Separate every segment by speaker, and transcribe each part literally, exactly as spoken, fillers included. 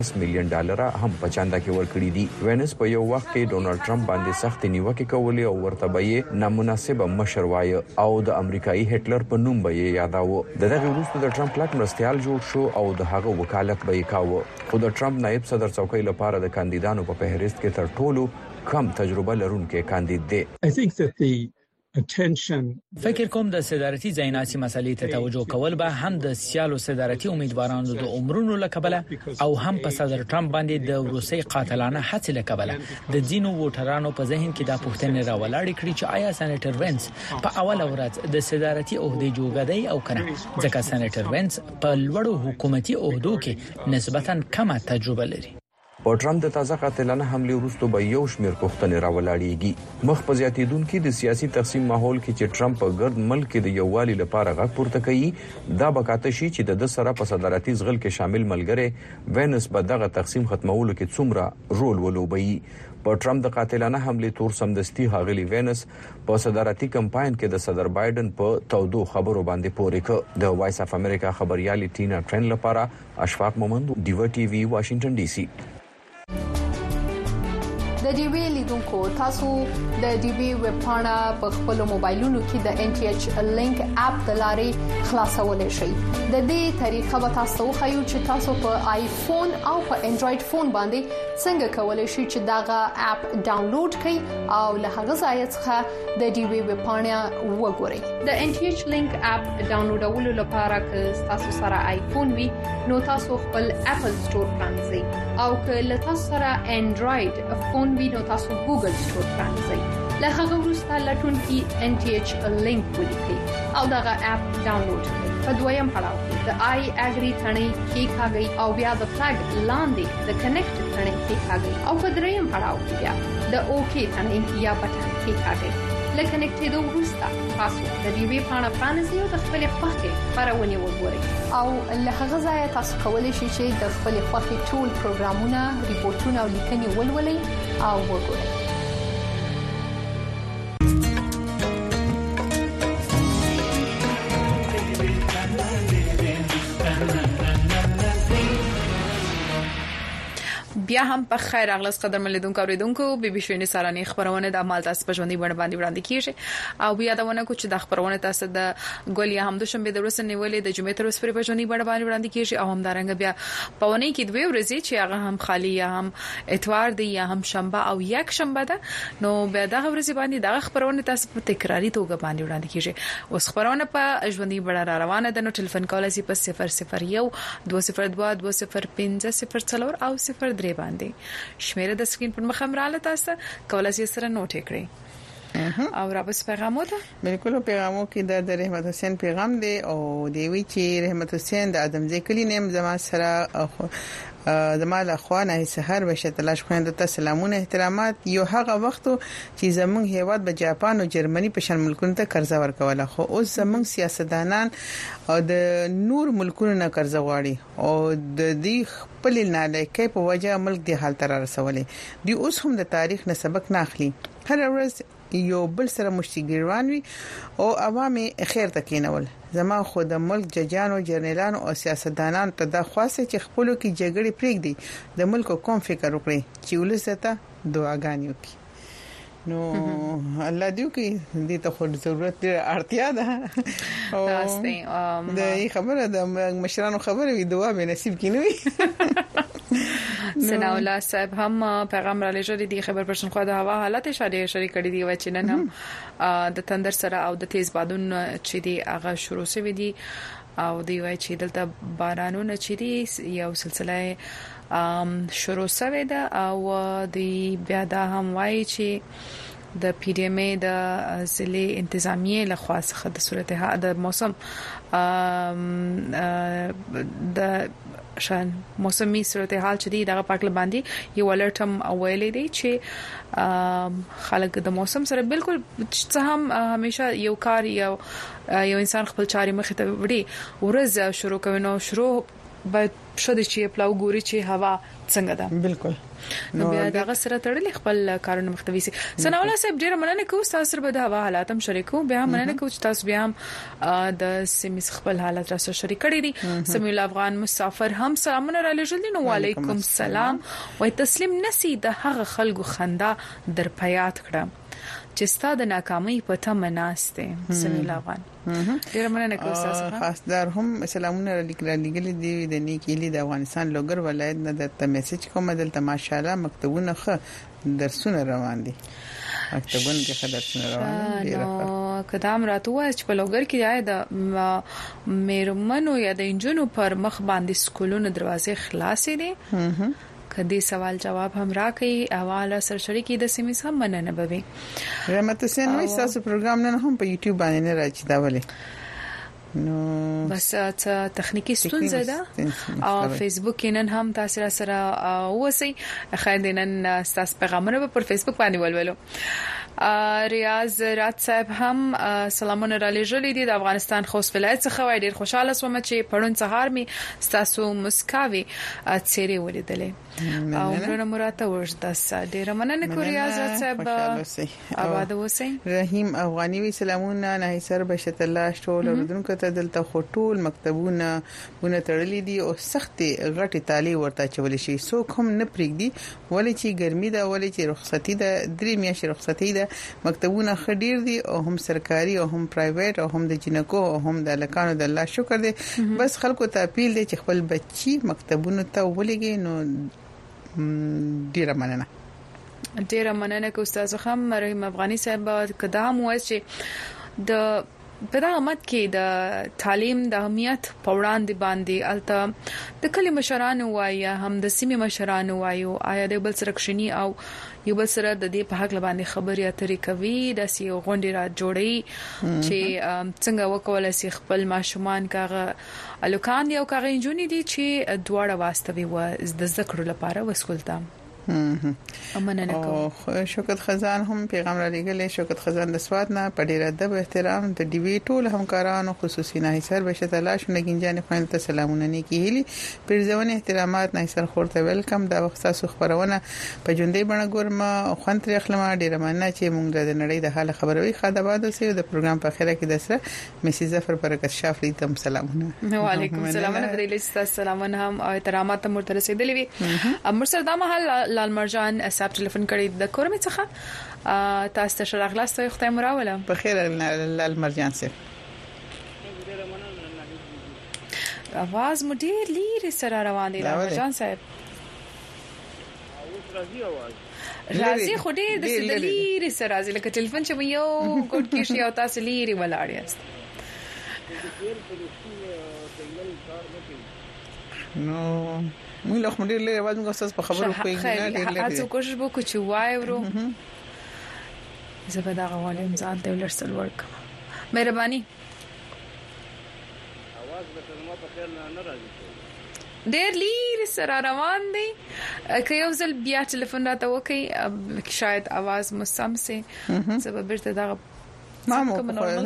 Speaker 1: میلیون ډالر هم په چاندا کې ورکړي دي. وینس په یو وخت کې ډونالد ټرمپ باندې سخت نیوکه کولې او ورته به نامناسب مشر وای او د امریکایي هټلر په نوم به یاداوه. دغه وروسته د ټرمپ پلاک مرستيال جوړ شو او د هغه وکالت به کاوه. خو د ټرمپ نائب صدر څوکۍ لپاره د کاندیدانو په فهرست کې تر ټولو کم تجربه لرونکي کاندید دی.
Speaker 2: I think that the attention
Speaker 3: فکر کوم د صدارتي ځایناسي مسلې ته توجه کول به هم د سیالو صدارتي امیدوارانو د عمرونو لکبله او هم په صدر ټرمپ باندې د روسي قاتلانه هڅې لکبله د دینو ووټرانو په ذهن کې د پوښتنې راولاړې کړې چې آیا سېنیټر وینس په اول ورځ د صدارتي عہدې جوګدای او کنه ځکه سېنیټر وینس په لوړو حکومتي عہدو کې نسبتاً کمه تجربه لري.
Speaker 1: په ټرمپ د تازه قاتلانه حمله وروسته به یو شمېر پوښتنې راولاړېږي. مخ په زیاتیدونکو د سیاسي تقسیم ماحول کې چې ټرمپ په ګرد ملک د یووالي لپاره غږ پورته کوي دا به کاته شي چې د سره په صدارتي ځغل کې شامل ملګری وینس به دغه تقسیم ختمولو کې څومره رول ولوبي. په ټرمپ د قاتلانه حمله تور سمدستي هاغلی وینس په صدارتي کمپاین کې د صدر بایدن په تودو خبرو باندې پورې ک. د وایس اف امریکا خبريالي ټینا ټرین لپاره اشفاق مومند ډیو ټي وی واشنگټن ډي سي.
Speaker 4: د ډي وی لیدونکو تاسو د ډي وی ویب پاڼه په خپل موبایلونو کې د ان ټي ایچ لینک اپ د لارې خلاصولای شئ. د دې طریقه به تاسو خو چې تاسو په آیفون او په انډراید فون باندې څنګه کولای شئ چې داغه اپ ډاونلوډ کړئ او له هغه ځای څخه د ډي وی ویب پاڼه وګورئ. د ان ټي ایچ لینک اپ ډاونلوډولو لپاره که تاسو سره آیفون وي نو تاسو خپل اپل سٹور پرانځئ او که له تاسو سره انډراید فون وي نو تاسو ګوګل سٹور پرانځئ. له هغه وروسته لټون کې ان ټي ایچ لینک ولیکئ او دغه اپ ډاونلوډ کړئ. په دویم پړاو کې د آی اګری ثنې کې کاږئ او بیا د فلګ لاندې د کنیکټ ثنې کې کاږئ او په دریم پړاو کې بیا د اوکی ثنې یا بټن کې کاږئ. لکه کنیکټېدو وروسته تاسو د دې وی پاڼه پرانیزئ او د خپل خوښې خبرونه وګورئ او له هغه ځای تاسو کولی شئ چې د خپل خوښې ټول پروګرامونه، ریپورتونه او لیکنې ولولئ او وګورئ.
Speaker 5: بیا هم په خیر اغلس قدر ملیدونکو اوریدونکو بي بي شوینه سارانه خبرونه د مال تاسو په ژوندۍ بڼه باندې وړاندې کیږي او بیا دا ونه کو چې د خبرونه تاسو د ګولیا هم د شنبه د ورځې نیولې د جمعې تر اوسه په ژوندۍ بڼه باندې وړاندې کیږي او هم دارنګ بیا په ونه کې دوه ورځې چې هغه هم خالی یا هم اتوار دی یا هم شنبه او یک شنبه ده نو بیا د ورځې باندې د خبرونه تاسو په تکراری توګه باندې وړاندې کیږي. اوس خبرونه په ژوندۍ بڼه را روانه ده نو ټلیفون کولای شي په صفر صفر یو دوه صفر دوه دوه صفر پنځه صفر څلور او صفر درې باندې شمیره د سکرین پر مخ امراله تاسو کولای شئ سره نوٹ کړئ او را بس پیغامو ته
Speaker 6: بالکل پیغامو کې د رحمت حسین پیغام دی او دی وی چې رحمت حسین د ادم ځکلی نیم زما سره زما له خوانه سحر بشه تلاش خويند ته سلامونه احترامات یو هغه وخت چې زمونږ هیواد به جاپان او جرمني په شان ملکونو ته قرض ورکوله خو اوس زمونږ سیاستدانان او د نور ملکونو نه قرض غواړي او د دې خپل نالایکۍ په وجه ملک د حالت را رسولې دی اوس هم د تاریخ نه سبق نه اخلي. هر ورځ یو بل سره مشتګیروان وي او عوامي خیر تکینول زما خو د ملک ججانو جرنیلانو او سیاستدانانو ته د خاصه چې خپلو کې جګړې پرېږدي د ملک کوم فکر وکړي چې ولسته دعاګانې وکړي. نو الله دې کې دې ته خو ضرورت دی اړتیا ده او د خبره د مشرانو خبره وي دعا به نصیب کینوي.
Speaker 5: سنا الله صاحب هم پیغام را لېږلی دی خبر پرشن خو د هوا حالت اشاره شری کړی دی و چې نن هم د تندر سره او د تیز بادون چې دی هغه شروع شوی دی او دی وای چې دلته بارانونه چې دی یو سلسله شروع شوی ده او دی بیا دا هم وای چې د پی ډی ام ای د ضلع انتظامیه لخوا څخه د صورتحال د موسم د شان موسمي صورتحال چې دی دغه پاکل باندې یو الرټ هم ویلې دی چې خلک د موسم سره بالکل څه هم همیشه یو کار یو یو انسان خپل چاري مخ ته وړي ورځ شروع کوي نو شروع باید شوه چې پلاو ګوري چې هوا څنګه ده.
Speaker 6: بالکل.
Speaker 5: نو بیا دغه سره تړلې خپل کارونه مختوي سي. سناولا صاحب ډیر مننه کوم تاسو سره به د هوا حالات هم شریکو. بیا مننه کوم تاسو بیا هم د سیمې خپل حالات را سره شریک کړی دي. سمیل افغان مسافر هم سلامونه را لېږل نو وعلیکم السلام. وای تسلیم نسی د هغه خلکو خندا در پیات کړه چې ستاسو د ناکامۍ په تمه ناشته. سمیل افغان ډیر مننه کوم تاسو.
Speaker 6: خاص در هم سلامونه لیکل دي د نیکیلی د افغانستان لوګر ولایت نه د میسج کوم دلته ماشاءالله مکتبونه خه درسونه روان دي. مکتبونه کې خه درسونه روان دي.
Speaker 5: نو کدام راتوه چې په لوګر کې آی د میرمنو یا د انجونو پر مخ باندې سکولونو دروازې خلاصې دي. کدي سوال جواب هم راکې حواله سره شریکي د سیمې هم مننه بوي.
Speaker 6: رحمت حسین وایي تاسو پروګرام نه هم په یوټیوب باندې نه راځي دا ولې نو
Speaker 5: بس ته تخنیکی ستونزه ده او فیسبوک نن هم تاسو سره وسی خیر دینن تاسو پیغامونه پر فیسبوک باندې ولولو. ریاض رات صاحب هم سلامونه را لېږلې دي د افغانستان خوست ولایت څخه. وای ډیر خوشاله سوم چې پړون سهار می تاسو مسکاوي چیرې ولیدلې او نن مراته ورته ډیر مننه کوم ریاض رات صاحب. آباد اوسئ.
Speaker 6: رحیم افغانی وی سلامونه نه سر بشت الله ټول اوردونکو ته دلته خټول مکتبونه ونه تړلې دي او سختي غټي تالی ورته چول شي څوک هم نه پریږدي ولې چې ګرمي ده ولې چې رخصتي ده درې میاشتې رخصتي ده. مکتبونه خډیر دي او هم سرکاري او هم پرایویټ او هم د جنکو او هم د لکانو د الله شکر دي. بس خلکو ته اپیل دي چې خپل بچي مکتبونو ته ولګي. نو ډیره مننه
Speaker 5: ډیره مننه کو استاد خم رحیم افغانی صاحب کدام وای چې د په دغه مت کې د تعلیم د اهمیت په وړاندې باندې الته د کلی مشرانو وایي هم د سیمې مشرانو وایي آیا د بل سره کښنی او یو بل سره د دې په حق باندې خبرې اترې کوي د سی غونډې را جوړي چې څنګه وکول شي خپل ماشومان کاغه الوکان یو کاغه انجونی دي چې دواړه واستوي و د ذکر لپاره وسکولتا.
Speaker 6: امنه کوم شوکت خزان هم پیغام را لګلې. شوکت خزان د سواد نه په ډیر ادب احترام د ډي وی ټول همکارانو خصوصي نه سر بشت الله شنه گنجان خوان ته سلامونه نیکی هلي پرځونه احترامات نه سر خورته ویلکم دا وخت تاسو خبرونه په جوندې بڼه ګورم خوان تر خلما ډیر مننه چې مونږ د نړۍ د حال خبروي خداباد اوسې د پروګرام په خیره کې د سره مسز ظفر برکت شافعي تم سلامونه.
Speaker 5: وعلیکم السلام درې لست سلامونه هم او احترامات مرته رسیدلې وي. امر سره د محل لال مرجان صاحب ټلیفون کړی د کورمه څخه تاسو ته شراغلاست یو ختم راوله.
Speaker 6: په خیر لال مرجان صاحب
Speaker 5: اواز مو ډیر لري سره روان دی. لال مرجان صاحب راځي خو ډیر د سدليري سره راځي لکه ټلیفون چې یو ګډ کې شي او تاسو لري ولاړ یاست.
Speaker 6: نو موږ له خمرې لري आवाज موږ تاسو په خبرو کوي نه ډېر لري.
Speaker 5: تاسو کوشش وکړئ چې وای ورو زبدا غوالم ځان ته ولرسل ورک مهرباني.
Speaker 7: आवाज به تاسو په خیر نه راځي.
Speaker 5: ډېر لري سره روان دي که یو ځل بیا ټلیفون راته وکي شاید आवाज مسم سي سبب برته دا
Speaker 6: ما مو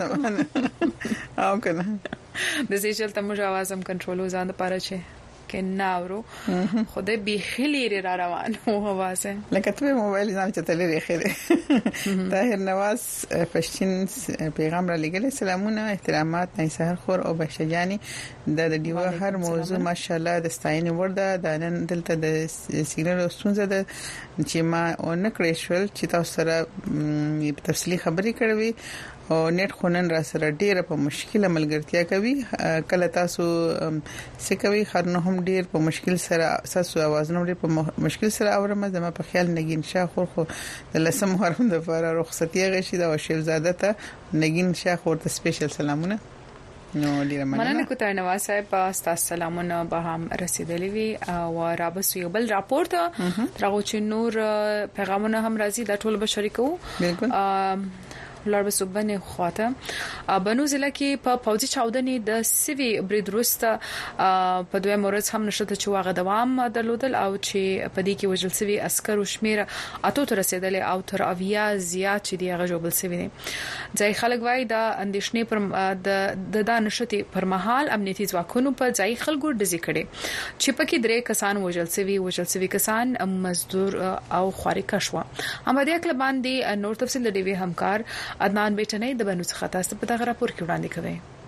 Speaker 6: او کنه
Speaker 5: د سیشل ته موږ आवाज هم کنټرول وزاند پاره چه کې ناورو خوده به خلی را روان او واسه
Speaker 6: لکه ته موبایل ځان چې تلری خیره. طاهر نواز پښتين پیغام را لګل سلامونه احترامات نه سحر خور او بشجانی د دیوه هر موضوع ماشاءالله د ستاینې ورده د نن دلته د سیګنال ستونزه ده چې ما او نکړې شول چې تاسو سره تفصیلی خبرې کړې او نت خونن را سره ډیره په مشکله ملګرتیا کوي. کله تاسو سکوي خرنه هم ډیر په مشکل سره تاسو आवाज نو ډیر په مشکل سره اورم زما په خیال نگین شاه خور خو د لسم هرم د فار رخصتي غشي دا شیخزاده ته نگین شاه خور ته سپیشل سلامونه. نو ډیر
Speaker 5: مننه کوته نواز صاحب تاسو سلامونه به هم رسیدلی وي او رابس یو بل راپورټ ترغه چې نور پیغامونه هم راځي د ټول بشری کو.
Speaker 6: بالکل
Speaker 5: لړ وسوبنه خواته بنو ضلع کې په پوځي چاودنې د سیوی برید وروسته په دوه مورز هم نشته چې واغ دوام درلودل او چې په دې کې وجل سوي عسكر شمیر اتو تر رسیدل او تر اویا زیات چې دی غوبل سوي دي ځای خلک وای د اندیشنې پر د د دانشتي پر مهال امنیتي ځواکونو په ځای خلکو ډزې کړي چې پکې درې کسان وجل سوي وجل سوي کسان مزدور او خارق شو هم د اکل باندې نور تفصیل د ډیوی همکار عدنان بیٹنې د بنو څخه تاسو په دغه راپور کې وړاندې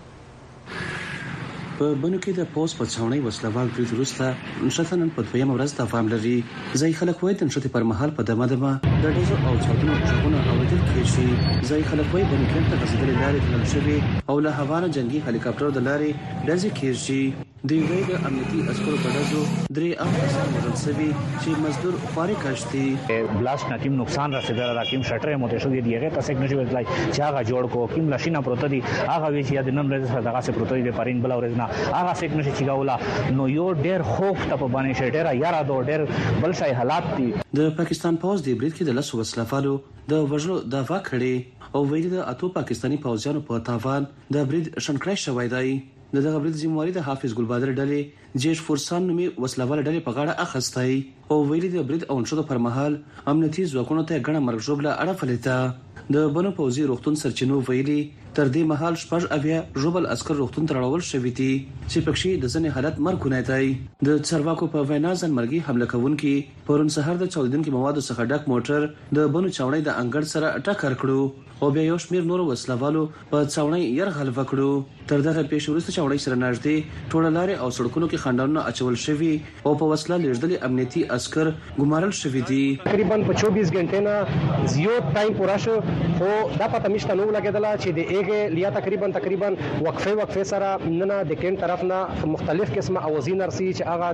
Speaker 5: کوي
Speaker 8: په بنو کې د پوس په څاونۍ وسلوال برید وروسته نشتنن په دویم ورځ د فام لري ځای خلک وایي د نشته پر مهال په دمه دمه د ډزو او چاودنو ژغونه اوریدل کیږي ځای خلک وایي بنو کې ته غزدل لارې تلل شوی او له هوانه جنگي هلیکاپټر د لارې ډزې کیږي دی وی د امنیتي عسکرو په ډزو درې ام کسان وژل شوي چې مزدور خارق کشتي
Speaker 9: بلاست نتیم نقصان رسیدل راکیم شټر مو ته شو دی هغه تاسو څنګه جوړ لای چې هغه جوړ کو کیم لاشینا پروت دی هغه وی چې د نن ورځ سره دغه څه پروت دی پرین بل ورځ نه هغه څنګه نشي چیګاولا نو یو ډیر خوف ته په باندې شټر یاره دو ډیر بل شای حالات دي
Speaker 8: د پاکستان پوز دی برید کې د لاسو وسلوالو د وژلو دعوا کړې او ویل د اتو پاکستانی پوځیانو په تاوان د برید شنکړای شوی دی د دغه برید ذمہواری د حافظ ګلبادر ډلې جیش فورسان نومي وسلوال ډلې په غاړه اخستای او ویل د برید او نشو پر مهال امنیتي ځواکونو ته غڼه مرګ جوړه اړه فلیته د بنو پوزي روغتون سرچینو ویلي تر دې مهال شپږ اویا جوبل عسكر روغتون ترړول شوی دي چې پکښې د ځنې حالت مرګونه دی د چرواکو په وینا ځنمرګي حمله کوونکي پرون سحر د چودن کې موادو څخه ډک موټر د بنو چاونۍ د انګړ سره ټکر کړو او بیا یو شمیر نور وسلوالو په چاونۍ يرغل وکړو تر دغه پیښ وروسته چاونۍ سره نږدې ټوله لارې او سړکونو کې خنډونه اچول شوي او په وسله لږدلې امنیتي عسكر ګمارل شوي دي
Speaker 10: تقریبا په چوبیس غنټې نه زیات ټایم پورا شو خو دا پته مشته نو لګیدل چې د ایګه لیا تقریبا تقریبا وقفه وقفه سره نه د کین طرف نه مختلف قسمه اوازین رسي چې هغه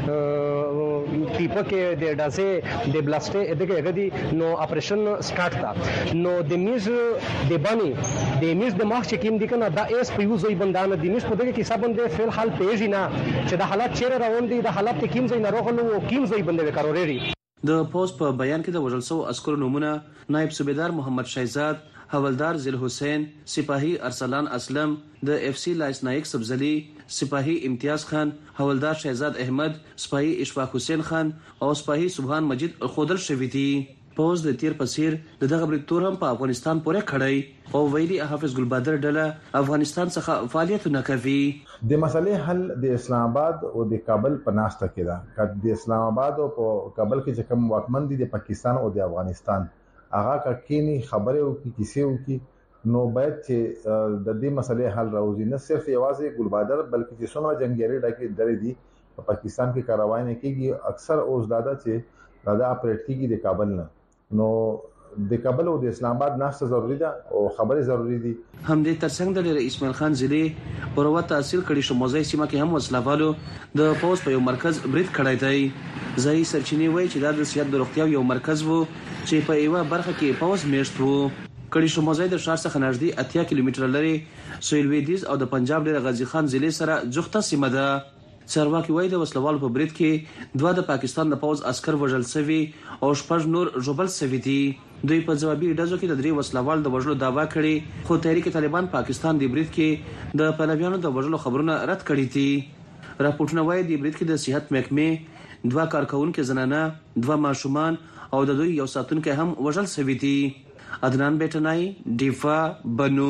Speaker 10: د ټیپه کې د ډازې د بلاستې دغه غدي نو اپریشن سٹارټ تا نو د میز د بانی د میز د مخ چې کیم دي کنه دا اس په یو ځای بندانه د میز په دغه کې سبند د فعل حال پیژی نه چې د حالات چیرې روان دي د حالات کیم ځای نه راغلو او کیم ځای بندوي کاروري
Speaker 8: د پوسټ په بیان کې د وژل شو عسکرو نمونه نائب صوبیدار محمد شایزاد حوالدار ذل حسین سپاهی ارسلان اسلم د اف سی لایس نایک سبزلی سپاهی امتیاز خان حوالدار شهزاد احمد سپاهی اشفاق حسین خان او سپاهی سبحان مجید خودل شوی دي پوز د تیر پسیر د دغه برید تور هم په افغانستان پورې کړی او ویلي حافظ ګلبادر ډله افغانستان څخه فعالیت نه کوي
Speaker 11: د مسلې حل د اسلام آباد او د کابل په ناسته کې ده چې د اسلام آباد او په کابل کې چې کوم واکمن دي د پاکستان او د افغانستان هغه کینی خبره او کیسه او کی نو باید چې د دې مسلې حل راوځي نه صرف یوازې ګلبادر بلکې چې څومره جنگیالي ډکه درې دي په پاکستان کې کاروای نه کیږي اکثر اوس دادا چې دادا اپریټ کیږي د کابل نه نو د کابل او د اسلام آباد ناشته ضروری ده او خبره ضروری دي
Speaker 8: هم دې ترڅنګ د اسماعیل خان زلی پروا تحصیل کړي شو موزای سیمه کې هم وسلوالو د پوز په یو مرکز برید کړی دی ځای سرچینی وایي چې دا د سیاست د روغتیا یو مرکز وو چې په یو برخه کې پوز میشت وو کړي شو موزای د شهر څخه نږدې اتیا کیلومتر لري سویل ویدیز او د پنجاب ډېر غازی خان ضلع سره جوخته سیمه ده چرواکي وایي د وسلوال په برید کې دوه د پاکستان د پوز عسكر وژل شوي او شپږ نور جوبل شوي دي دوی په ځوابي ډزو کې د درې وسلوال د وژلو دعوا کړې خو تحریک طالبان پاکستان د برید کې د پلویانو د وژلو خبرونه رد کړي دي راپورټونه وایي د برید کې د صحت محکمې دوه کارکونکو زنانه دوه ماشومان او د دوی یو ساتونکو هم وژل شوي دي عدنان بیٹنای دیفا بنو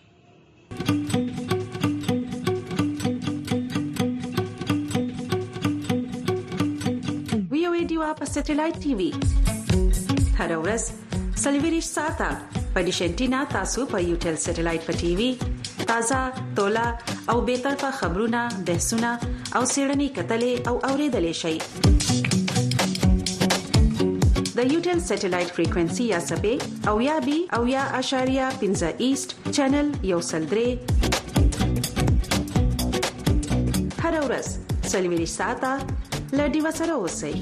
Speaker 12: په سټلایټ ټي وي هر ورځ سلویریش ساته په ډیشنټینا تاسو په یوټل سټلایټ په ټي وي تازه تولا او به طرفه خبرونه بحثونه او سیړنی کتلې او اوریدلې شي د یوټل سټلایټ فریکوئنسي یا سبې او یا بي او یا اشاریه پنځه ایست چینل یو سلدري هر ورځ سلویریش ساته لډي وسره اوسئ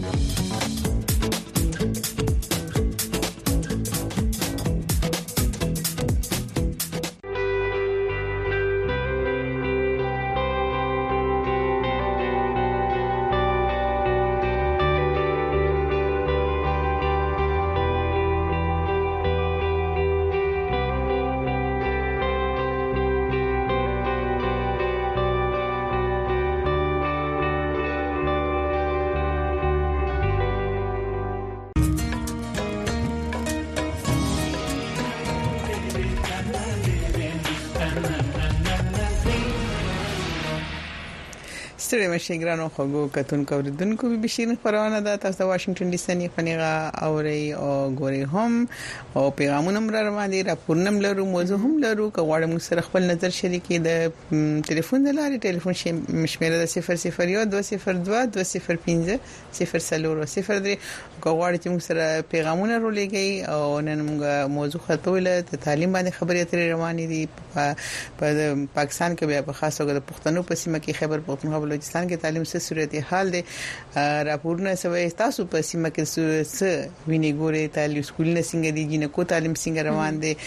Speaker 6: ستړي مشه ګرانو خوګو کتون کوردونکو به بشین خبرونه ده تاسو د واشنگټن ډي سي نه پنیغه اوري او ګوري هم او پیغامونه مر روان دي راپورنم لرو موضوع هم لرو کوړم سره خپل نظر شریکي د ټلیفون د لارې ټلیفون شمیره د صفر صفر یو دوه صفر دوه دوه صفر پنځه صفر سلور صفر درې کوړ چې موږ سره پیغامونه رولېږي او نن موږ موضوع خطوله د تعلیم باندې خبرې اترې روانې دي په پاکستان کې بیا په خاص توګه د پښتنو په سیمه کې خیبر پختونخوا بلوچستان کې تعلیم څه صورت حال دی راپورونه سوي تاسو په سیمه کې څه ویني ګوري تعلیم سکولونه څنګه دي جنکو تعلیم څنګه روان دي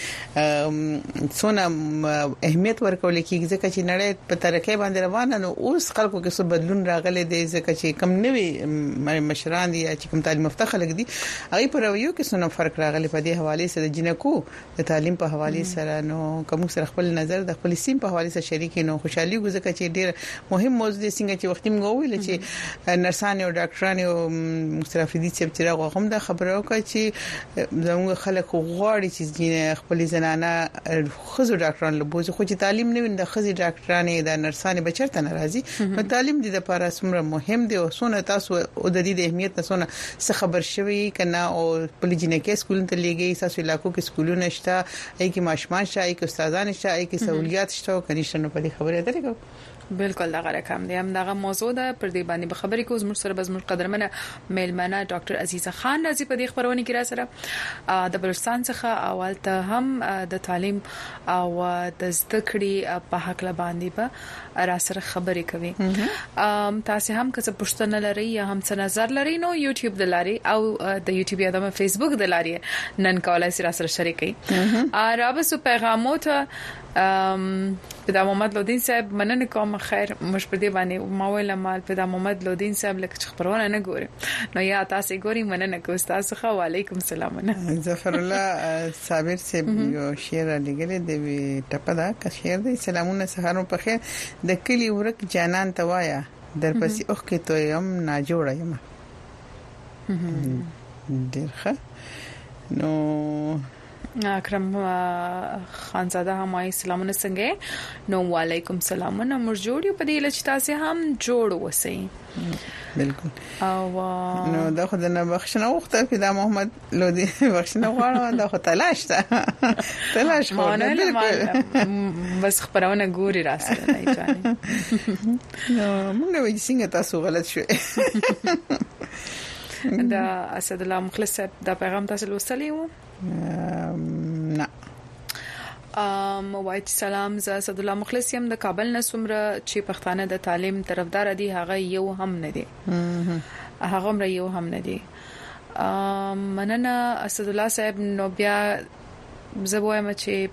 Speaker 6: څونه اهمیت ورکول کیږي ځکه چې نړۍ په ترقې باندې روانه نو اوس خلکو کې څه بدلون راغلي دی ځکه چې کم نوي مشران دي چې کوم تعلیم یافته خلک دي هغه پر یو کې څونه فرق راغلي په دې حواله سره جنکو د تعلیم په حواله سره نو کوم سره خپل نظر د خپل سیم په حواله سره شریک نو خوشحالي ګوزکه چې ډیر مهم موضوع دی څنګه چې وخت موږ ویل چې نرسان او ډاکټران او مستفیدي چې چې هم دا خبره وکړه چې زموږ خلک غواړي چې خپل زنانه خزو ډاکټران لبوز خو چې تعلیم نه ویني د خزي ډاکټرانې د نرسانې بچرته ناراضي نو تعلیم د لپاره څومره مهم دی او څونه تاسو او د دې د اهمیت څونه څه خبر شوي کنه او په جنکې سکول ته لګي تاسو علاقو کې سکولونه شته ای کې ماشمان شته ای کې استادان شته ای کې سہولیات شته او کني شنو په دې خبره درګو
Speaker 5: بالکل دا غره کم دی هم دغه موضوع ده پر دې باندې به خبرې کوو زموږ سره بزموږ قدرمنه میلمنه ډاکټر عزیزه خان راځي په دې خبرونه کې را سره د بلوچستان څخه اول ته هم د تعلیم او د زده کړې په حق باندې به را سره خبرې کوي تاسو هم که څه پوښتنه لرئ یا هم څه نظر لرئ نو یوټیوب د لاري او د یوټیوب یا د فیسبوک د لاري نن کولای سره سره شریکي رابسو پیغامات ام پیدا محمد لودین صاحب مننه کوم خیر مش په دې باندې ما ویل مال پیدا محمد لودین صاحب لکه خبرونه نه ګوري نو یا تاسو ګوري مننه کوم تاسو خو علیکم السلام نه
Speaker 6: ظفر الله صابر صاحب یو شعر لګل دی ټپدا کا شعر دی سلامونه سهارو په خیر د کلی ورک جانان توایا در پسې اوخ کې تو یم نا جوړ یم درخه نو
Speaker 5: اکرم خانزاده همای سلامونه څنګه نو وعلیکم السلام نو موږ جوړ یو په دې لچ تاسو هم جوړ وسی
Speaker 6: بالکل
Speaker 5: او
Speaker 6: نو دا خو د نه بخښنه وخته پیدا محمد لودي بخښنه غواړم دا خو تلاش ته تلاش خو
Speaker 5: بالکل بس خبرونه ګوري راسته نه ځاني
Speaker 6: نو موږ وایي څنګه تاسو غلط شوي
Speaker 5: دا اسد الله مخلص دا پیغام تاسو لوستلی وو
Speaker 6: نه
Speaker 5: ام وایي سلام ز اسد الله مخلص يم د کابل نه سمره چې پښتانه د تعلیم طرفدار دي هغه یو هم نه دي هغه هم یو هم نه دي ام مننه اسد الله صاحب نو بیا زبویم چې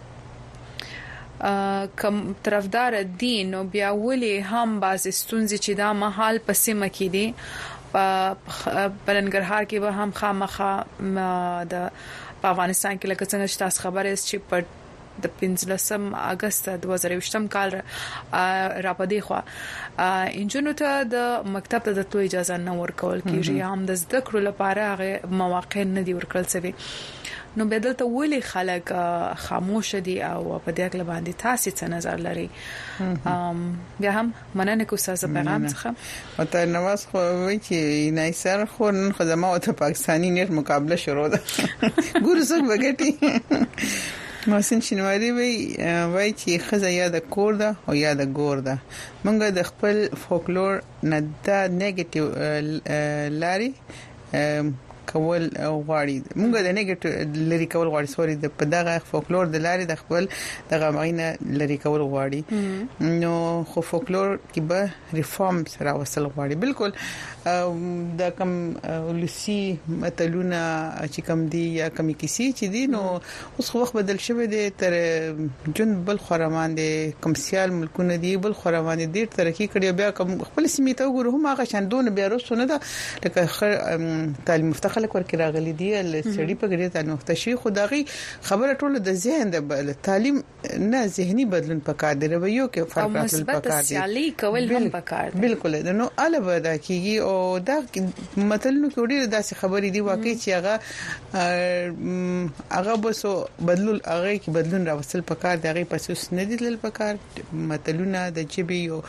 Speaker 5: کم طرفدار دي نو بیا ولي هم باز ستونزې چې دا محل پسې مکی دي په بلنګرهار کې به هم خامخا د افغانستان کې لکه څنګه چې تاسو خبره چې په د پنځلسم اگست دوه زره ویشتم کال را پدې خو انجنونو ته د مکتب ته د تو اجازه نه ورکول کیږي هم د زده کړو لپاره هغه مواقع نه دی ورکړل شوی نو بدل ته ولي خلک خاموش دي او په دې اړه باندې تاسو څه نظر لري بیا هم مننه کو تاسو پیغام څخه
Speaker 6: او ته نواز خو وی چې نه سر خو نن خدمه او ته پاکستانی نیټ مقابله شروع ده ګور څنګه وګټي محسن شینواری وی وای چې خزه یا د کور ده او یا د ګور ده مونږ د خپل فولکلور نه د نیگیټیو لاري کول غواړي مونږ د نیگیټیو لری کول غواړي سوري د په دغه فولکلور د لاري د خپل دغه مغینه لری کول غواړي نو خو فولکلور کې به ریفارم سره وصل غواړي بالکل د کم ولسی متلونه چې کم دي یا کمی کیسي چې دي نو اوس خو وخت بدل شوی دی تر جون بل خرمان دي کمسیال ملکونه دي بل خرمان دي ډیر ترقی کړي بیا کوم خپل سیمه ته وګورو هم هغه شاندون بیا رسونه ده لکه تعلیم مفتخ خلک ورکړي راغلي دي لسړي په ګډه تعلیم مفتخ شي خدایي خبره ټول د ذهن د تعلیم نه ذهني بدلون پکار دی رویو کې فرق راځي پکار دی
Speaker 5: سیالي کول هم پکار دی
Speaker 6: بالکل نو الوه دا کیږي او دا متلونو کې ډېر داسې خبرې دي واقعي چې هغه هغه بسو بدلول هغه کې بدلون راوستل پکار دی هغه پسوس نه دي تل پکار متلونه د جبي او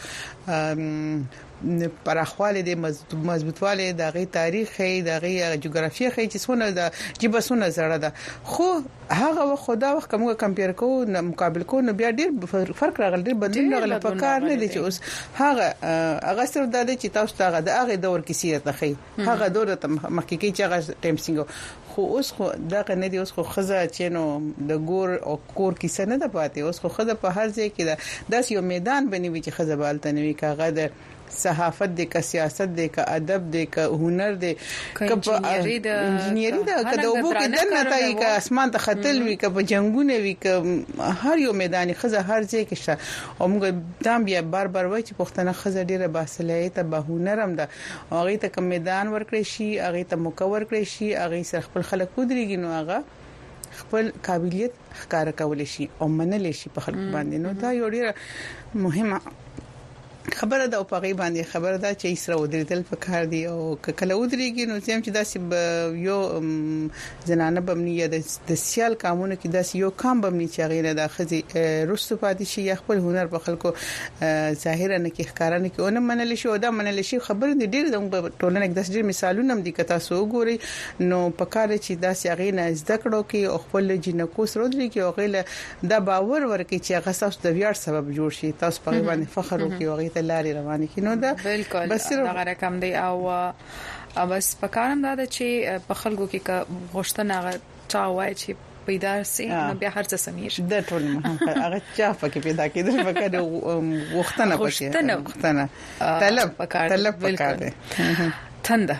Speaker 6: پراخواله د مضبوطواله د غي تاریخ د غي جغرافیه خي چې څونه د جيبسونه زړه ده خو هغه خدا وخت کوم کمپیر کو مقابل کو نو بیا ډیر فرق راغلی ډیر بدلون راغلی په کار نه دي چې اوس هغه هغه سره د چې تاسو ته د هغه دور کې سیرت خي هغه دور ته محققي چې هغه ټیم سینګو خو اوس خو دغه نه دي اوس خو خزه چې نو د ګور او کور کې څه نه ده پاتې اوس خو خزه په هر ځای کې ده داس یو میدان بنوي چې خزه بالته نوي کاغه د صحافت د کا سیاست د کا ادب د کا هنر د کا انجینری د کا د وبو کې دنه تای کا اسمان ته خطل وی کا په جنگونه وی کا هر یو میدان خزه هر ځای کې شته او موږ دام بیا بار بار وای چې پښتنه خزه ډیره باصلاحیت به هنر هم ده هغه ته کوم میدان ورکړي شي هغه ته مکور کړی شي هغه سره خپل خلک ودرېږي نو هغه خپل قابلیت ښکار کول شي او منل شي په خلک باندې نو دا یو ډیره مهمه خبره ده او په غي باندې خبره ده چې اسره ودرېدل پکار دي او کله ودرېږي نو زم چې داسې یو زنانه بمنی یا د سیال قانون کې داسې یو کام بمنی چې غیره د خزي رسو پاتې شي خپل هنر په خلکو ظاهر نه کې ښکارا نه کې اون منل شي او دا منل شي خبره دي ډېر د ټولنه کې داسې ډېر مثالونه هم دي که تاسو وګورئ نو پکار چې داسې غینه زده کړو کې او خپل جنکو سره ودرېږي او غیله دا باور ورکړي چې هغه تاسو د ویاړ سبب جوړ شي تاسو په باندې فخر وکړي ته لارې روانه کینو دا
Speaker 5: بس دا رقم دی او بس پکارم دا چې په خلکو کې غوښتنه چا وای چې پیدا سي بیا هر څه سمیر
Speaker 6: د ټول مهم هغه چا پکې پیدا کېدل پکې غوښتنه پکې غوښتنه طلب پکار طلب پکار دی
Speaker 5: تنده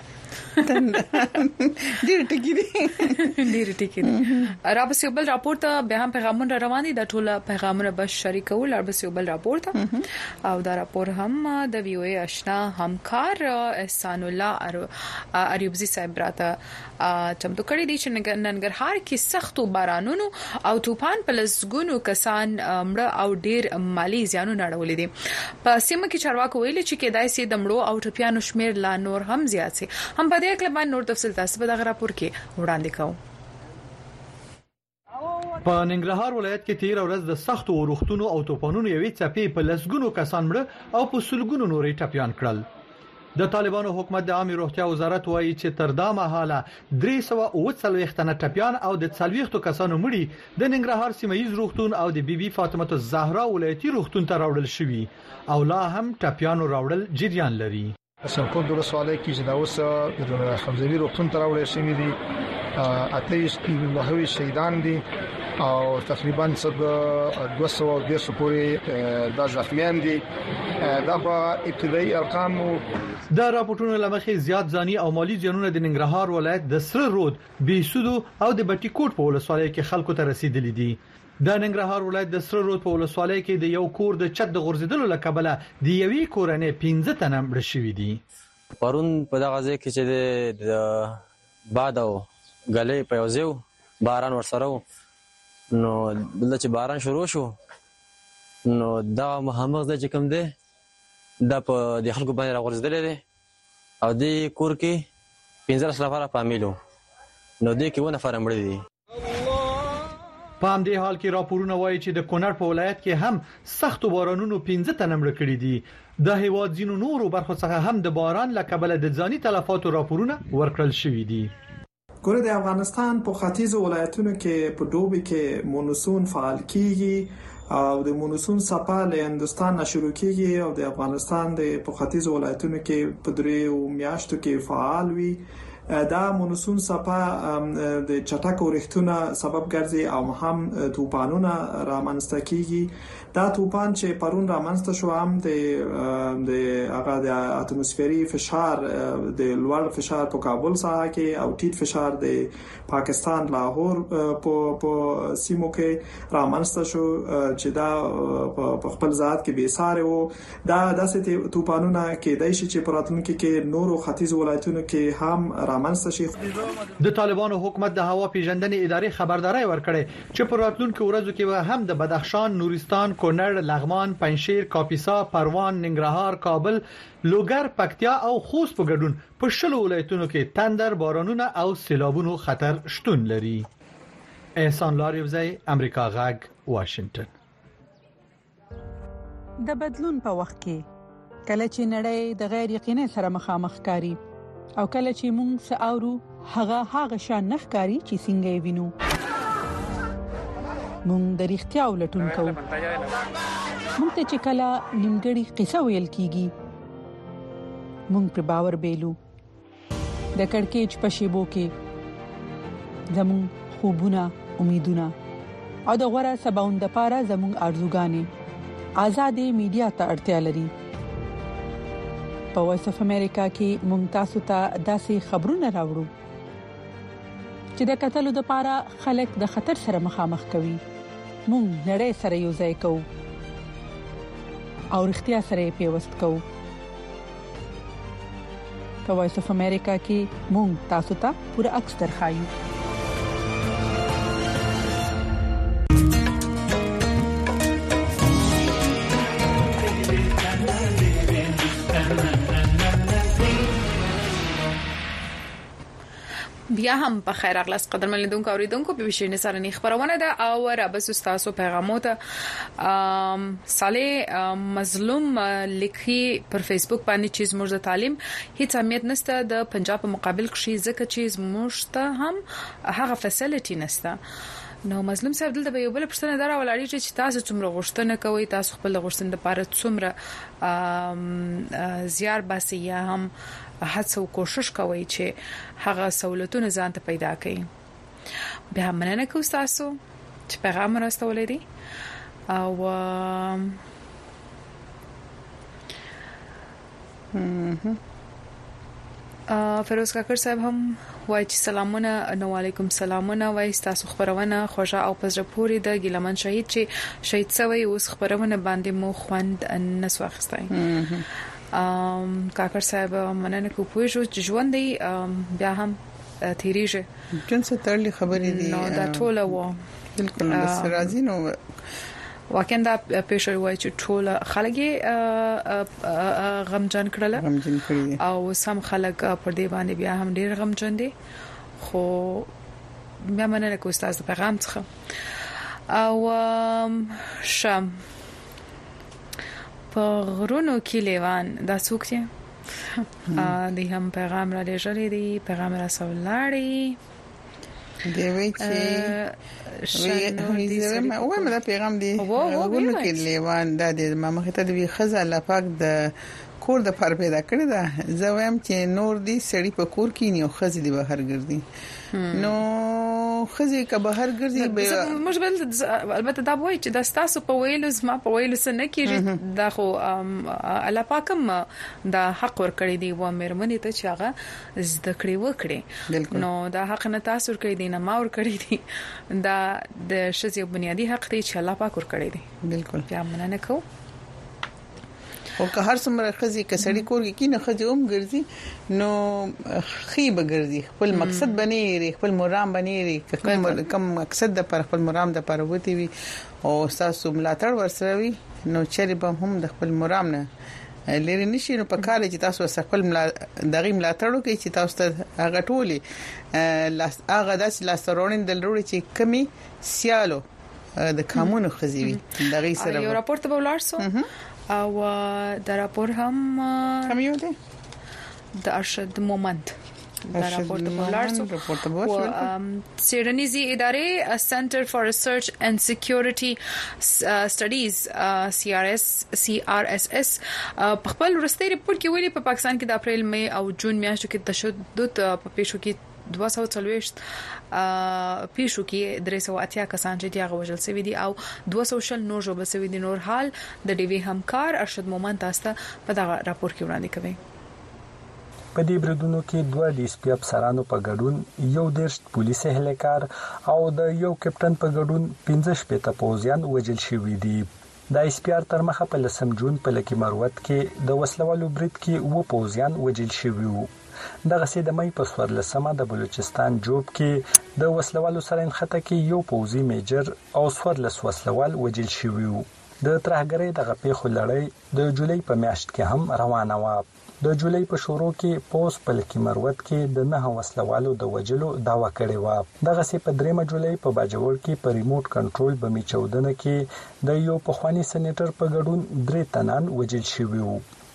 Speaker 6: ډیر ټکی دي
Speaker 5: ډیر ټکی دي را بس یو بل راپور ته به هم پیغامونه روان دي د ټوله پیغامونه به شریکول را بس یو بل راپور ته او دا راپور هم د وی او ای آشنا همکار احسان الله اریوبزي صاحب راته چمتو کړی دي چې ننګرهار کې سختو بارانونو او طوفان په لسګونو کسان مړه او ډیر مالی زیانونه اړولې دي په سیمه کې چارواکو ویلي چې کېدای سي د مړو او ټپيانو شمیر لا نور هم زیات سي هم په دې کې باندې نور تفصیل تاسو په دغه راپور کې وړاندې کوم
Speaker 13: په ننګرهار ولایت کې تیر ورځ د سختو ورښتونو او طوفانونو یوې څپې په لسګونو کسان مړه او په سلګونو نورې ټپيان کړل د طالبانو حکومت د عامه روغتیا وزارت وایي چې تر دا مهاله درې سوه اووه څلوېښت تنه ټپيان او د څلوېښتو کسانو مړي د ننګرهار سیمه‌یز روغتون او د بي بي فاطمه الزهرا ولایتي روغتون ته راوړل شوي او لا هم ټپيانو راوړل جریان لري
Speaker 14: سمکون دولت سواله کې چې دا اوس د حمزوي روغتون ته راوړل شوی دي اتهیش الله شهیدان دي او تقریبا دوه سوه او دیرش پورې د زخمیان دي دا په ابتدایي ارقام
Speaker 13: دا راپورټونه لمخې زیات ځاني او مالی زیانونه د ننګرهار ولایت د سره رود بیسودو او د بټي کوټ په ولسوالۍ کې خلکو ته رسیدلې دي د ننګرهار ولایت د سره رود په ولسوالۍ کې د یو کور د چت د غورځیدلو لکبله د یوې کورنۍ پنځه تنه مړ شوي دي
Speaker 15: پرون په دغه ځای کې چې د باد او غلې په یوځو باران ورسره نو بل چې باران شروع شو نو دا محمد د کوم دی دا په د خلکو باندې راغورځیدل دي او د کور کې پنځه لپاره فامیلو نو د کې ونه فرم مړ دي
Speaker 13: په همدې حال کې راپورونه وایي چې د کونړ په ولایت کې هم سختو بارانونو پنځه تنه مړ کړي دي د هیواد ځینو نورو برخو څخه هم د باران لکبله د ځاني تلفاتو راپورونه ورکړل شوي دي
Speaker 16: ګوره د افغانستان په ختیځو ولایتونو کې په دوبي کې مونسون فعال کیږي او د مونسون څپه له هندستان نه شروع کیږي او د افغانستان د په ختیځو ولایتونو کې په درې میاشتو کې فعال وي دا مونسون څپه د چټک ورښتونو سبب ګرځي او هم طوفانونه رامنځته کیږي دا طوفان چې پرون رامنځته شو هم د د هغه د اتموسفیري فشار د لوړ فشار په کابل ساحه کې او ټیټ فشار د پاکستان لاهور په په سیمو کې رامنځته شو چې دا په خپل ذات کې بې ساري وو دا داسې طوفانونه کېدای شي چې په راتلونکي کې نورو ختیځ ولایتونو کې هم رامنځته شي
Speaker 13: د طالبانو حکومت د هوا پیژندنې ادارې خبرداري ورکړې چې په راتلونکو ورځو کې هم د بدخشان، نورستان، کونړ، لغمان، پنجشیر، کاپیسا، پروان، ننګرهار، کابل، لوګر، پکتیا او خوست په ګډون په شلو ولایتونو کې تندر، بارانونه او سیلابونو خطر شتون لري. احسان لاریوزی، امریکا غږ، واشنگټن.
Speaker 17: د بدلون په وخت کې کله چې نړۍ د غیر یقیني سره مخامخ کاری او کله چې موږ ساورو هغه هغه شان نخکاری چې څنګه وینو موږ د اړتیا ولټون کوو موږ ته چې کله نیمګړی قصه ویل کیږي موږ پر باور بیلو د کڑکېچ په شیبو کې زموږ خوبونه امیدونه او د غوړه سباوند لپاره زموږ ارزوګانې آزادې میډیا ته اړتیا لري په وایس اف امریکا کې موږ تاسو ته داسې خبرونه راوړو چې د قتل لپاره خلک د خطر سره مخامخ کوي موږ نړۍ سره یو ځای کوو او اړتیا سره پیوست کوو په وایس اف امریکا کې موږ تاسو ته پوره عکس درخایو
Speaker 5: بیا هم په خیر اغلاس قدر ملیدونکو اوریدونکو په ویشنې سره نه خبرونه ده او را بس تاسو پیغامات صالح مظلوم لیکي پر فیسبوک باندې چې زموږ د تعلیم هیڅ اهمیت نشته د پنجاب په مقابل کې ځکه چې زموږ ته هم هغه فیسیلیټي نشته نو مظلوم صاحب دلته به یو بل پرسنه دره ولاړی چې تاسو څومره غوښتنه کوي تاسو خپل غوښتنه لپاره څومره زیار باسي یا هم هڅه او کوشش کوي چې هغه سہولتونه ځان ته پیدا کړي به مننه کوم تاسو چې پیغام راستولې دي او فیروز کاکر صاحب هم وایي چې سلامونه نو علیکم سلامونه وایي تاسو خبرونه خوږه او پزره پوری د ګلمن شهید چې شهید سوی اوس خبرونه باندې مو خوند نسو اخستای ام کاکر صاحب مننه کو پوښو چې ژوندې بیا هم تیریږي
Speaker 6: جن څه تړلې خبرې دي
Speaker 5: نو دا ټوله و
Speaker 6: بالکل بس راځي نو
Speaker 5: واکندا پېښه وای چې ټول خلک غمجن کړل
Speaker 6: غمجن کړی
Speaker 5: او سم خلک پر دی باندې بیا هم ډیر غمجن دي خو بیا مننه کو استاد پیغام څخه او شم په غرونو کې لیوان دا څوک دي د هم پیغام را لېږلې دي پیغام را سولاړي
Speaker 6: دی وی چې وی زما او ما دا پیغام دی غوونه کې لیوان دا د مامه ته دی خزه الله پاک د کور د پر پیدا کړی دا زه وایم چې نور دی سړی په کور کې نیو خزه دی بهر ګرځي نو خزه که بهر ګرځي به
Speaker 5: موږ بل البته دا وایي چې د تاسو په ویلو زما په ویلو سره کېږي دا خو الله پاکم دا حق ور کړی دی و مېرمنې ته چې هغه زده کړې وکړي نو دا حق نه تاسو ور کړی دی نه ما ور کړی دی دا د شذ بنیادی حق دی چې الله پاک ور کړی دی
Speaker 6: بالکل
Speaker 5: بیا مننه کو
Speaker 6: او که هر څومره خزي کسړی کور کې کینه خزي اوم ګرځي نو خيب ګرځي خپل مقصد بنېری خپل مرام بنېری کوم مقصد د پر خپل مرام د پر وتی وي او تاسو ملاتړ ورسره وي نو چری به هم د خپل مرام نه لري نشي نو په کال چې تاسو خپل دغه ملاتړ کوي چې تاسو ته هغه ټولي هغه داس لاسرونین د لوري چې کمی سیالو د قانون خزي وي دغه سره
Speaker 5: یو راپورټ به ولارسو او دا راپور هم
Speaker 6: کوم یو دی
Speaker 5: د ارشد مومند دا راپورټ په لارسو سیرنیزي ادارې سنټر فار ریسرچ اینڈ سکیورټي سټډیز سی آر اس سی آر اس اس په خپل ورستي ریپورت کې ویلي په پاکستان کې د اپریل مې او جون میاشتو کې تشدد په پیښو کې دوه سوه څلوېښت پیښو کې درې سوه اتیا کسان چې هغه وژل شوي دي او دوه سوه شل نور ژوبل شوي دي نور حال د ډیوی همکار ارشد مومند تاسو په دغه راپور کې وړاندې کوي
Speaker 18: په دې بریدونو کې دوه ډي اس پی افسرانو په ګډون یو دیرش پولیس اهلکار او د یو کپټن په ګډون پنځه شپږ پوځیان وژل شوي دي د اس پی آر تر مخه په لسم جون په لکی مروت کې د وسلوالو برید کې و پوځیان وژل شوي وو دغه سي د مې په څوارلسمه د بلوچستان جوب کې د وسلوالو سره انخته کې یو پوځي میجر او څوارلس وسلوال وژل شوي وو د ترهګرۍ دغه پیښو لړۍ د جولای په میاشت کې هم روانه و د جولای په شروع کې پوس په لکی مروت کې د نه وسلوالو د وجلو داوا کړې و دغه سي په دریمه جولای په باجوړ کې په ریموټ کنټرول بمی چودنه کې د یو پخوانی سېنیټر په ګډون درې تنان وژل شوي وو په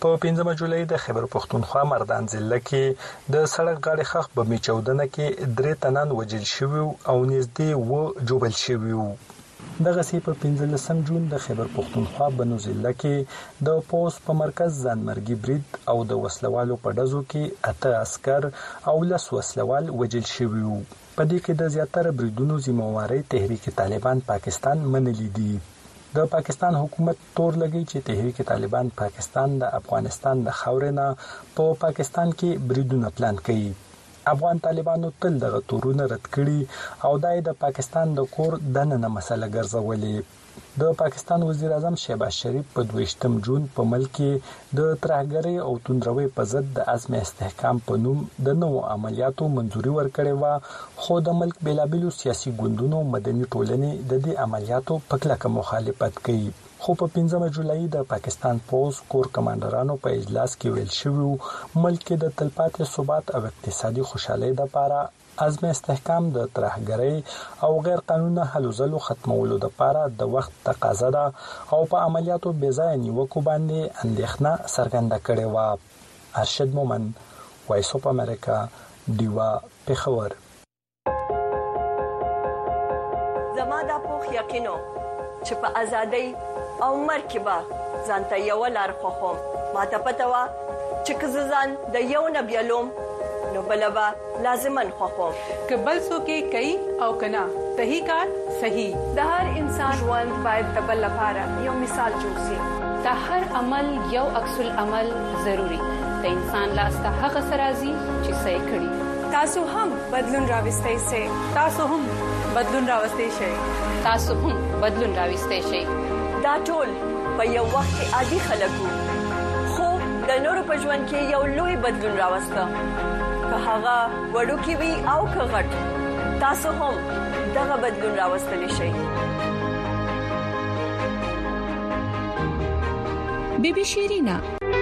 Speaker 18: په پنځمه جولای د خیبر پختونخوا مردان ضلع کې د سړک غاړې خخ بمي چودنه کې درې تنان وژل شوي او نږدې و جوړل شوي وو. دغه سی په پنځلسم جون د خیبر پختونخوا بنو ضلع کې د پوس په مرکز ځانمرګي برید او د وسلوالو په ډزو کې اته عسكر او لس وسلوال وژل شوي وو. په دې کې د زیاتره بریدونو ذمہواری تحریک طالبان پاکستان منلي دي. د پاکستان حکومت تور لګی چې تحریک طالبان پاکستان د افغانستان د خاورې نه په پاکستان کې بریدونه پلان کوي. افغان طالبانو تل دغه تورونه رد کړي او دای د پاکستان د کور دننه مسله ګرځولې. د پاکستان وزیر اعظم شهباز شریف په دویشتم جون په ملک کې د ترهګرۍ او توندروي په ضد د عزم استحکام په نوم د نوو عملیاتو منځوري ورکړې و، خو د ملک بیلابیلو سیاسي ګوندونو مدني ټولنې د دې عملیاتو په کلکه مخالفت کوي. خو په پنځمه جولای د پاکستان پوز کور کمانډرانو په اجلاس کې ویل شوی ملک د تلپاتې ثبات او اقتصادي خوشحالۍ لپاره عزم استحکام د ترهګرۍ او غیر قانوني حلوزلو ختمولو لپاره د وخت تقاضا ده او په عملیاتو بېځایه نیوکو باندې اندېښنه څرګنده کړې و. ارشد مومن، وایس اف امریکا، دیوا، پېښور.
Speaker 19: زما د پوخ یقینو چې په ازادۍ او مرکبه ځانته یو لار خوخم. ماته پته و چې که ځان د یو نه بیلوم نو بلبا لازمن خوخم.
Speaker 20: که بل څوک کوي او کنا صحیح کار صحیح.
Speaker 4: د هر انسان ژوند باید د بل لپاره یو مثال جوړ شي. د هر عمل یو عکس العمل ضروری. د انسان لاس ته هغه سرازي چې صحیح کړي.
Speaker 19: تاسو هم بدلون راوستئ شئ.
Speaker 20: تاسو هم بدلون راوستئ شئ.
Speaker 4: تاسو هم بدلون راوستئ شئ.
Speaker 19: دا ټول په یو وخت کې عادي خلک وو، خو د نورو په ژوند کې یو لوی بدلون راوسته. که هغه وړوکی وي او که غټ، تاسو هم دغه بدلون راوستلی شئ.
Speaker 12: بی بی شیرینا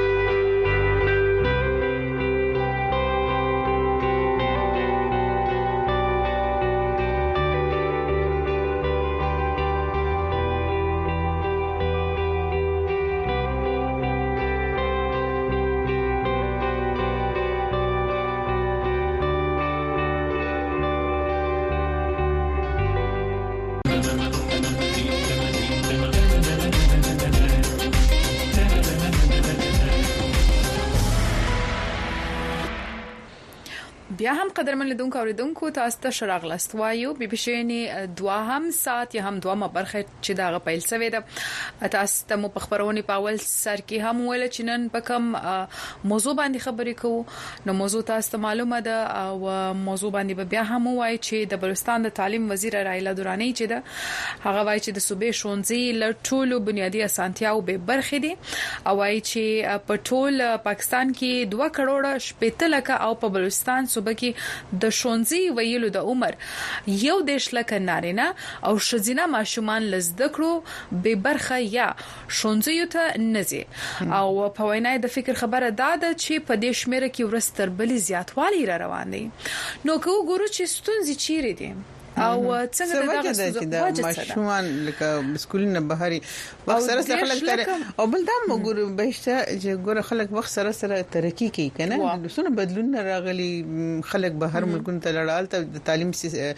Speaker 5: بیا هم قدرمن لیدونکو اوریدونکو تاسو ته شراغلست وایو بي بي سي دوهم سات یا هم دومه برخه چې دا غ پیل سوي ده. تاسو ته مو په خبرونه پاول سر کې هم ویل چې نن په کوم موضوع باندې خبرې کوو. نو موضوع تاسو ته معلومه ده او موضوع باندې بیا هم وایي چې د بلوچستان د تعلیم وزیر رایلا درانی چې ده هغه وایي چې د صوبې شونځي لټولو بنیادی اسانتیاو به برخه دي او وایي چې په ټول پاکستان کې دوه کروڑه شپږ لک او په بلوچستان صوبې کې د شونځي ویلو د عمر یو دیش لکه نارینه او شزینه ماشومان لزدکړو به برخه یا شونځي ته نزي. او په وینای د فکر خبره داده چې په دې شمیره کې ورستر بلی زیاتوالی را روان دي. نو کو ګورو چې ستونزې چیرې دي او څنګه دغه
Speaker 6: څه ماشومان لکه سکولونه بهاري وخت سره سره خلک تر او بل دا وګورو بهشته چې ګوره خلک وخت سره سره ترقی کوي کنه لسونه بدلون راغلي خلک بهر ملکونو ته لړال ته تعلیم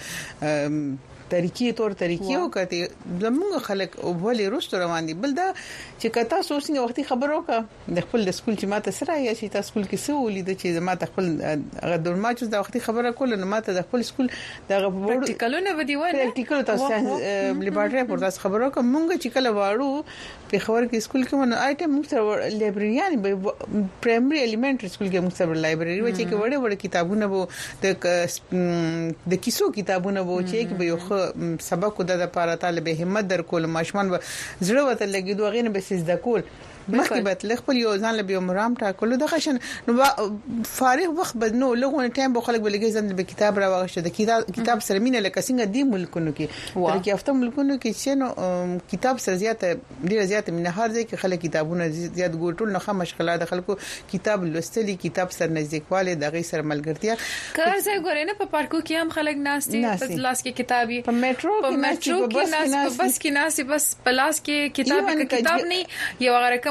Speaker 6: طریقې تور طریقې او کته زموږ خلک او ولې روستو روان دي. بل دا چې کتا سوسنګ وختي خبرو کا د خپل د سکول چې ماته سره یا چې تاسو سکول کې څه ولید چې ماته خپل هغه درماچ د وختي خبره کول نو ماته د خپل سکول دغه
Speaker 5: پریکټیکلونه ودی وای
Speaker 6: پریکټیکل تاسو لیبارټری پر تاسو خبرو کا مونږ چې کله واړو په خبر کې سکول کې مونږ آیټم موږ سره لایبرریان به پرایمري الیمنټری سکول کې موږ سره لایبرری و چې وړه وړه کتابونه وو د د کیسو کتابونه وو چې به سبق د لپاره طالب همت در کول ماشومان زړه وته لګي دوه غینه به سجده کول مخکې به تل خپل یو ځان له مرام ټاکلو د خشن نو فارغ وخت بدنو لغونه ټایم به خلک بلګي ځان به کتاب راوغشه د کتاب کتاب سره مینه لکه څنګه دی ملکونو کې ترکیه افته ملکونو کې چې نو کتاب سره زیاته ډیره زیاته مینه هر ځای کې خلک کتابونه زیات ګورټول نه خه مشغله د خلکو کتاب لوستلي کتاب سره نزدیکواله د غي سره ملګرتیا
Speaker 5: کار ځای ګورنه په پارکو کې هم خلک ناشتي په لاس کې کتابي
Speaker 6: په میټرو
Speaker 5: په میټرو کې ناس په بس کې ناس بس په لاس کې کتاب کې کتاب نه یو هغه رقم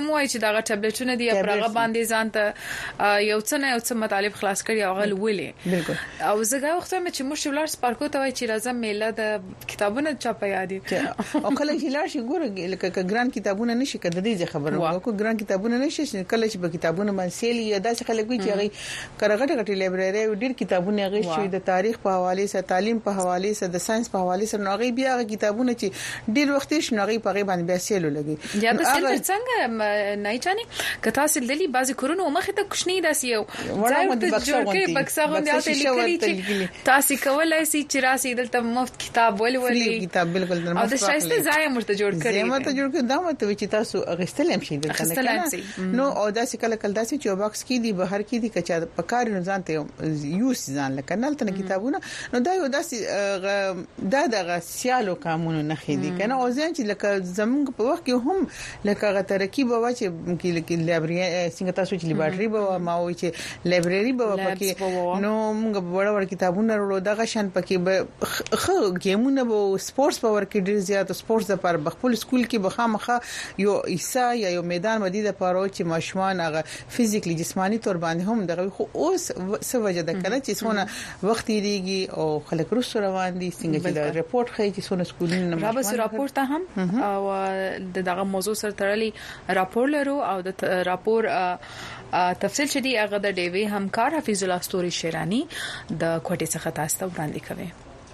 Speaker 5: ته مو چې دا ټابلیټونه دی پرغه باندې ځانته یو څه نه یو څه مطالب خلاص کړي او غل ولې
Speaker 6: بالکل
Speaker 5: او زګا وخت مې چې مو شولار سپارکو ته وای چې راځم میله د کتابونو چاپه یادي
Speaker 6: او کله چې لاړ شي ګوره لکه ګران کتابونه نشي کده دې خبره وکړو ګران کتابونه نشي کله چې په کتابونو باندې سیل یا داسې خلک وي چې هغه کرغټه غټي لایبرری ډیر کتابونه هغه شوي د تاریخ په حواله سره تعلیم په حواله سره د ساينس په حواله سره نو هغه بیا هغه کتابونه چې ډیر وخت یې نغې په غي باندې بیا سیلو لګي
Speaker 5: یا د سیل څنګه نه چاني کته سیل دلی بعضی کورونه مخه ته کوشنی داسې یو ځای ته جوړ کړي بکسا غونډه ته لیکلي چې تاسو کولای شئ چې راسي دلته مفت کتاب ولولئ
Speaker 6: کتاب بالکل
Speaker 5: د مفت او د شایسته ځای مرته جوړ کړی
Speaker 6: زه ماته جوړ کړم دا ماته چې تاسو اغستل هم شي دلته نو او داسې کله کله داسې چې باکس کې دی بهر کې دی کچا په کار نه ځانته یو ځان لکه نلته کتابونه نو دا یو داسې دا د سیالو قانون نه خېدي کنه او ځان چې لکه زمونږ په وخت کې هم لکه غ ترکیب و چې کې لایبرری څنګه تاسو چې لایبرری به ما وایي چې لایبرری به پکې نو موږ وړ وړ کتابونه ورو دغه شان پکې به خو گیمونه به سپورتس په ور کې ډیر زیات سپورتس لپاره بخپل سکول کې بخامخه یو ایسا یا یو میدان مدیده لپاره چې ماشومان هغه فزیکلی جسمانی تور باندې هم دغه خو اوس څه وجه ده کله چې څونه وخت یریږي او خلک روس روان دي څنګه چې دا رپورت خي چې څونه سکولونه
Speaker 5: نه ماشومان راپور راپور ته هم او دغه موضوع سره تړلي راپور لرو او د راپور تفصیل شدي هغه د ډیوی همکار حفیظ الله ستوري شیرانی د کوټې څخه تاسو ته وړاندې کوي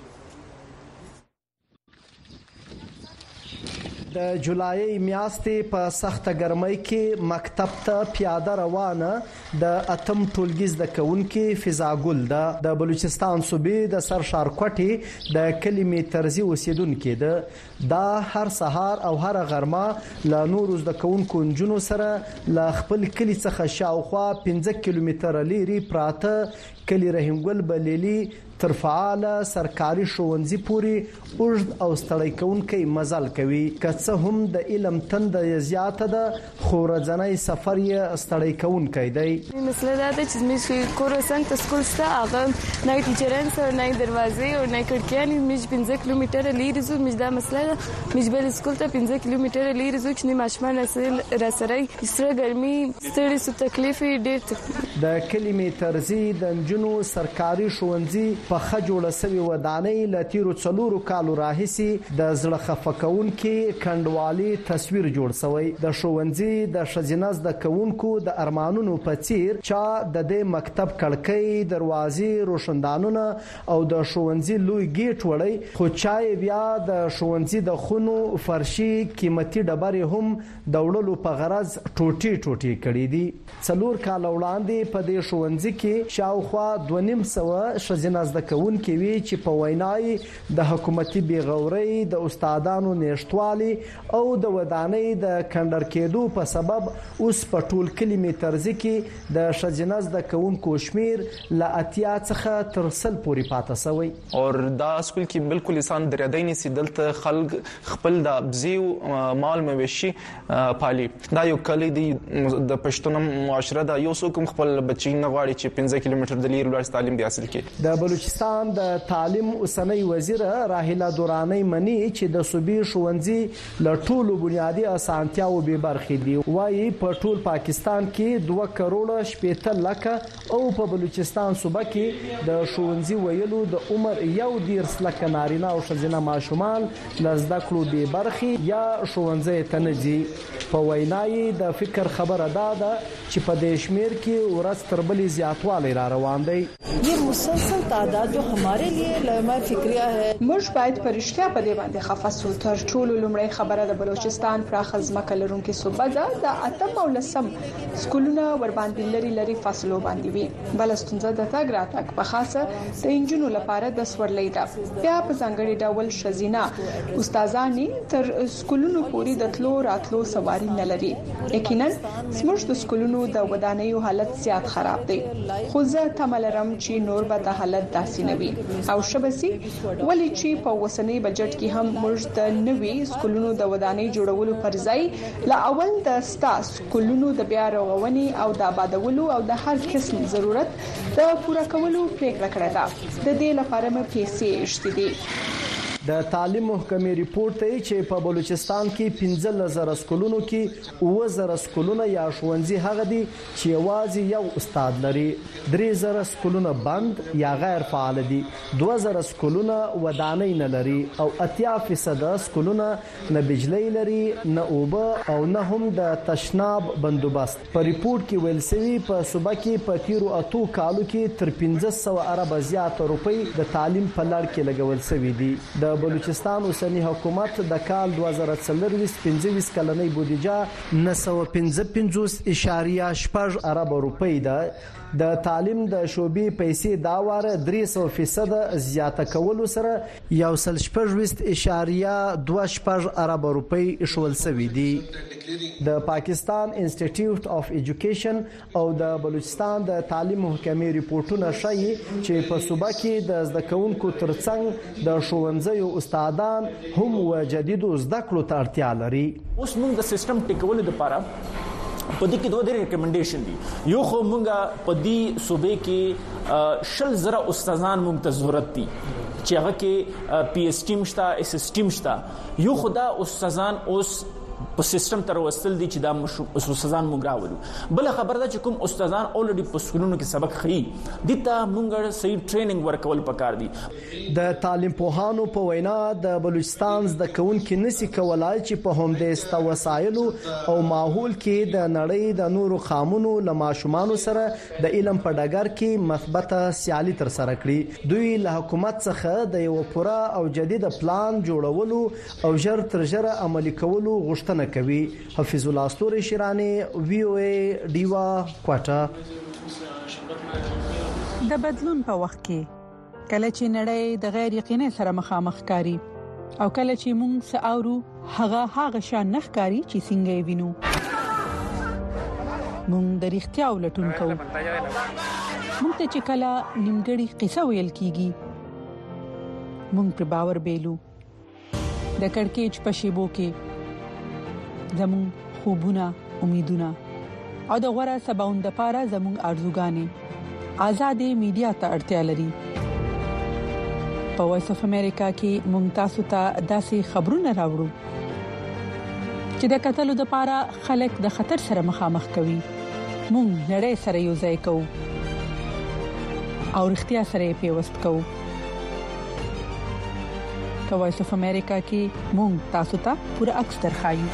Speaker 21: د جولای میاشتې په سخته ګرمۍ کې مکتب ته پیاده روانه د اتم ټولګیز د کونکي فضا ګل د بلوچستان صوبې د سرشار کوټې د کلمې ترزی اوسیدونکو ده دا هر سهار او هر غرمه ل نورز د کونکو جنو سره ل خپل کلی څخه شاوخوا پنځه کیلومتره لري پراته کلی رحیم ګل بلیلی تر فعال سرکاري ښوونځي پوري اوږد او ستړی کونکي مزل کوي که څه هم د علم تند زیاته ده خو ورځنی سفر یې ستړی کونکي دی
Speaker 22: مسله دا ده چې موږ کورسنګ ته سکول سره هغه نه ټیچران سره نه دروازې او نه کړکیان موږ پنځه کیلومتره لري زو موږ دا مسله موږ بل سکول ته پنځه کیلومتره لري زو چې ماشومان سره راسره سره ګرمي ستړي سو تکلیف ډېر
Speaker 21: د کلمې ترزی د جنو سرکاري ښوونځي په خجوړه سوي ودانۍ لتیرو څلورو کالو راهسي د زړه خفقون کې کندوالي تصویر جوړ شوی د ښوونځي د شزیناز د کونکو د ارمانونو په چیر چا د دې مکتب کړکۍ دروازې روشندانونه او د ښوونځي لوی گیټ وړي خو چای بیا د ښوونځي د خونو فرشي قیمتي ډبرې هم د وړلو په غرض ټوټي ټوټي کړي دي څلور کال وړاندې په دې ښوونځي کې شاوخوا دوه نیم سوه شزیناز د کوونکي وی چې په وینای د حکومتي بیغوري د استادانو نشټوالي او د ودانۍ د کندر کېدو په سبب اوس په ټول کلمې ترزی کې د شجناز د کوونکو شمیر ل اتیا څخه تر سل پورې پاتې سوی
Speaker 23: او دا سکول کې بالکل انسان درېدای نسی دلته خلک خپل د ابزیو مال موشي پالي دا یو کلی دی د پښتون معاشره دا یو څوک خپل بچی نه غواړي چې پنځه کیلومتر د لیر لوړ تعلیم دی حاصل کړي
Speaker 21: د بلوچستان د تعلیم اوسنۍ وزیر راهیلا دورانی منی چې د صوبې ښوونځي له ټولو بنیادی اسانتیاو به برخې دي وایي په ټول پاکستان کې دوه کروڑ شپږ لک او په بلوچستان صوبه کې د ښوونځي ویلو د عمر یو دیرس لک نارینه او ښځینه ماشومان لزده کړو به برخې یا ښوونځي ته نه ځي په وینای د فکر خبره ده چې په دې شمیر کې ورځ تر بلې زیاتوالی را روان دی
Speaker 24: یہ مسلسل تعداد جو ہمارے لیے لمحہ فکریہ ہے
Speaker 25: موږ باید پرشتیا په دې باندې خفاسو تر ټولو لومړی خبره د بلوچستان پراخ ځمکه لرونکي صوبه ده د اتم او لسم سکولونه ور باندې لري لري فاصلو باندې وي بل ستونزه د تاګ راتګ په خاصه د انجنونو لپاره د سورلۍ ده بیا په ځانګړي ډول شزینه استادانی تر سکولونو پورې د تلو راتلو سواری نه لري یقینا زموږ د سکولونو د ودانیو حالت زیات خراب دی خو زه تملرم چې نور به د حالت داسې نه وي او شبسي ولی چې په وسنۍ بجټ کې هم موږ د نوي سکولونو د ودانۍ جوړولو پر ځای لا اول د ستا سکولونو د بیا رغونې او د آبادولو او د هر قسم ضرورت د پوره کولو پریکړه کړې ده د دې لپاره مې پیسې اشتدي
Speaker 21: د تعلیم محکمې ریپورت دی چې په بلوچستان کې پنځه زره سکولونو کې اوه زره سکولونه یا ښوونځي هغه دي چې یوازې یو استاد لري، درې زره سکولونه بند یا غیر فعال دي، دوه زره سکولونه ودانۍ نه لري او اتیا فیصد سکولونه نه بجلی لري، نه اوبه او نه هم د تشناب بندوبست. په ریپورت کې ویل شوی په صوبه کې په تیرو اتو کالو کې تر پنځه سوه اربه زیات روپۍ د تعلیم په لړ کې لګول شوی دي. د بلوچستان اوسنی حکومت د کال دوه زره څلرویشت پنځه کلنۍ بودیجه نه سوه پنځه پنځوس اعشاریه شپږ اربه روپۍ ده. د تعلیم د شوبې پیسې دا واره درې سوه فیصد زیاته کولو سره یو سل شپږ اعشاریه دوه شپږ اربه روپۍ ایښول شوي دي. د پاکستان انسټیټیوټ اف ایجوکیشن او د بلوچستان د تعلیم محکمې ریپورتونه ښیي چې په صوبه کې د زده کوونکو ترڅنګ د ښوونځیو استادان هم و جدیدو زده کړو ته اړتیا لري.
Speaker 1: اوس موږ د سیستم ټیکولو لپاره په دې کې دوه درې ریکمنډیشن دي. یو خو موږ په دې صوبې کې شل زره استادان موږ ته ضرورت دي چې هغه کې پی ایس ټی مشته، اس ایس ټی مشته. یو خو دا استادان اوس په سیستم تر وستل دي چې دا استادان موږ راوړو. بل خبر ده چې کوم استادان اولریډي په سکولونو کې سبق خي دي ته موږ صحیح ټریننګ ورکول پکار دي.
Speaker 21: د تعلیم پوهانو په وینا د بلوچستان زده کوونکي نسی کولای چې په همدې ست وسایلو او ماحول کې د نړۍ د نورو قامونو لماشومان سره د علم په ډګر کې مثبته سیالي تر سره کړي. دوی له حکومت څخه د یو پوره او جدید پلان جوړولو او ژر تر ژره عملي کولو غوښتنه کوي. حفیظ الله استوري شیرانی، وی او ای ډیوا کوټه.
Speaker 17: د بدلون په وخت کې کله چې نړۍ د غیر یقیني سره مخامخ کاری او کله چې موږ ساورو هغه هغه شان نخکاری چې څنګه یې وینو، موږ د اړتیا ولټون کوو. موږ ته چې کله نیمګړی قصه ویل کیږي موږ پر باور بیلو. د کڑکېچ په شیبو کې زمون خوبونه، امیدونه او د غوړه سباوند لپاره زمون ارزوګانې آزادې میډیا ته اړتیا لري. په وایس اف امریکا کې مونږ تاسو ته داسې خبرونه راوړو چې د قتلو لپاره خلک د خطر سره مخامخ کوي. مونږ نړۍ سره یو ځای کوو او اړتیا سره پیوست کوو. په وایس اف امریکا کې مونږ تاسو ته پوره عکس درخایو.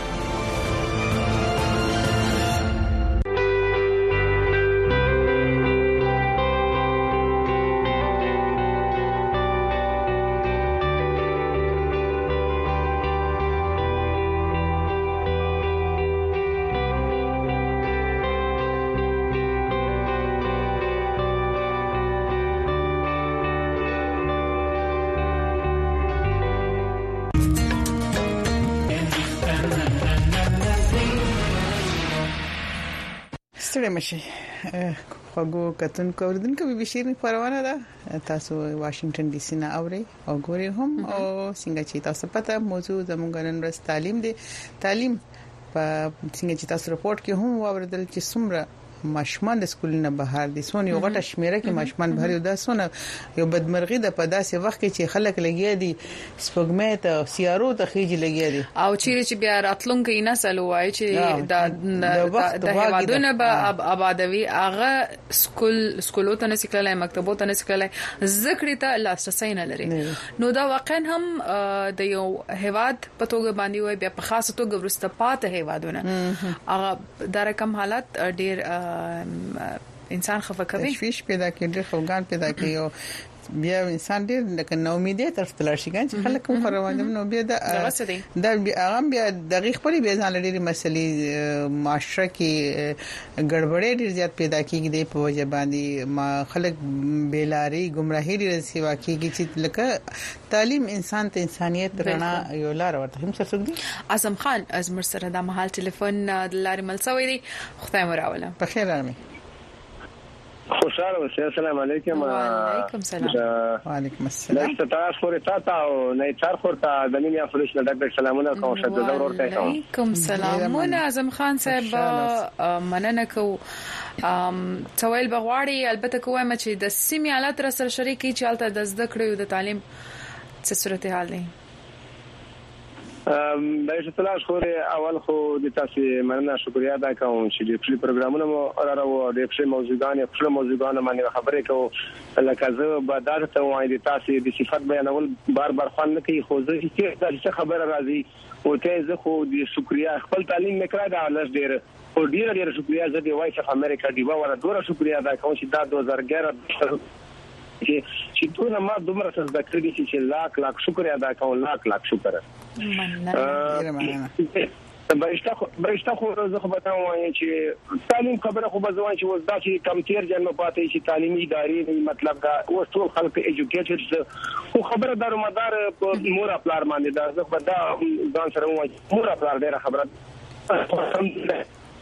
Speaker 6: ستړي مشي خواږو کتونکو اوریدونکو بي بي شيرين پروانه ده. تاسو واشنگټن ډي سي نه اوري او ګوري هم او څنګه چې تاسو پته موضوع زموږ نن ورځ تعلیم دي. تعلیم په څنګه چې تاسو رپورت کې هم واوریدل چې څومره ماشومان د سکول نه بهر دي، سونه یو غټه شمیره کې ماشومان بهر یو د سونه یو بدمرغي د په داسې وخت کې چې خلک لګي دي سپوږمۍ ته سیارو ته خېج لګي دي
Speaker 5: او چیرې چې بیا راتلونکو نسل وای چې د د هوادونه به آبادوي هغه سکول سکولو ته نسکلای مکتبو ته نسکلای ذکر ته لاسرسي نه لري. نو دا واقعا هم د یو هواد په توګه باندې وای بیا په خاصه توګه ورسته پاتې هوادونه هغه د رقم حالت ډیر انسان خفه کوي،
Speaker 6: تشویش پیدا کوي، ډېر خفګان پیدا کوي او بیا انسان ډېر لکه نو امیدې تر تلل شي چې خلک هم روانم نو بیا د د هغه بیا دقیق پرې بیا ځان لري مسلې معاشره کې ګډوډي ډېر زیات پیدا کیږي د په وجه باندې ما خلک بیلاری گمراهي لري سیوا کیږي چې لکه تعلیم انسان ته انسانيت رڼا یو لار ورته هم څه دي.
Speaker 5: اعظم خان ازمر سره د محل ټلیفون د لارې ملسوي دي. خدای مو راوله
Speaker 6: په خیر ارمي.
Speaker 2: خوشاله اوسئ. السلام علیکم.
Speaker 5: وعلیکم السلام.
Speaker 6: وعلیکم السلام.
Speaker 2: نشته تاسو پورې تا ته او نه چار خورته د مینیا فلش نه ډک سلامونه کوم شه د ضرور ته کوم.
Speaker 5: وعلیکم السلام. مون اعظم خان صاحب مننه کو ام تویل بغواړي البته کوم چې د سیمه حالت را سره شریکي چالتہ د زده کړو د تعلیم څه صورتحال دی؟
Speaker 2: د اشتلاش خو اول خو د تاسو مننه شکریا ادا کوم چې د خپل پروګرامونو مو راو د خپل موضوعګان خپل موضوعګان باندې خبرې کوم لکه زه به دا ته وایم د تاسو د صفات بیانول بار بار خوان نه کوي خو زه چې دا خبره راځي او ته زه خو د شکریا خپل تعلیم نکړه دا لږ ډیر او ډیر ډیر شکریا زه د وایس اف امریکا دی وره ډوره شکریا ادا کوم چې دا دوه هزار اګیاره چې چې ټول ما دومره څه د کړی چې لاک لاک شکر ادا کوم لاک لاک شکر مننه برشته برشته خو زه خو به تاسو وایم چې تعلیم خبره خو به ځوان چې وزدا چې کم تیر جنو پاتې چې تعلیمي ادارې مطلب دا اوس ټول خلک ایجوکیټډ خو خبره دار مدار په مور خپل باندې دا زه به دا ځان سره وایم مور خپل ډیره خبره الحمدلله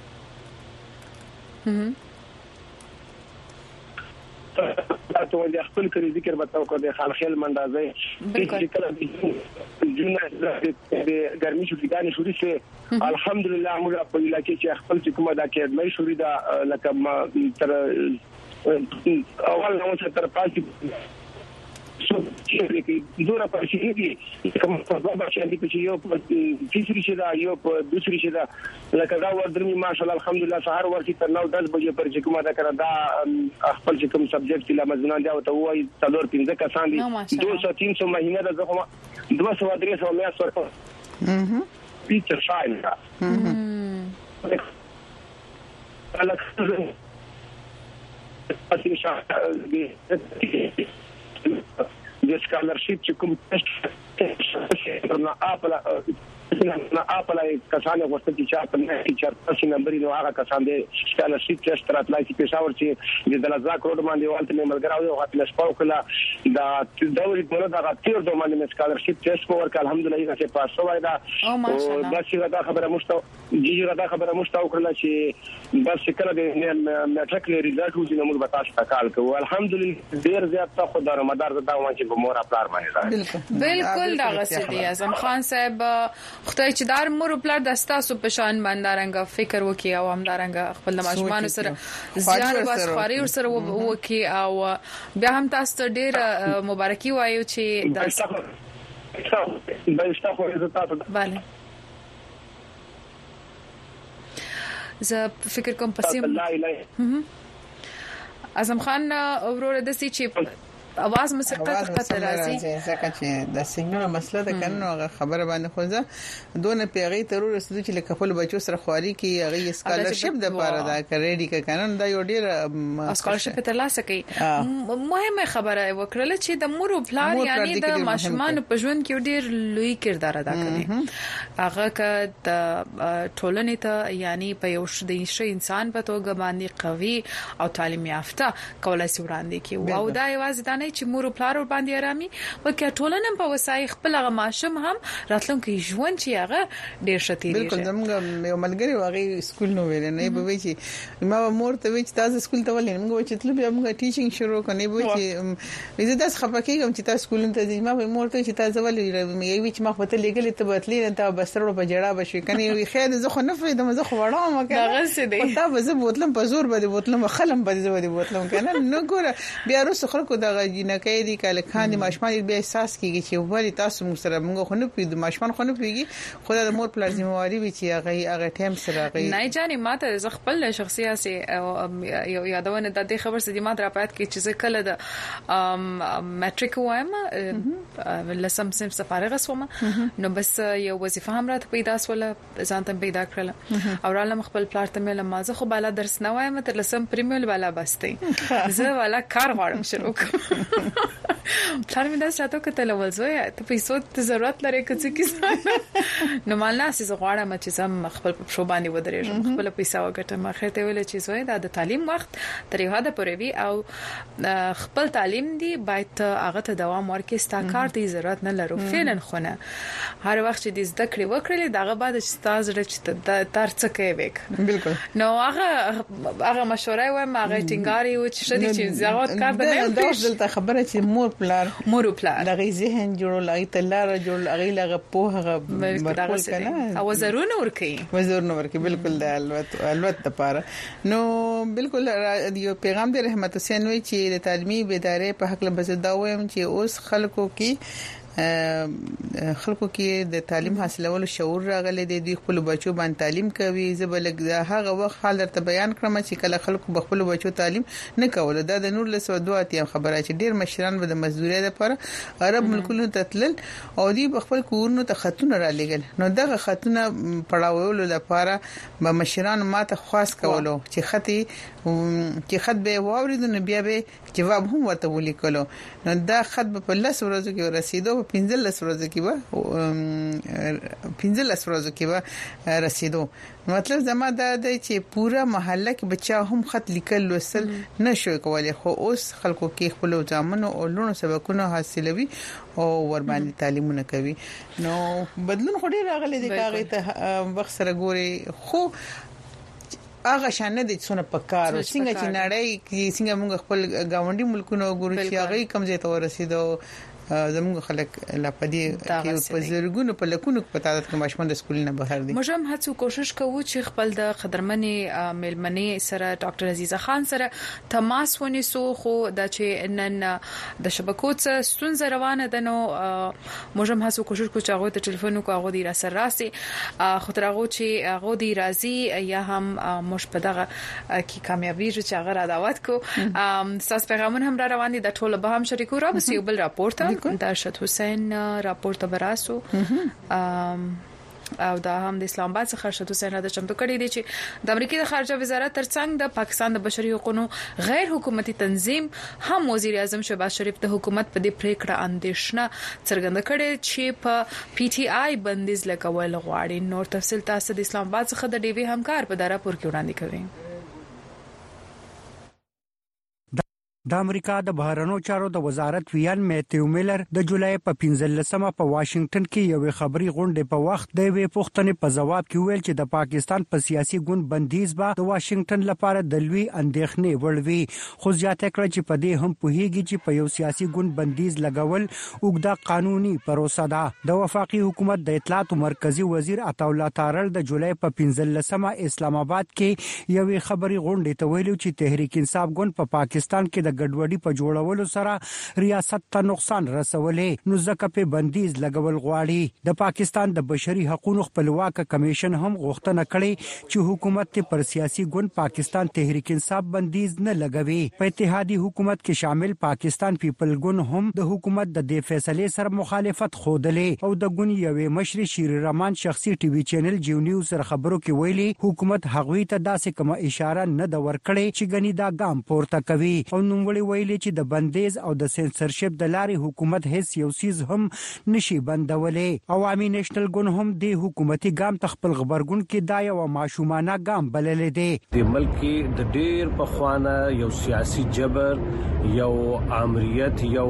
Speaker 2: تاسو د خپل کړي ذکر به تاسو د خالخیل مندازې چې کله د جون د ګرمي شوګانې شوري سه الحمدلله موږ په علاقې چې خپل کومه دا کې مې شوري دا لکه تر اول نو تر پاتې شو چې دوره په شي دي کوم په بابا چې دي چې یو په تیسری شي دا یو په دوسری شي دا لکه دا ورته ماشاءالله الحمدلله سحر ورته تر نو دس بجې پر چې کومه دا کړه دا خپل چې کوم سبجیکټ لا مزنان دا ته وایي څلور پنځه کسان دي دوه سوه تین سوه مهینه دا زخمه دوه سوه درې سوه میاشت ورته اها پیچر شاین دا الکه اسی شاه د سکالرشپ چې کوم تاسو نه اپلا نه اپلا کسان ورته چې په نه چې چارتاسي نمبر نو هغه کسان د سکالرشپ چې ستراتلای چې پېښور چې د دلزا کروڑ باندې والته مې ملګراو یو غټ نشپاو کله دا دوري په دا غتیر د باندې سکالرشپ ټیسټ په ورک الحمدلله چې پاسو وای دا او بس دا خبره مشتاو جیجه دا خبره مشتاو کړل چې بس کله د میټریک ریزلټ وځي نو موږ به تاسو ته کال کوو الحمدلله ډیر زیات ته خو د مدار دا وان چې په مور خپل باندې
Speaker 5: بالکل دا غسدي اعظم خان صاحب خدای چې دار مور خپل د تاسو په شان باندې فکر وکي او هم دارنګ خپل ماشومان سره زیار بس خاري سره وکي او بیا هم تاسو ډیر مبارکي وایو چې د
Speaker 2: بلشتہ خو عزت
Speaker 5: bale زه فکر کوم پسیم اعظم خان ورور د سي چې اواز مسقط قطر راځي
Speaker 6: ځکه چې د سنگونو مسله ده کنه هغه خبره باندې خو ځه دونه پیغی ترور رسېدو چې لکه خپل بچو سره خواري کې هغه سکالرشپ د پاره دا کړی کې کنه دا یو ډیر
Speaker 5: سکالرشپ تر لاسه کوي مهمه خبره وکړه چې د مور پلان یعنی د ماشومان په ژوند کې ډیر لوی کردار ادا کوي هغه ک د ټولنې ته یعنی په یو شې انسان په توګه باندې قوي او تعلیم یافته کولای شي وړاندې کوي او دا یوازې چې مور پلار باندې آرامي وکړه ټولنه په وسای خپل غ ماشوم هم راتلونکي ژوند چې هغه ډیر شتي دي
Speaker 6: بالکل زموږ یو ملګری واغې سکول نو ویل نه به وی چې ما مور ته وی چې تاسو سکول ته ولې موږ چې تل بیا موږ ټیچینګ شروع کړو به چې زه تاسو خپکیږم چې تاسو سکول ته ځئ ما به مور ته چې تاسو ولې مې وی چې ما خپل لګلې ته بتلې ته بسرو په جړه بشي کني وی خیر زه خو نه فیدم زه خو وړم کنه
Speaker 5: دا غسه دي
Speaker 6: تا به زه بوتلم په زور باندې بوتلم خلم باندې زه باندې بوتلم کنه نو ګوره بیا روس خلکو دا جنکې دي کله خان دي ماشومان به احساس کیږي چې ولی تاسو موږ سره موږ خو نه پیډو ماشومان خو نه پیږي خدای د مور پلار ذمہواری وي چې هغه هغه ټیم سره هغه
Speaker 5: نه جاني ماته ز خپل شخصي اسي یو یادونه د دې خبر سره ماته راپات کې چې کله د میټریک وایم لسم سم سفارغه سوم نو بس یو وظیفه هم راته پیدا سول ځان ته پیدا کړل او رالم خپل پلار ته مې لمازه خو بالا درس نه وایم تر لسم پریمیل بالا بسته زه والا کار غواړم شروع پلار مې دا ساتو کته لول زوی ته پیسو ته ضرورت لري کڅ کیسه نو مال ناس زه غواړم چې زم خپل په شو باندې ودرېږم خپل پیسې وګټم ما خته ویل چې زوی دا د تعلیم وخت تر یو حد پورې وی او خپل تعلیم دی باید هغه ته دوام ورکړي ستا کار ته ضرورت نه لرو فعلا خونه هر وخت چې د زده کړې وکړې داغه بعد چې تاسو چې تر څه کوي وک بالکل نو هغه هغه مشوره و ما هغه ټینګاري و چې شدي چې زغوت کار نه
Speaker 6: دا دلته خبره چې مور پلار
Speaker 5: مور پلار
Speaker 6: لغې ذهن جوړول هغه تلار جوړ هغه لغه په هغه مرکول کنه
Speaker 5: او زرونه ورکی
Speaker 6: وزرونه ورکی بالکل د الوت الوت لپاره نو بالکل یو پیغام د رحمت حسین وی چې د تعلیمي ادارې په حق له بزدا وایم چې اوس خلکو کې خلکو کې د تعلیم حاصلولو شعور راغلی دی د خپل بچو باندې تعلیم کوي زبلګ هغه وخت حال درته بیان کړم چې کله خلکو خپل بچو تعلیم نه کوله دا د نور له سودو اتیا خبره چې ډیر مشران به د مزدوري لپاره عرب ملکونو ته تلل او دی خپل کورونو ته خطونه را لګل نو دغه خطونه پړاوولو لپاره به مشران ماته خاص کولو چې خطي چې خط به واوریدو نو بیا به جواب هم ورته ولیکلو نو دا خط په لس ورځو کې رسیدو په پنځه لس ورځو کې به پنځه لس ورځو کې به رسیدو مطلب زما دا دی چې پورا محله کې بچا هم خط لیکل لوستل نشو کولای خو اوس خلکو کې خپل ځامنو او لونو سبقونه حاصلوي او ور باندې تعلیمونه کوي نو بدلون خو ډیر راغلی دی کاغه ته وخت سره ګوري خو هغه شان نه دي څونه پکار څنګه چې نړۍ کې څنګه موږ خپل گاونډي ملکونو ګورو چې هغه کم ځای ته ورسېدو زموږ خلک لا پدې کې په زرګونو په لکونو په تعداد کې ماشومان د سکول نه بهر دي
Speaker 5: موږ هم هڅه کوشش کوو چې خپل د قدرمنې ملمنې سره ډاکټر عزیزه خان سره تماس ونیسو خو د چې نن د شبکو څخه ستونزې روانه ده نو موږ هم هڅه کوشش کوو چې هغه ته ټلیفون وکړو هغه دی را سره راسي خو تر هغه چې هغه دی راځي یا هم موږ په دغه کې کامیابی چې هغه را دعوت کو تاسو پیغامونه هم را روان دي د ټولو به هم شریکو را بس یو بل راپورټ د ارشد حسین راپورټ براسو او دا هم د اسلام آباد څخه ارشد حسین را د چمتو کړی دی چې د امریکای د خارجه وزارت ترڅنګ د پاکستان د بشري حقوقو غیر حکومتي تنظیم هم وزیر اعظم شهباز شریف د حکومت په دې پریکړه اندیشنه څرګنده کړې چې په پی ټی آی بندیز لګول غواړي نور تفصیل تاسو د اسلام آباد څخه د ډي وی همکار په دره پور کې وړاندې کوي
Speaker 3: د امریکا د بهرنیو چارو د وزارت ویان میتیو میلر د جولای په پنځلسمه په واشنگټن کې یو خبري غونډه په وخت د وی پوښتنې په جواب کې ویل چې د پاکستان په سیاسي ګوند بندیز به د واشنگټن لپاره د لوی اندېښنې وړوي خو زیاته کړ چې په دې هم پوهیږي چې په یو سیاسي ګوند بندیز لګول اوږده قانوني پروسه ده د وفاقي حکومت د اطلاعات مرکزی وزیر عطا الله تارل د جولای په پنځلسمه اسلام آباد کې یو خبري غونډه ته ویلو چې تحریک انصاف ګوند په پاکستان کې د ګډوډي په جوړولو سره ریاست ته نقصان رسولې نو ځکه په بندیز لګول غواړي د پاکستان د بشري حقوقو خپلواک کمیشن هم غوښتنه کړې چې حکومت ته پر سیاسي ګوند پاکستان تحریک انصاف بندیز نه لګوي په اتحادي حکومت کې شامل پاکستان پیپل ګوند هم د حکومت د دې فیصلې سره مخالفت خوده او د ګوند یوې مشر شیر رحمان شخصي ټي وي چینل جیو نیوز سره خبرو کې ویلي حکومت هغوی ته داسې کومه اشاره نه د ورکړې چې غني دا ګام پورته کوي او نوموړي ویلي چې د بندیز او د سنسرشپ د لارې حکومت هیڅ یو سیز هم نشي بندولې عوامي نېشنل ګوند هم د حکومتي ګام تخپل خبرګون کې دا یو ماشومانه ګام بللې دی
Speaker 7: د ملک کې د ډېر پخوانه یو سیاسي جبر یو امریت یو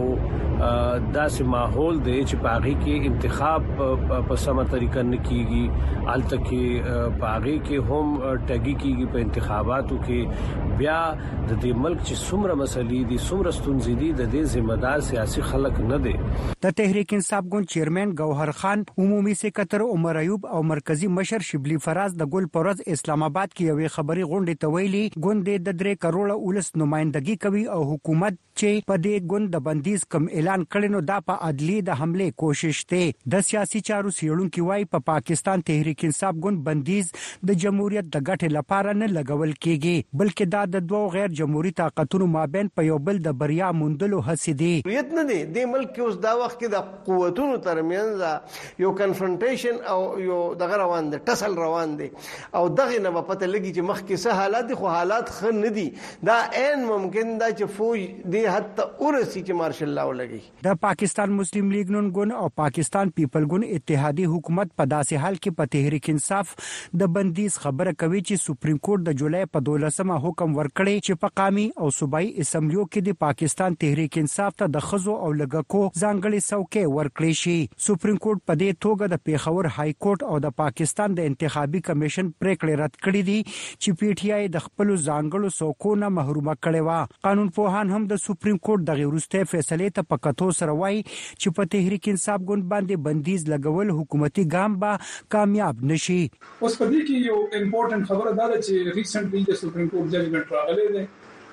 Speaker 7: داسې ماحول دی چې پاغي کې انتخاب په سمه طریقه نه کیږي الته کې پاغي کې هم ټګي کیږي په انتخاباتو کې بیا د دې ملک چې څومره مسلې دي څومره ستونزې دي د دې ذمہ دار سیاسي خلک نه دي
Speaker 3: د تحریک انصاف ګوند چیرمن گوهر خان عمومي سکرټر عمر ایوب او مرکزی مشر شبلی فراز د ګل پرز اسلام آباد کې یو خبري غونډه ته ویلي ګوند د درې کروڑه ولس نمائندګي کوي او حکومت چې په دې ګوند د بندیز کم اعلان کړي نو دا په عدلی د حمله کوشش ته د سیاسي چارو سیړونکو وايي په پاکستان تحریک انصاف ګوند بندیز د جمهوریت د ګټې لپاره نه لګول کیږي بلکې دا د دوه غیر جمهوریت طاقتونو مابین په یو بل د بریا موندلو هڅې دي
Speaker 9: ریت نه دي د ملک کې اوس دا وخت کې د قوتونو ترمنځ یو کنفرنټیشن او یو دغه روان دي ټسل روان دي او دغه نه پته لګي چې مخکې څه حالات دي خو حالات ښه نه دي دا عین ممکن دا چې فوج دی حتی ورسي چې مارشل لا ولګي
Speaker 3: د پاکستان مسلم لیگ نون ګوند او پاکستان پیپل ګوند اتحادی حکومت په داسې حال کې په تحریک انصاف د بندیز خبره کوي چې سپریم کورټ د جولای په دولسمه حکم ورکړي چې په قامي او صوبایي اسمبلیو کې د پاکستان تحریک انصاف ته د خزو او لګکو ځانګړي څوکۍ ورکړي شي سپریم کورټ په دې توګه د پیښور های کورټ او د پاکستان د انتخابي کمیشن پریکړې رد کړې دي چې پی ټی آی د خپل ځانګړو څوکو نه محرومه کړي و قانون پوهان هم د سپریم کورټ د غیرسته فیصلې ته پکاتو سره وایي چې په تحریک انصاف ګوند باندې بندیز لګول حکومتي ګام به کامیاب نشي
Speaker 10: اوس په دې کې یو امپورټنت خبره ده چې ریسنټلی د سپریم کورټ ججمنټ راغلی دی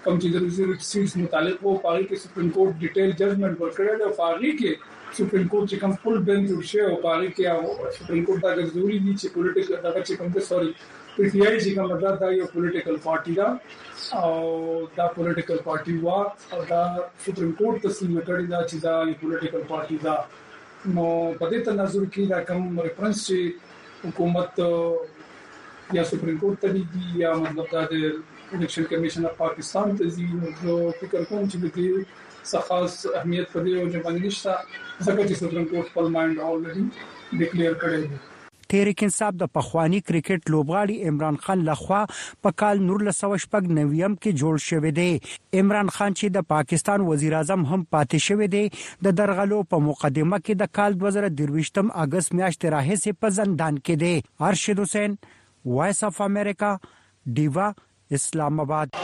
Speaker 8: کوم چې د ریزرویشن سیټس متعلق وو پاره کې سپریم کورټ ډیټیل ججمنټ ورکړی او پاره کې سپریم کورټ چې کوم فل بنچ ورشه او پاره کې سپریم کورټ دا ضروري دي چې پولیټیکل دا چې کوم څه سوري پی ټی آی چې کوم دا د یو پولیټیکل پارټي دا او دا پولیټیکل پارټي وا او دا سپریم کورټ تسلیم کړی دا چې دا یو پولیټیکل پارټي دا نو په دې تناظر کې دا کوم ریفرنس چې حکومت یا سپریم کورټ ته دی یا مطلب دا د الیکشن کمیشن اف پاکستان ته دی نو فکر کوم چې د دې خاص اهمیت په دې او باندې نشته ځکه چې سپریم کورټ خپل مایند اولریډي ډیکلیئر کړی دی.
Speaker 3: تحریک انصاف د پخوانی کرکټ لوبغاړي عمران خان لخوا په کال نور لسو شپږ نویم کې جوړ شوی دی. عمران خان چې د پاکستان وزیر اعظم هم پاتې شوی دی د درغلو په مقدمه کې د کال دو هزار درویشتم اگست میاشتې راهیسې په زندان کې دی. ارشد حسین، وایس اف امریکا، ډیوا، اسلام آباد.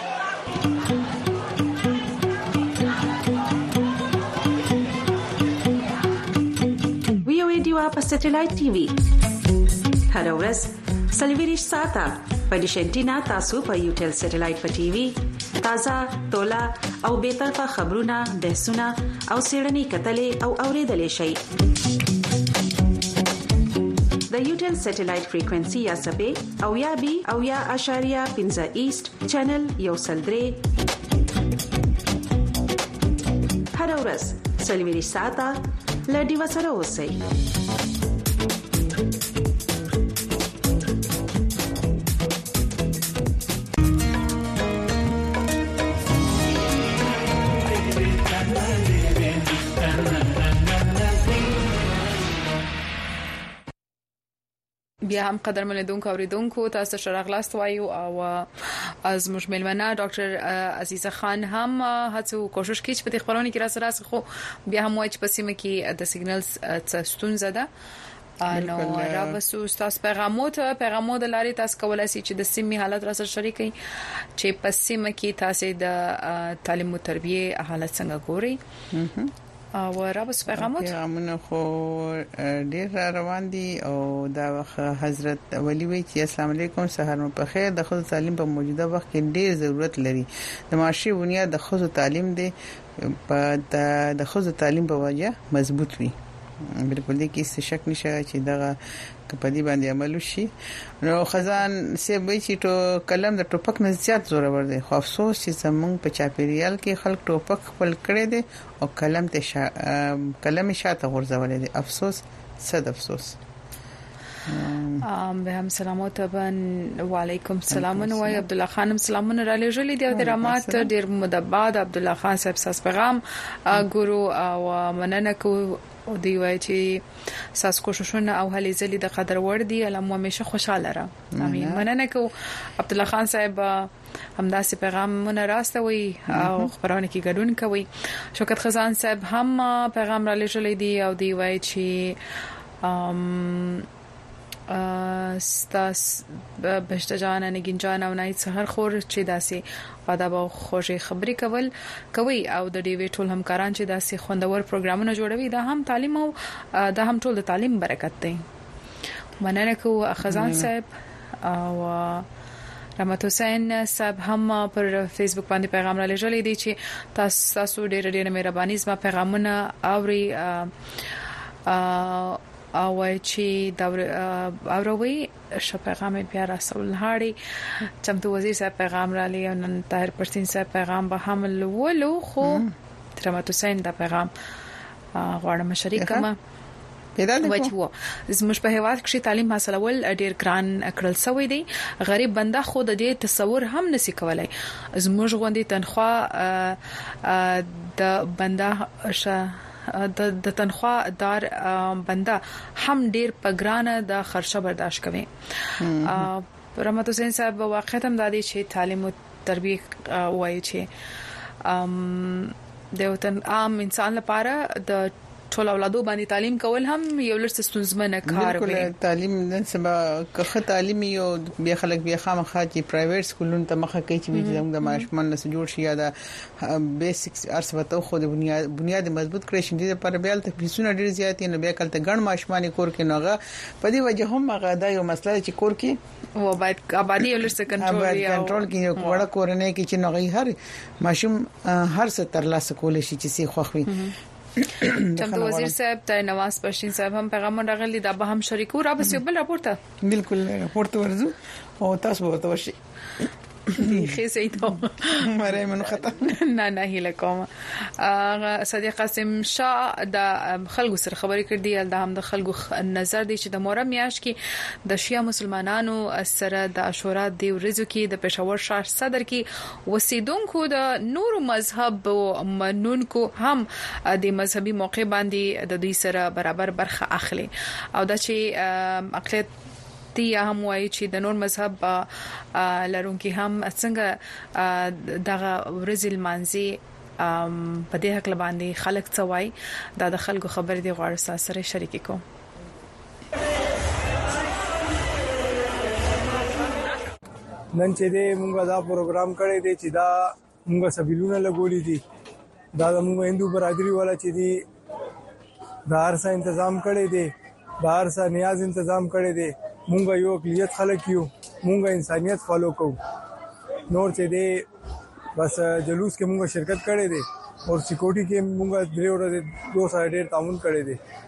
Speaker 12: وی او ډیوا په سټلایټ ټي وي هر ورځ سلویریش ساته په ډیشنټینا تاسو په یوټل سټلایټ په ټي وي تازه تولا او به طرفه خبرونه بحثونه او سیړنی کتلې او اوریدلې شي. د یوټل سټلایټ فریکوئنسي یا سبې او یا بي او یا اشاریه پنځه ایست چینل یو سلدري هر ورځ سلویریش ساته لډي وسره اوسئ.
Speaker 5: بیا هم قدر مندونکو اوریدونکو تاسو شرغلاست وایو او از مشملمنه ډاکټر عزیزه خان هم هڅو کوشش کوي چې په خبرونه کې را سره خو بیا هم وایي چې په سیمه کې د سیګنلز څستون زده نو را وسو تاسو پیغامات پیغامات لاري تاسو کولای شئ چې د سیمې حالت را سره شریکئ چې په سیمه کې تاسو د تعلیم او تربیه حالت څنګه ګوري او رابس پیغامات
Speaker 6: پیغامونه خو ډیر روان دي او دا حضرت ولی وی چې السلام علیکم سحر مو په خیر. د خود تعلیم په موجوده وخت کې ډیر ضرورت لري. د معاشي بنیاد د خود تعلیم دی په د خود تعلیم په وجه مضبوط وي. بالکل دې کې څه شک نشته چې دغه کپدی باندې عمل وشي. نو خزان سی به چې ټو کلم د ټوپک نه زیات زور ور دي. خو افسوس چې زمونږ په چاپیریال کې خلک ټوپک خپل کړي دي او کلم ته شا... کلم شاته غورځولې دي. افسوس صد افسوس.
Speaker 5: ام به هم سلامات بن وعلیکم السلام نو عبد الله خانم سلامونه را لېږلې دی د رحمت ډیر مدباد عبد الله خان صاحب ساس پیغام ګورو او مننه کو او دی وای چې ساس کوششونه او هلي زلي د قدر ور دي علم همیشه خوشاله را. امين مننه کو عبد الله خان صاحب همداسې پیغام مونږ راستوي او خبرونه کې ګډون کوي. شوکت خزان صاحب هم پیغام را لېږلې دی او دی وای چې ام استاس بهشته جان نگین جان او نایت سحر خور چې داسې ادب او خوشي خبري کول کوي او د ډیوی ټول همکاران چې داسې خوندور پروګرامونه جوړوي دا هم تعلیم او دا هم ټول د تعلیم برکت دی. مننه کو خزان صاحب او رحمت حسین صاحب هم پر فیسبوک باندې پیغام را لېږلی دی چې تاسو تاسو ډېر ډېر مهرباني زما پیغامونه اوري او چې دا اوروي ش پیغام بیا رسول هاري چمتو وزیر صاحب پیغام را لې نن طاهر پرسین صاحب پیغام به حمل ولو خو رحمت حسین دا پیغام غواړم شریک ما پیدا دی وو زموږ په هیواد کې تعلیم حاصلول ډیر ګران کړل سوی دی. غریب بنده خو د دې تصور هم نسی کولای. زموږ غوندي تنخواه د بنده ش د د تنخواه دار بنده هم ډیر پګرانه د خرچه برداشت کوي. رحمت حسین صاحب واقعا هم د دې چې تعلیم او تربیه وایي چې د وطن عام انسان لپاره د ټول اولادو باندې تعلیم کول هم یو لږ ستونزمنه کار
Speaker 6: وي. بالکل تعلیم نن سبا که تعلیم یو بیا خلک بیا خامخا چې پرایویټ سکولونو ته مخه کوي چې موږ د ماشومان له جوړ شي یا د بیسیکس ارسبته خو د بنیاد بنیاد مضبوط کړی شي د پر بیا ته فیسونه ډیر زیات نه بیا کله ګڼ ماشومان کور کې نوغه په دې وجه هم هغه دا یو مسله چې کور کې
Speaker 5: و باید آبادی یو لږ کنټرول یا
Speaker 6: کنټرول کې یو وړه کورنۍ کې چې نوغه هر ماشوم هر څه تر لاسه کول شي چې سي خوخوي.
Speaker 5: چمتو وزیر صاحب ته نواز پښتین صاحب هم پیغام راغلی دا به هم شریکو را بس یو بل راپورته
Speaker 6: بالکل راپورته ورزو او تاسو ورته وشي
Speaker 5: خې سيته
Speaker 6: مره منو خطا
Speaker 5: نه نه هله کوم صدیق قاسم شاه د خلکو سره خبرې کړې د هم د خلکو نظر دی چې د محرم میاشت کې د شیعه مسلمانانو سره د عاشورا دی ورځو کې د پېښور شهر صدر کې وسیدونکو د نور مذهب منونکو هم د مذهبي موقع باندې د دوی سره برابر برخه اخلي او د چې اقلیت یا هم وایي چې د نور مذهب لرونکي هم څنګه دغه ورځ المانزي په دې حق باندې خلک څوای دا د خلکو خبر دی غواړم سره شریک کوم.
Speaker 10: نن چې دې موږ دا پروګرام کړی دی چې دا موږ سبیلونه لګولې دي دا موږ هندو برادری والا چې دي دا هر څه تنظیم کړی دی دا هر څه نیاز تنظیم کړی دی مونږ یو اقلیت خلک یو مونږ انسانيت فالو کوو نور چې دی بس جلوس کې مونږ شرکت کړې دي او سکیورټي کې مونږ درې ورځې دوه سره ډېر تعاون کړی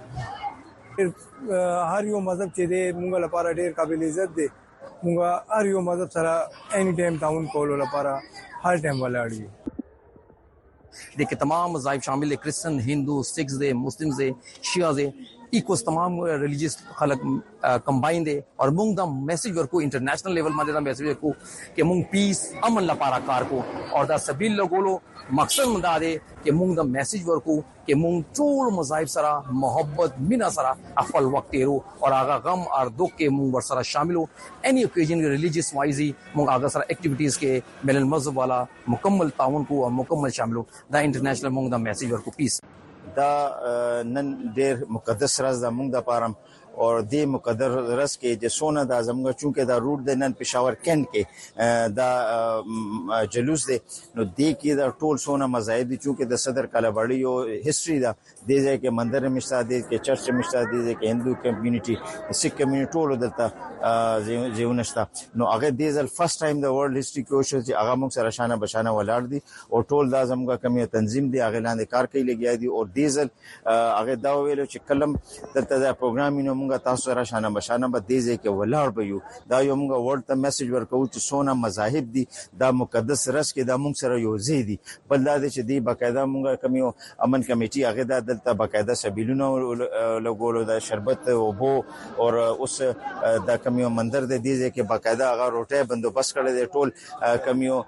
Speaker 10: دی. هر یو مذهب چې دی مونږ لپاره ډېر قابل عزت دی مونږ هر یو مذهب سره اني ټایم تعاون کولو لپاره هر ټایم ولاړ یو.
Speaker 11: देखिए तमाम मज़ाहिब शामिल है क्रिश्चियन हिंदू सिख्स दे मुस्लिम्स दे शिया दे इक्वस तमाम रिलीजियस खलक कंबाइन दे और मूंग दा मैसेज वर्को इंटरनेशनल लेवल माने दा मैसेज वर्को कि मूंग पीस अमन ला पारा कार को और दा सबील लगोलो मकसद मंदा दे कि मूंग दा मैसेज वर्को कि मूंग टोल मज़ाहिब सरा मोहब्बत मिना सरा अफल वक्त रो और आगा गम और दुख के मूंग वर सरा शामिल हो एनी ओकेजन रिलीजियस वाइजी मूंग आगा सरा एक्टिविटीज के मिलन मजहब वाला मुकम्मल ताउन को और मुकम्मल शामिल हो दा इंटरनेशनल मूंग दा मैसेज वर्को पीस
Speaker 14: دا نن ډېر مقدس ورځ ده موږ د پاره और د مقدر رس کې د سونه د زمغه چونکه دا روټ د نن پېښور کېند کې دا جلوس دی نو د کې دا ټول سونه مذاهب دي چونکه د صدر کاله وړي او هیستوري دا د ځای کې مندر مشتا دي کې چرچ مشتا دي کې هندو کمیونټي سکھ کمیونټي ټول دلته ژوندشتا نو هغه د ځل فرست ټایم د ورلد هیستوري کې شو چې هغه موږ سره شانه بشانه ولاړ دي او ټول دا زمغه کمی تنظیم دي هغه لاندې کار کوي لګیا دي او د ځل هغه دا ویلو چې کلم دلته دا پروګرامینګ موږ تاسو سره شانه بشانه به د ځای کې ولاړ بيو دا یو موږ ورډ ته میسج ورکو چې سونه مذاهب دي دا مقدس رس کې دا موږ سره یو ځای دي بل دا چې دی باقاعده موږ کمیو امن کمیټي هغه دا دلته باقاعده سبیلونه لګولو دا شربت او بو او اوس دا کمیو مندر د دې ځای کې باقاعده هغه روټه بندوبست کړی دی ټول کمیو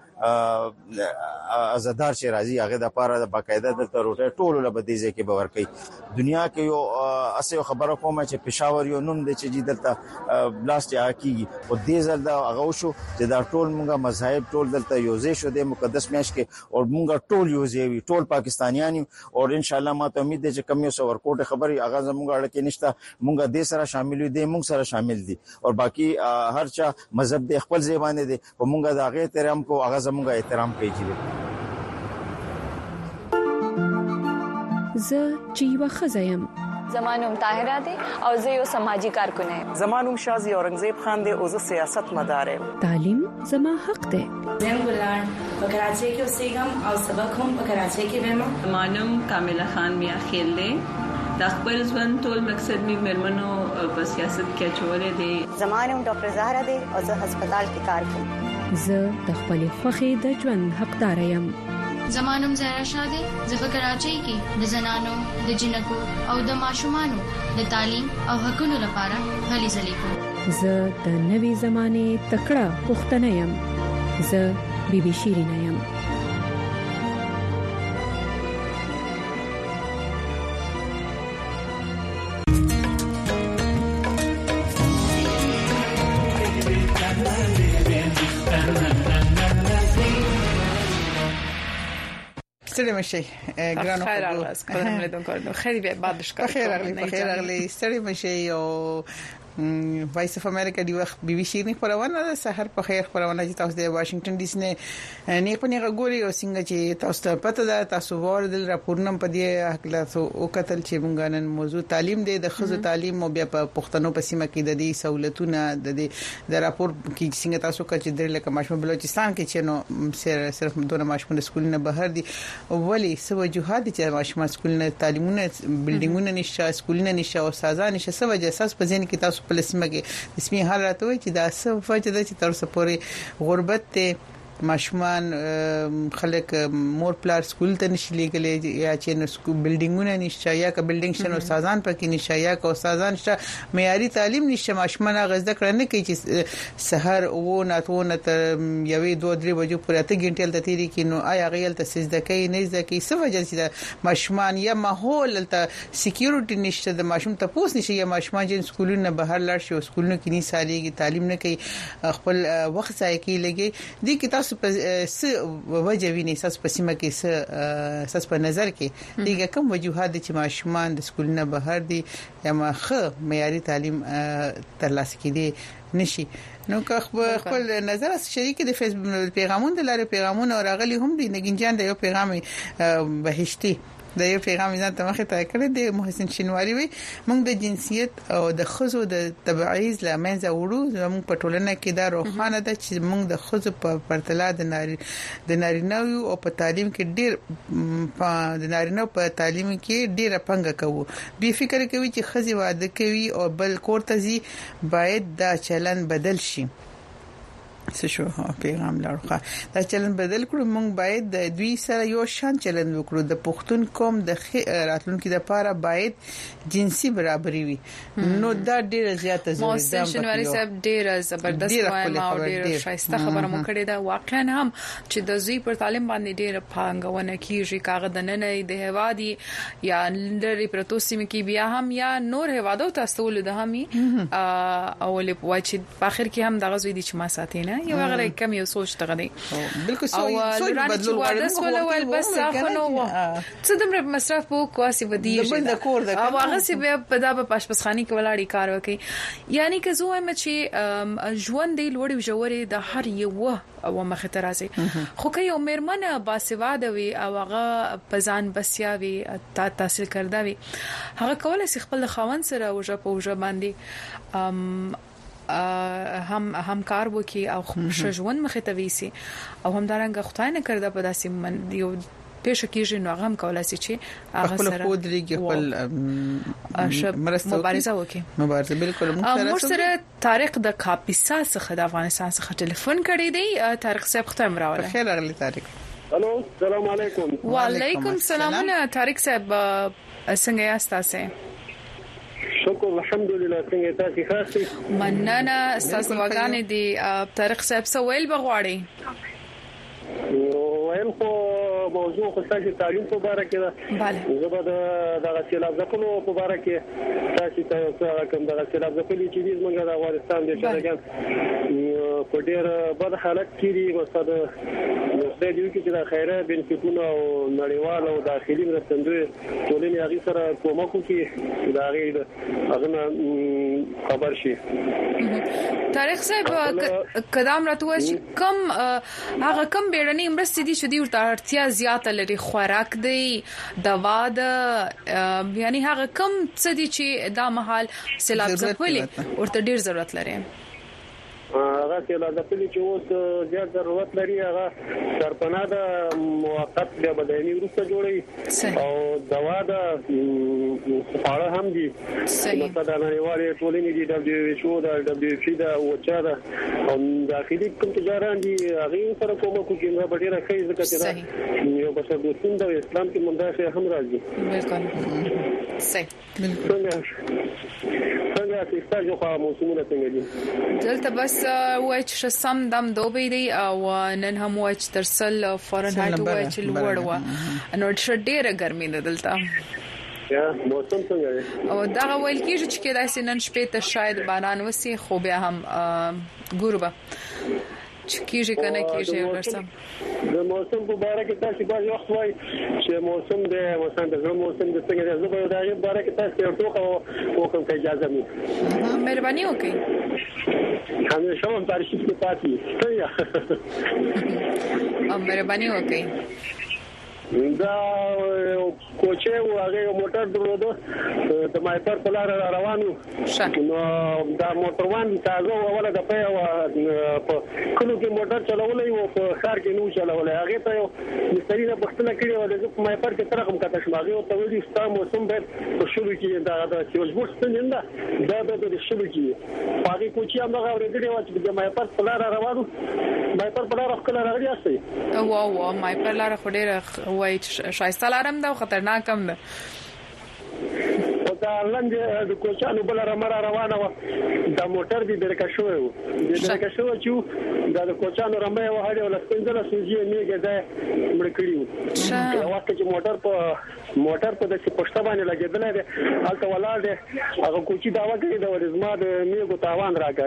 Speaker 14: ازادار چې راځي هغه د پاره د باقاعده د روټه ټولو له بدیزه کې باور کوي دنیا کې یو اسه خبره کومه چې پېښور یو نوم د چې دلته بلاست کیږي او دې ځل دا هغه شو چې دا ټول مونږه مذاهب ټول دلته یوځای شو د مقدس میاش کې او مونږه ټول یوځای وي ټول پاکستانیان او ان شاء الله ما ته امید ده چې کم یو څور کوټه خبري هغه زمونږه اړه کې نشته مونږه دې سره شامل دي مونږ سره شامل دي او باقي هر چا مذهب د خپل ځبانه دي او مونږه دا غي احترام کو هغه زمونږه احترام کوي
Speaker 15: زه چې یو خزایم
Speaker 19: زمانوم طاهره دي او زه یو سماجی کارکون یم
Speaker 16: زمانوم شازي اورنګزیب خان دی او زه سیاست مدار یم
Speaker 15: تعلیم زما حق دی
Speaker 26: زم ګلان په کراچۍ کې اوسېږم او سبق هم په کراچۍ کې وایم
Speaker 27: زمانوم کامله خان میا خیل دی د خپل ژوند ټول مقصد می مرمنو په سیاست کې چولې دي
Speaker 28: زمانوم ډاکټر زهرا دی او زه هسپتال کې کار کوم
Speaker 15: زه د خپل خوخي د ژوند حقدار یم
Speaker 29: زمانوم زهرا شاده زه په کراچۍ کې د زنانو د جنکو او د ماشومانو د تعلیم او حقوقو لپاره هلي ځلې کوم
Speaker 15: زه د نوي زمانه تکړه پښتنه یم زه بیبي شیرینه یم
Speaker 6: ستړي مشي ګرانو
Speaker 5: خیر راغلاست قدر ملیدونکو خیلی به بعد شکر
Speaker 6: خیر راغلی خیر راغلی ستړي مشي او وایس اف امریکا دی وخت بي بي سي نه خبرونه ده سحر په خیر خبرونه چې تاسو د واشنگټن ډي سي نه نه په نه غوري او څنګه چې تاسو ته پته ده تاسو وردل راپورنم په دې حق لا او قتل چې مونږ نن موضوع تعلیم دی د خزو تعلیم او بیا په پښتنو په سیمه کې د دې سہولتونه د دې د راپور کې څنګه تاسو کې چې درې لکه ماشوم بلوچستان کې چې نو صرف دوه ماشوم سکول نه بهر دي ولی سو وجوهات چې ماشوم سکول نه تعلیمونه بلډینګونه نشه سکولونه نشه او سازان نشه سو وجه اساس په ځین کې تاسو په لسمه کې د سپین حالت وي چې دا څه فائدہ ده چې تر څو پورې غربت ته ماشومان خلک مور پلار سکول ته نشي لګلې یا چې نو سکول بلډینګونه نشه یا که بلډینګ شنو سازان پکې نشه یا که سازان شته معیاري تعلیم نشه ماشومان غزده کړه نه کوي چې سحر او ناتونه ته یوې دوه درې بجو پورې ته ګنټل ته تیری کې نو آیا غیل ته سجده کوي نه زده کوي څه وجه چې ماشومان یا ماحول ته سکیورټي نشته د ماشوم ته پوس نشي یا ماشومان چې سکولونه بهر لاړ شي سکولونو کې نه ساليږي تعلیم نه کوي خپل وخت ځای کوي لګي دي کې تاسو په وجه ویني اساس په سیمه کې س اساس په نظر کې دیګه کوم وجوهات چې ماشومان د سکولونو بهر دي یا مخه معیاري تعلیم ترلاسه کړي نشي نو که خپل نظر شریک د فیسبوک پیغامونو د لارې پیغامونه راغلي هم دي نګینجان د یو پیغام بهشتي د یو پیغام ځان ته مخه ته کړی د محسن شینواری وي موږ د جنسیت او د خزو د تبعیض لامنځه وړو زموږ په ټولنه کې دا روښانه ده چې موږ د خزو په پرتله د ناري د نارینه او په تعلیم کې ډیر د نارینه په تعلیم کې ډیره پنګه کوو بي فکر کوي چې خزي واده کوي او بل کور ته ځي باید دا چلن بدل شي څه شو پیغام لاړه دا چلن بدل کړو موږ باید د دوی سره یو شان چلن وکړو د پښتون قوم د راتلونکو لپاره باید جنسي برابرۍ وي نو دا ډیره زیاته ضروري ده
Speaker 5: محسن شینواری صاحب ډیره زبردست وایم او ډیره شایسته خبره مو کړې ده واقعا هم چې د زوی پر تعلیم باندې ډیره پانګونه کیږي کاغذ نه نه د هوادي یا لري پروتوسیم کې بیا هم یا نور هوادو تاسو له ده همي او له واچ په اخر کې هم دغه زوی دي چې ما ساتینه یو هغه کم یو سوچ ته غدي
Speaker 6: بالکل سوچ بدلول
Speaker 5: غواړي بس اخنو څه دمر مصرف په کواسي ودی او هغه سی په دغه پاشپسخاني کې ولاړی کار وکي یعنی که زه وایم چې ژوند دی لوړ وجوري د هر یو او مخه ترازي خو که یو مرمنه باسواده وي او هغه پزان بسیاوي تا تحصیل کردا وي هغه کولای شي خپل خاوند سره وجه په وجه باندې هم همکار وکي او شجون مخه ته ویسي او هم دارنګ خدای نه کړدا په داسې من یو پېښه کېږي نو هغه هم کولای شي چې هغه سره
Speaker 6: خپل خودريږي خپل
Speaker 5: مبارزه وکي
Speaker 6: مبارزه بالکل
Speaker 5: موږ سره طارق د کاپیسا څخه د افغانستان څخه ټلیفون کړی دی طارق صاحب ختم راوړل
Speaker 6: خیر اغلی طارق
Speaker 1: الو السلام علیکم
Speaker 5: وعلیکم السلام طارق صاحب څنګه یاست تاسو
Speaker 1: شکر الحمدلله څنګه تاسو ښه
Speaker 5: مننه تاسو وګانې دي طارق صاحب سوال بغواړي
Speaker 1: ویم خو موضوع خو تاسو تعلیم په اړه کې ده
Speaker 5: bale
Speaker 1: زه به د غسیلاب ځکلو په اړه کې تاسو ته کوم د غسیلاب ځکلې چې موږ د افغانستان د شرکت په ډېر بد حالت کې دي مستد د دې کې چې د خیره بنفیټونو او نړیوال او داخلي مرستندوی ټولنې هغه سره کومک کوي دا غي خبر شي
Speaker 5: طارق صاحب قدم راته چې کم هغه کم بیړنی مرستې دي چې دی ورته اړتیا زیاته لري خوراک دی دوا ده یعنی هغه کم څه دي چې دا محل سیلاب ځپلې ورته ډیر ضرورت لري
Speaker 1: هغه چې لا د پلی چې اوس زیات ضرورت لري هغه سرپناه د موقت د بدني ورسته جوړي او دوا د فعال هم دي مثلا نړیوالې ټولنې دي دبليو ایچ او د دبليو ایچ دا او چا دا او داخلي کوم تجاران دي هغه سره کومه کوي چې ډیره ښه ځکه چې یو بشر د سند او اسلام کې منداخه هم راځي
Speaker 5: بالکل صحیح
Speaker 1: بالکل څنګه چې تاسو خو موسمونه څنګه دي
Speaker 5: دلته بس وای چې سم دم دوبې دی او نن هم وای چې ترسل فارنهایت وای چې لوړ و نو ډېره ګرمي ده دلته
Speaker 1: یا موسم څنګه
Speaker 5: او دا ویل کېږي چې کدا سي نن شپې ته شاید باران وسی خو بیا هم ګوربه کیږي کنه کیږي ورسم
Speaker 1: د موسم په اړه کې تاسو باید وخت وای چې موسم د مثلا د موسم د څنګه د زبر د اړه کې تاسو یو ټوکه او کوم اجازه مو
Speaker 5: مهرباني وکړئ
Speaker 1: همیشه هم تاریخ کې پاتې
Speaker 5: او مهرباني وکړئ
Speaker 1: دا کوچه او هغه موټر درلوده د مایپر په لار روانو نو دا موټروان تازه اوله د په کلو کې موټر چلولې او په ښار کې نو چلولې هغه ته یو مستری د بختنه کړی و د مایپر کې ترقم کته شماغي او ته ویل ستا موسم به په شروع کې دا د سیوزبوټ څنګه دا د شروع کې هغه کوچه هم هغه ورګړي و چې د مایپر په لار روانو مایپر په لار خپل راغلی اسي
Speaker 5: او او مایپر لار خډيره وای شایسته لارم دا خطرناک هم ده
Speaker 1: دا لاندې د کوچانو بل رمره روانه و دا موټر دی درکه شوی و د درکه شوی چې دا د کوچانو رمه و هډه ول سپینځله سوجي میګه ده مړ کړیو دا وخت چې موټر په موټر په داسې پښته باندې لګیدل دی البته ولاړ دی هغه کوچی دا وکړي د ورزما د میګو تاوان راکړ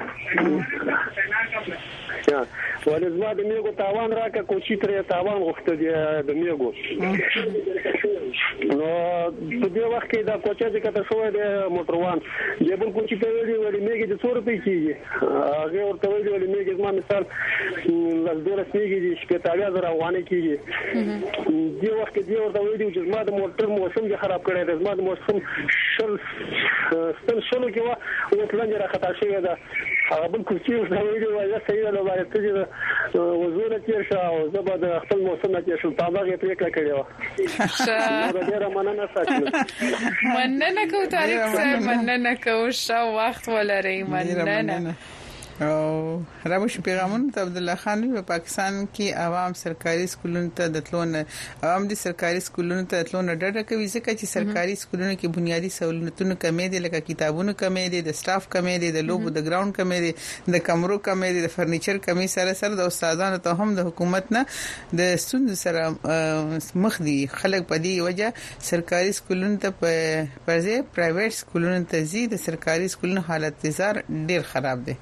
Speaker 1: یا ولزما د میګو تاوان راکړ کوچی تر تاوان غوښته دی د میګو نو په دې وخت کې دا کوچه چې کته شوی دی موټروان جبل کوچی ته ویلي ولی میګي د څو روپۍ کیږي هغه ورته ویلي ولی میګي زما مثال لاس دورس میګي د شپږ زره افغانۍ کیږي دې وخت کې ورته ویلي چې زما د موټر موسم یې خراب کړی دی زما د موسم شل ستل شلو کې و او تلنګ راخطا شوی دی هغه بل کوچی ورته ویلي و یا صحیح له باندې ته وزوره تیر شو او زبر د خپل موسم کې شل تابغه پریکړه کړې و ډیره مننه ساتم
Speaker 5: مننه کو طارق صاحب مننه کو شو وخت ولري مننه
Speaker 6: او رامش پیغامون ته عبد الله خان په پاکستان کې عوام سرکاري سکولونو ته د تلون عوام دي سرکاري سکولونو ته تلون ډډه کوي ځکه چې سرکاري سکولونو کې بنیادی سہولتونه کمې دي لکه کتابونو کمې دي د سټاف کمې دي د لوبو د ګراوند کمې دي د کمرو کمې دي د فرنیچر کمې سره سره د استادانو ته هم د حکومت نه د ستوند سره مخ دي خلک په دې وجه سرکاري سکولونو ته په پرځه پرایویټ سکولونو ته زی د سرکاري سکولونو حالت زار ډیر خراب دي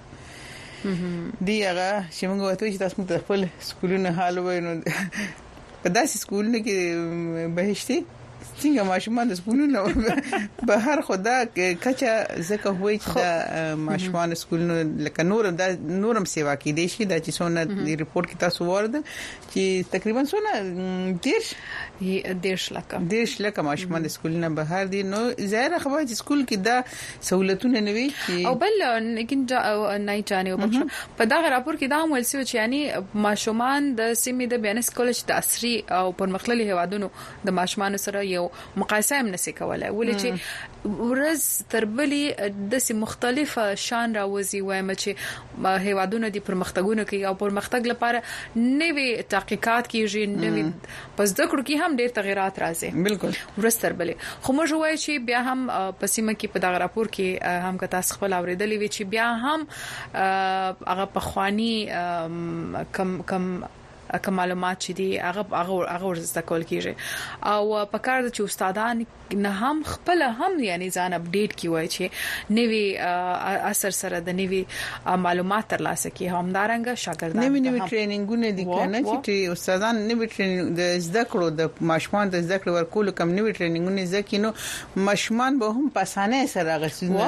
Speaker 6: دی هغه چې موږ وته چې تاسو ته خپل سکولونه حال وینو په داسې سکولونو کې بهشتي څنګه ماشومان د سکولونو به هر خدا کچا زکه وای چې د ماشومان سکولونو لکه نور د نورم سیوا کې دي شي د چې څونه د ریپورت کې تاسو ورده چې تقریبا څونه دیش
Speaker 5: دیش لکه
Speaker 6: دیش لکه ماشومان د سکولونو به هر دي نو ظاهر خبره چې سکول کې دا سہولتونه نه وي
Speaker 5: او بل لیکن نه چانه په دغه راپور کې دا هم ول چې یعنی ماشومان د سیمې د بیانس کالج د عصري او پرمختللي هوادونو د ماشومان سره یو مقایسه هم نسی کولای ولې چې ورځ تربلی د سي مختلفه شان راوځي وایم چې هوادونو د پرمختګونو کې او پرمختګ لپاره نوې تحقیقات کیږي نوې پس د کړو کې هم ډېر تغیرات راځي
Speaker 6: بالکل
Speaker 5: ورځ تربلی خو موږ وایو چې بیا هم پسیمه کې په دغه راپور کې هم که تاسو خپل اوریدلې وی چې بیا هم هغه په خواني کم کم کوم معلومات چې دي هغه هغه هغه ورزده کول کیږي او په کار د چې استادان نه هم خپل هم یعنی ځان اپډیټ کیوي چې نوی اثر سره د نوی معلومات ترلاسه کی همدارنګ شاګردان
Speaker 6: نوی نوی ټریننګونه دي کنه چې استادان نوی ټریننګ د زده کړو د ماشومان د زده کړو ورکول کم نوی ټریننګونه ځکه نو ماشومان به هم په اسانه سره غسونه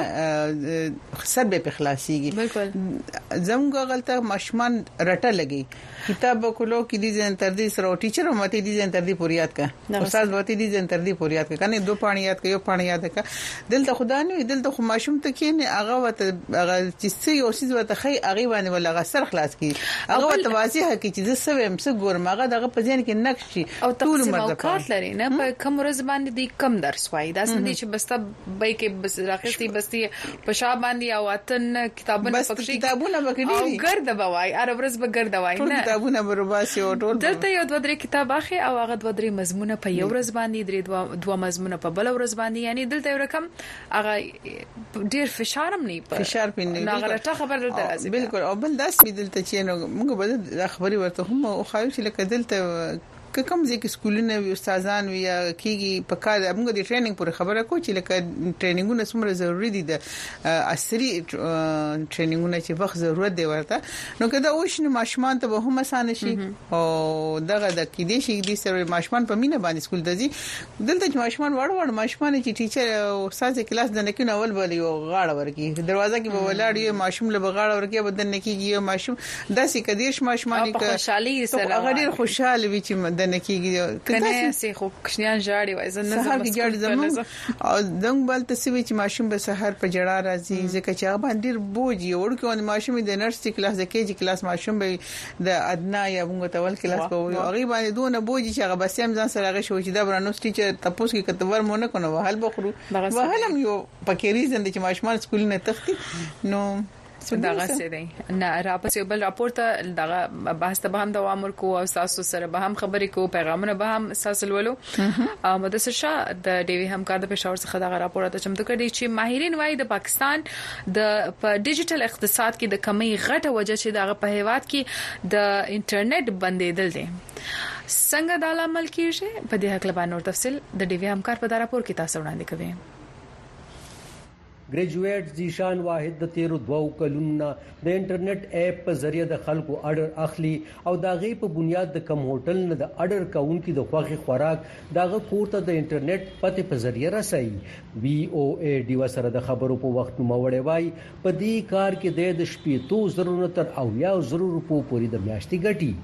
Speaker 6: سر به خلاصيږي
Speaker 5: بالکل
Speaker 6: زموږ غلطه ماشومان رټه لګي کتاب کولو کې دي ځن تر دې سره ټیچر ماته دي ځن تر دې پوریات کا استاد وته دي ځن تر دې پوریات کا کنه دو پانی یاد کوي پانی یاد کا دلته خدا نه دلته خو ماشوم ته کې نه هغه وته هغه چې څه یو څه وته خي هغه باندې ولا غسر خلاص کی هغه وته واضح کی چې زه سویم څه ګورم هغه دغه په ځین کې نقش شي
Speaker 5: او ټول موقعات لري نه په کوم ورځ باندې دي کم درس وای دا څه دي چې بس ته به کې بس راخستي بس ته په شاب باندې او اتن کتابونه
Speaker 6: پکې کتابونه پکې
Speaker 5: او ګرد بوای ار ورځ به ګرد وای
Speaker 6: نه کتابونه برباسي او ټول
Speaker 5: دلته یو دوه درې کتاب اخی او هغه دوه درې مضمونه په یو ورځ باندې درې دوه دوه مضمونه په بل ورځ باندې یعنی دلته یو رقم هغه ډیر فشارم نه په
Speaker 6: فشار پینې
Speaker 5: نه غلطه خبر دلته راځي
Speaker 6: بالکل او بل داس دلته چې نو موږ به خبري ورته هم او خایو چې لکه دلته کوم ځکه سکولونه وي استادان وي کیږي په کار موږ د ټریننګ پر خبره کو چې لکه ټریننګونه څومره ضروری دي د عصري ټریننګونه چې وخت ضرورت دی ورته نو کدا اوښنه ماشومان ته به هم اسانه شي او دغه د کېدې شي د سره ماشومان په مینه باندې سکول ته ځي دلته چې ماشومان وړ وړ ماشومان چې ټیچر او استاد کلاس د نکینه اول بل یو غاړه ورکی دروازه کې به ولاړ یو ماشوم له غاړه ورکی بدن نکیږي یو ماشوم داسې کدیش ماشومان
Speaker 5: په خوشحالي سره
Speaker 6: هغه ډیر خوشاله وي چې مدن نکیږي
Speaker 5: کنه سي خو کښنیان جاړي وای زنه
Speaker 6: سهار کې جاړي زمون او دنګ بل تسوي چې ماشوم به سحر په جړه راځي ځکه چې هغه باندې بوجي ورکو ماشوم د نرسي کلاس د کېجی کلاس ماشوم به د ادنا یا موږ ته ول کلاس کوي هغه باندې دونه بوجي چې هغه بس هم ځان سره هغه شو چې دا برانو ټیچر تاسو کې کتور مونږ نه کوو وهل بخرو وهلم یو پکې ریزن چې ماشومان سکول نه تختی نو
Speaker 5: دغه څه دی نه را پسې بل راپور ته دغه بحث ته به هم دوام ورکو او تاسو سره به هم خبرې کو پیغامونه به هم ساسلولو او مدثر شاه د ډیوی همکار د پېښور څخه دغه راپور ته چمتو کړي چې ماهرین وايي د پاکستان د په ډیجیټل اقتصاد کې د کمی غټه وجه چې دغه په هیواد کې د انټرنیټ بندیدل دي څنګه د عمل کیږي په دې حق له باندې تفصیل د ډیوی همکار په دا راپور کې تاسو وړاندې کوي
Speaker 4: ګریجویټ ذیشان واحد د تیرو دوو کلونو د انټرنیټ اپ په ذریعہ د خلکو اډر اخلي او دا غي په بنیاد د کم هوټل نه د اډر کاونکي د خوخي خوراک داغه کوړه د انټرنیټ پته په ذریعہ رسي وی او ای ډی وسره د خبرو په وخت موړې وای په دې کار کې د شپېتو زرو تر او یا زرو روپو پورې د میاشتې ګټي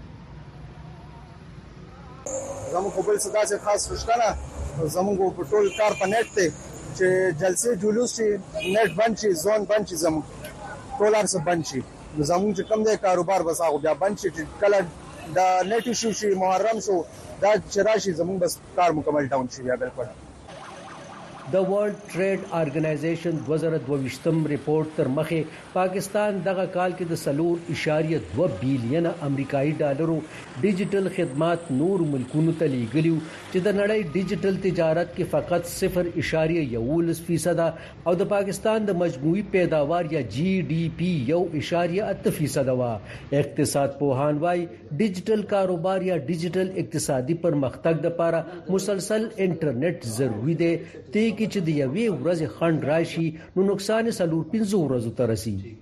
Speaker 13: زموږ په بل صدا سے خاص خوشاله زموږ په ټول کار په نت ته چې جلسه جلوس شي نت بند شي زون بند شي زموږ ټول ارسه بند شي زموږ چې کوم د کاروبار بس هغه بیا بند شي کله د نت شو شي محرم شو دا چرایشي زموږ بس کار مکمل ډاون شي بیا بالکل
Speaker 4: د ورلد ټریډ ارګنایزیشن دوه زره دوه ریپورت تر مخه پاکستان دغه کال کې د سلور اشاریه دوه بیلیون امریکایي ډالرو ډیجیټل خدمات نور ملکونو ته لیږلیو چې د نړۍ ډیجیټل تجارت کې فقط صفر اشاریه یولس فیصد او د پاکستان د مجموعي پیداوار یا جی ډی پی یو اشاریه اته فیصد وا اقتصاد پوهان وايي ډیجیټل کاروبار یا ډیجیټل اقتصادي پرمختګ لپاره مسلسل انټرنیټ ضروری دی ته کې چې د یوې ورځې خند راشي نو نقصان سلور پنځه ورځې ته رسیږي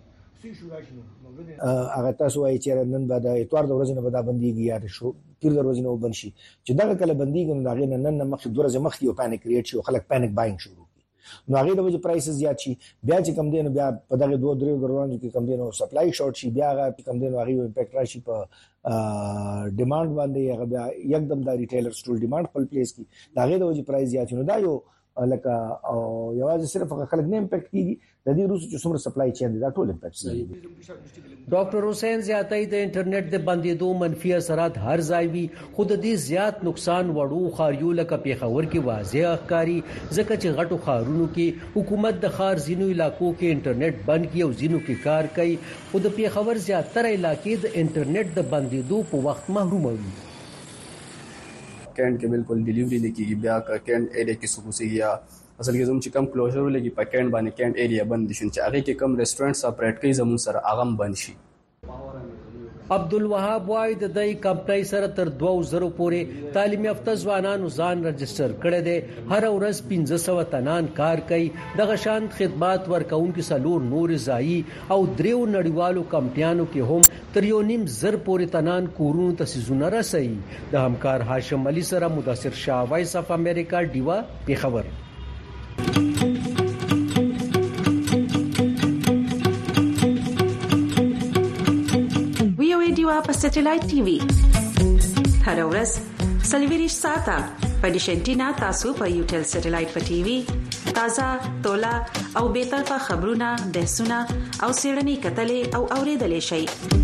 Speaker 18: هغه تاسو وايي چې نن به د اتوار د ورځې نه به دا بنديږي یا شو تیر د ورځې نه وبنشي چې دا کله بنديږي نو دا غي نن نه مخ د ورځې مخ یو پانیک کریټ شي خلک پانیک باینګ شروع کوي نو هغه د وجه پرایس زیات شي بیا چې کم دین بیا په دغه دوه درې ورځو کې کم دین او سپلای شورت شي بیا هغه کم دین هغه امپیکټ راشي په ډیماند باندې هغه بیا یکدم د ریټیلر سټول ډیماند خپل پلیس کی دا غي د وجه پرایس زیات نو دا یو لکه او یوازې صرف خلک نه امپیکټ کیږي د دې روس چې څومره سپلای چین دي دا ټول امپیکټ کوي
Speaker 4: ډاکټر حسین زیاتای د انټرنیټ د بندیدو منفي اثرات هر ځای وي خود دې زیات نقصان وړو خاریو لکه پیښور کې واضح ښکاری ځکه چې غټو خارونو کې حکومت د خار زینو علاقو کې انټرنیټ بند کړي او زینو کې کار کوي خود پیښور زیاتره علاقې د انټرنیټ د بندیدو په وخت محروم وي
Speaker 20: کینټ کې بالکل ډیلیوري نه کیږي بیا کینټ ایریا کې سکوسي یا اصل کې زموږ چې کم کلوزر ولګي په کینټ باندې کینټ ایریا بند شي چې هغه کې کم ریسټورانټ سپریټ کوي زموږ سره اغم بند شي
Speaker 4: عبدالوهاب وای د دای کمپنۍ سره تر دوه زره پورې تعلیم یافته ځوانانو ځان رجسټر کړي دي هر ورځ پنځه سوه تنان کار کوي دغه شان خدمات ورکوونکي سلور نور ځای او دریو نړیوالو کمپنیانو کې هم تر یو نیم زر پورې تنان کورونو ته سيزونه رسي د همکار هاشم علي سره مدثر شاه وایس اف امریکا دیوا پیښور
Speaker 12: په سټلایټ ټي وي هر ورځ سلویریش ساته په ډیشنټینا تاسو په یوټل سټلایټ په ټي وي تازه تولا او به طرفه خبرونه بحثونه او سیړنی کتلې او اوریدلې شي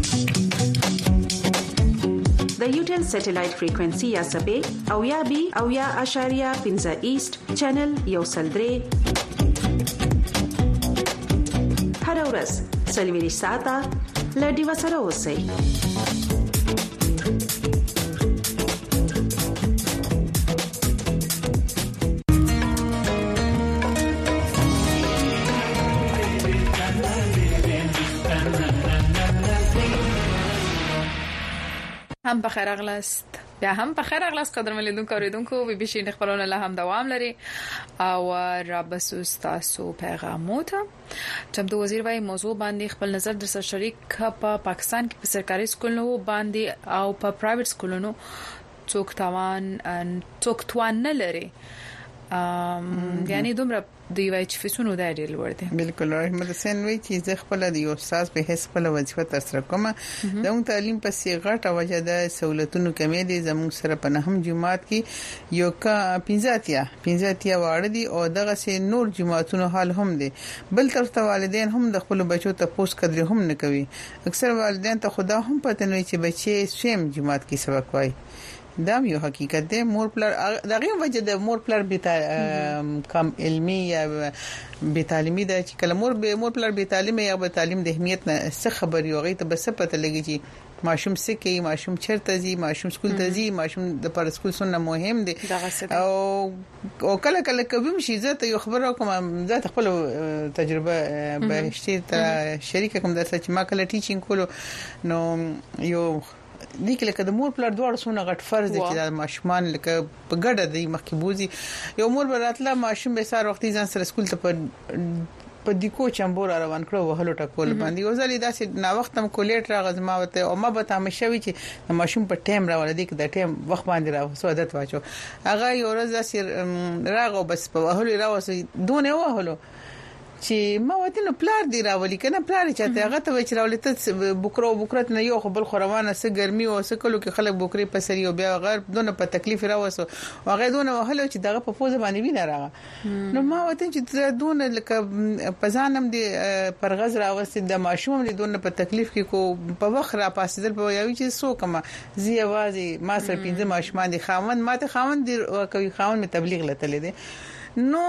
Speaker 12: د یوټل سټلایټ فریکوئنسي یا سبې او یا بي او یا اشاریه پنځه ایست چینل یو سلدري هر ورځ سلویریش ساته لډي وسره اوسئ
Speaker 5: هم بخیر اغلاست بیا هم په خیر اغلاس قدر ملیدونکو اوریدونکو بي بي سي خبرونه له هم دوام لري او را بسوس تاسو پیغامو ته چمتو وزیر وايي موضوع باندې خپل نظر در سره شریک په پا پاکستان کې په سرکاري سکولونو باندې او په پرایویټ سکولونو څوک توان څوک توان نه لري یعنی دومره دی وای چې فیسونو د ډیر لوړ دي.
Speaker 6: بالکل احمد حسین وی چې زه خپل د یو استاد په حساب خپل وظیفه تر سره کوم د اون تعلیم په سیغټه وجه د سہولتونو کمی دي زموږ سره په نهم جماعت کې یو کا پنځاتیا پنځاتیا واړه دي او دغه سي نور جماعتونو حال هم دي بل طرف ته والدین هم د خپل بچو ته پوس قدر هم نه کوي. اکثر والدین ته خدا هم پته نه چې بچي سیم جماعت کې سبق وای دا یو حقیقت دی. مور پلار دغه وجه د مور پلار به کم علمي یا به تعلیمي د چې کله مور به مور پلار به تعلیم یا به تعلیم د اهمیت نه څه خبر یو غي ته بس پته لګي چې ماشوم څه کوي ماشوم چیرته ځي ماشوم سکول ته ځي ماشوم د پر سکول سره مهم دي او او کله کله کوم شي زه ته یو خبر کوم زه خپل تجربه به شته ته شریک کوم درته چې ما کله ټیچینګ کولو نو یو دي کله د مور پلار دوه سونه غټ فرض دي چې د ماشومان لکه په ګډه د مخکبوزي یو مور براتله ماشوم به سار وختي ځان سره سکول ته په په دیکو چمبور روان کړو وهلو ټکول باندې یو ځلې داسې نا وخت هم کولیټ راغزما وته او ما به تاسو شوي چې ماشوم په ټیم راول دي د ټیم وخت باندې راو سو عادت واچو هغه یو ورځ داسې راغو بس په وهلو راوسي دونه وهلو چې ما وته نو پلار دی راولي کنه پلار چاته هغه ته چې راولي ته بوکرو بوکرت نه یو خپل خوروانه سه ګرمي او سه کلو کې خلک بوکري په سری او بیا غیر دونه په تکلیف راوسو هغه دونه وهلو چې دغه په فوز باندې ویني راغه نو ما وته چې دونه لکه پزانم دی پرغز راوستي د ماشوم دی دونه په تکلیف کې کو په وخت را پاسیدل په یوي چې سو کما زی اوازي ما سره پینځه ماشومان دي خاوند ماته خاوند دی کوي خاوند می تبلیغ لته دي نو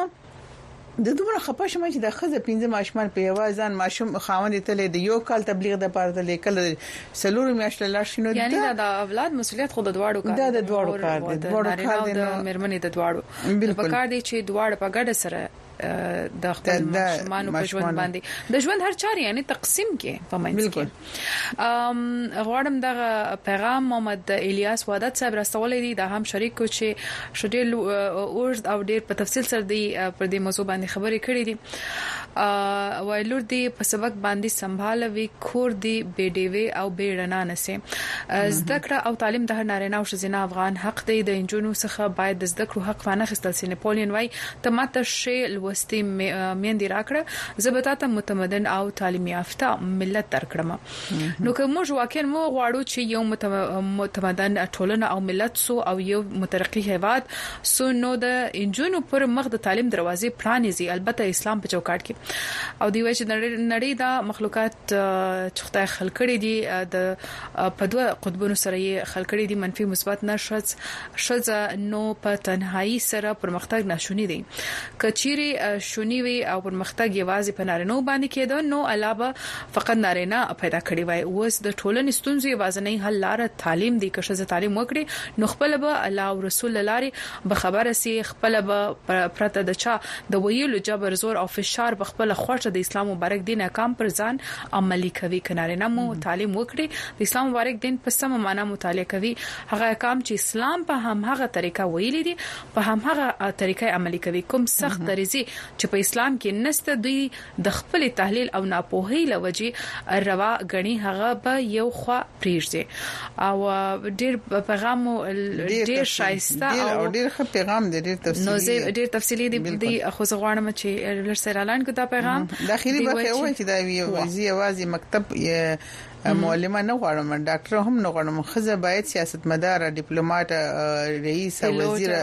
Speaker 6: د دومره خپه شمه چې د خزه پینځه ماشومان په یوازان ماشوم خاوند ته د یو کال تبلیغ د پاره د لیکل سلور میاشتې لا شنو
Speaker 5: یعنی دا اولاد مسولیت خود د دواړو کار
Speaker 6: دا د دواړو کار دی
Speaker 5: دواړو کار دی د مرمنې د دواړو په کار دی چې دواړو په ګډه سره د خپل ماشومان په ژوند باندې د ژوند هر چاري یعنی تقسیم کې په معنی کې ام غواړم د پیغام محمد الیاس وادت صاحب راستولې دي د هم شریک کو چې شډل او او ډیر په تفصیل سره دی پر دې موضوع باندې خبرې کړې دي وایلور دی په سبق باندې سمبالوي کور دی بیډیوي او بیرنا نسه زده کړه او تعلیم د هر نارینه او ښځینه افغان حق دی د انجونو څخه باید د زده کړو حق فانه خستل سي نپولین وای ته ماته شی وستي میندې راکړه زبتا ته متمدن او تعلیم یافته ملت درکړم نو کوم واکین مو غواړو چې یو متمدن ټولنه او ملت سو او یو مترقی هیواد سو نو د انجونو پر مخ د تعلیم دروازې پرانیزي البته اسلام په چوکاټ کې او دی وای چې نړۍ دا مخلوقات چخته خلکړي دي د په دوه قطبونو سره یې خلکړي دي منفي مثبت نشز شز نو په تنهایی سره پرمختګ نشونی دي کچيري شونی وي او پرمختګ یوازې په نارینه باندې کېده نو علاوه فقط نارینه پیدا کړی وای اوس د ټولنې ستونزې یوازې حل لار تعلیم دی که شزه تعلیم وکړي نو خپل به الله او رسول لاري به خبره سي خپل به پرته د چا د ویلو جبر زور او فشار په خپل خوښه د اسلام مبارک دین احکام پر ځان عملی کوي کنارینه مو تعلیم وکړي د اسلام مبارک دین په سم معنا مطالعه کوي هغه احکام چې اسلام په هم هغه طریقه ویلي دي په هم هغه طریقه عملی کوي کوم سخت درزي چې په اسلام کې نسته دوی د خپل تحلیل او ناپوهي لوجي روا غني هغه به یو خوا پریږدي او ډیر پیغام ډیر شایسته
Speaker 6: او ډیر ښه پیغام دی ډیر تفصیلی
Speaker 5: نو ډیر تفصیلی دی خو زه غواړم چې لرسره اعلان کړه پیغام
Speaker 6: داخلي به وای چې دا وی وزي مکتب معلمه نه غواړم ډاکټر هم نه غواړم خزه باید سیاستمدار ډیپلوماټ رئیس وزیر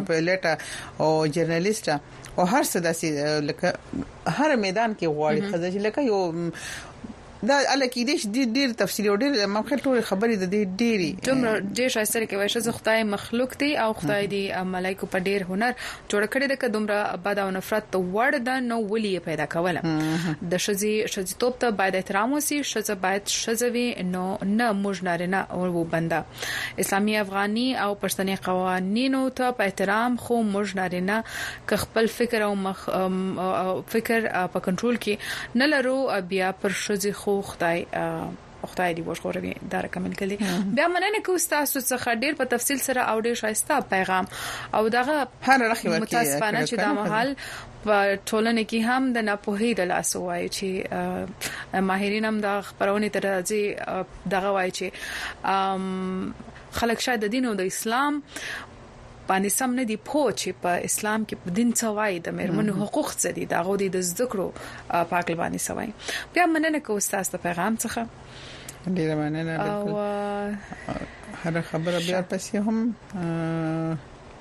Speaker 6: پایلټ او جرنالیست او هر څه داسې لکه هر میدان کې غواړي خزه چې لکه یو دا الکه دې ډېر تفصیلی او ډېر مخکې ټول خبرې د دې ډېری
Speaker 5: دومره ډېر شایسته کې وایي چې خدای مخلوق دی او خدای دی ملائکه په ډېر هنر جوړ کړی د دومره بد او نفرت ته وړ د نو ولي پیدا کوله د شذي شذي توپ ته باید احترام وسی شذ باید شذوي نو نه موږ نارینه او بنده اسلامي افغاني او پښتني قوانینو ته په احترام خو موږ نارینه ک خپل فکر او مخ فکر په کنټرول کې نه لرو بیا پر شذي خدای خدای دې وژغوري دا رقم کلی بیا مننه کو تاسو څخه ډیر په تفصیل سره او ډیر شایسته پیغام او دغه
Speaker 6: هر رخي ورکی
Speaker 5: متاسفانه چې دا محل په ټولنه کې هم د ناپوهۍ د لاس وایي چې ماهرین هم د خبرونه ترځي دغه وایي چې خلک شاید د دین او د اسلام باندې سم نه دی پوه چې په اسلام کې په دین څه وایي د مېرمنو حقوق څه دي دا غوډي د ذکرو پاکل باندې سوای بیا مننه کو تاسو ته پیغام څخه
Speaker 6: ډیر مننه او هر خبره بیا پسې هم